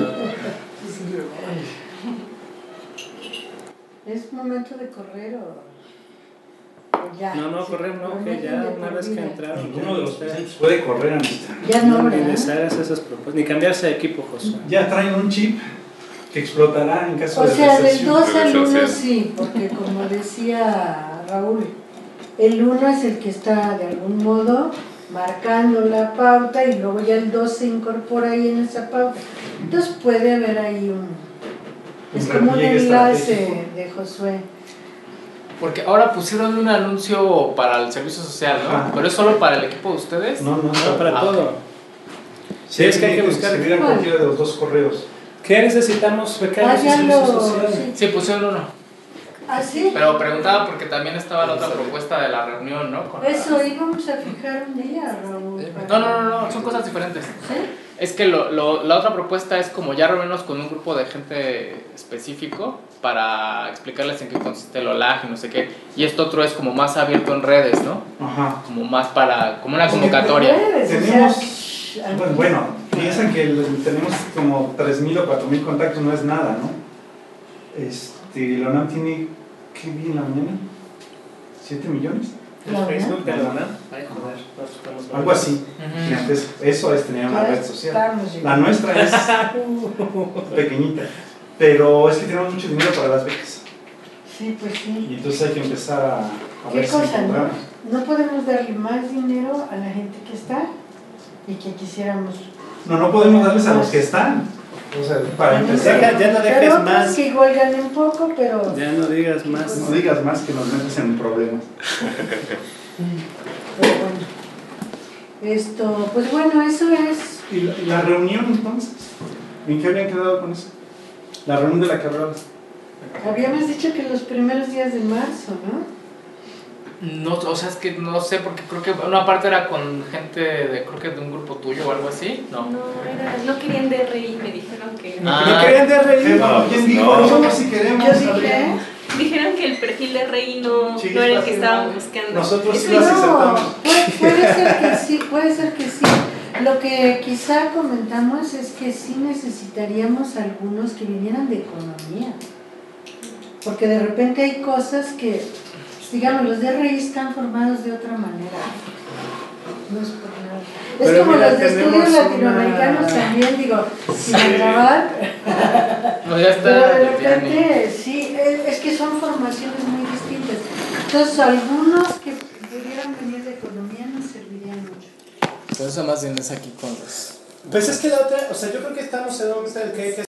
¿Es momento de correr o ya? no, correr no, que ya una vez que entraron. Ninguno de los presentes puede correr, amistad. Ya no, Ni ¿verdad? les hagas esas propuestas, ni cambiarse de equipo, Josué. Ya traen un chip que explotará en caso O de sea, del recesión. 2 al 1 Recesión. sí, porque como decía Raúl, el 1 es el que está de algún modo marcando la pauta y luego ya el 2 se incorpora ahí en esa pauta. Entonces puede haber ahí es como un repliegue enlace estratégico. de Josué. Porque ahora pusieron un anuncio para el servicio social, ¿no? Ajá. Pero es solo para el equipo de ustedes. No, No, para Ah, todo. Sí, es que hay que buscar. Escribir en cualquiera de los dos correos. ¿Qué necesitamos? Becarios y Ya servicio lo... social. sí. Sí, pusieron uno. ¿Ah, sí? Pero preguntaba porque también estaba la otra propuesta de la reunión, ¿no? Con la- Eso, íbamos a fijar un día, Raúl. No, son cosas diferentes. ¿Sí? Es que la otra propuesta es como ya reunirnos con un grupo de gente específico para explicarles en qué consiste el OLAG y no sé qué. Y esto otro es como más abierto en redes, ¿no? Ajá. Como más como una convocatoria. Tenemos... Bueno, piensan que tenemos como 3.000 o 4.000 contactos, no es nada, ¿no? La UNAM tiene, ¿qué vi en la mañana? ¿7 millones? El Facebook de la UNAM. Ay, joder, nosotros estamos Algo así. Ujú. Fíjate, eso es tener una red social. La nuestra es pequeñita, pero es que tenemos mucho dinero para las becas. Sí, pues sí. Y entonces hay que empezar a ¿Qué ver si cosa, no? encontramos. No podemos darle más dinero a la gente que está y que quisiéramos. No podemos darles a los que están. O sea, para empezar, Ya no dejes Pero más. otros que igual ganen poco, pero... Ya no digas más. no digas más que nos metes en problemas. Pero bueno. Pues bueno, eso es... ¿Y la reunión entonces? ¿En qué habían quedado con eso? La reunión de la que hablabas. Habíamos dicho que los primeros días de marzo, ¿no? No, o sea, es que no sé, porque creo que una parte era con gente creo que de un grupo tuyo o algo así, ¿no? No querían DRI, me dijeron que... Ah. ¿No querían de reír? No, ¿Quién pues dijo? no. Nosotros si queremos. Yo dije... Adrián. Dijeron que el perfil de RI no Sí, era el fácil, que estaban ¿no? buscando. Nosotros sí Eso las es- aceptamos. Puede ser que sí, puede ser que sí. Lo que quizá comentamos es que sí necesitaríamos algunos que vinieran de economía. Porque de repente hay cosas que, digamos, los DRI están formados de otra manera. No es por nada. Es Pero como mira, los de estudios tenemos latinoamericanos una- también, digo, sin grabar. No, ya está. Pero de ya ni- repente, sí, es que son formaciones muy distintas. Entonces, algunos que pudieran venir de economía nos servirían mucho. Pero eso más bien es aquí con los... Pues es que la otra, o sea, yo creo que estamos en un momento en el que hay que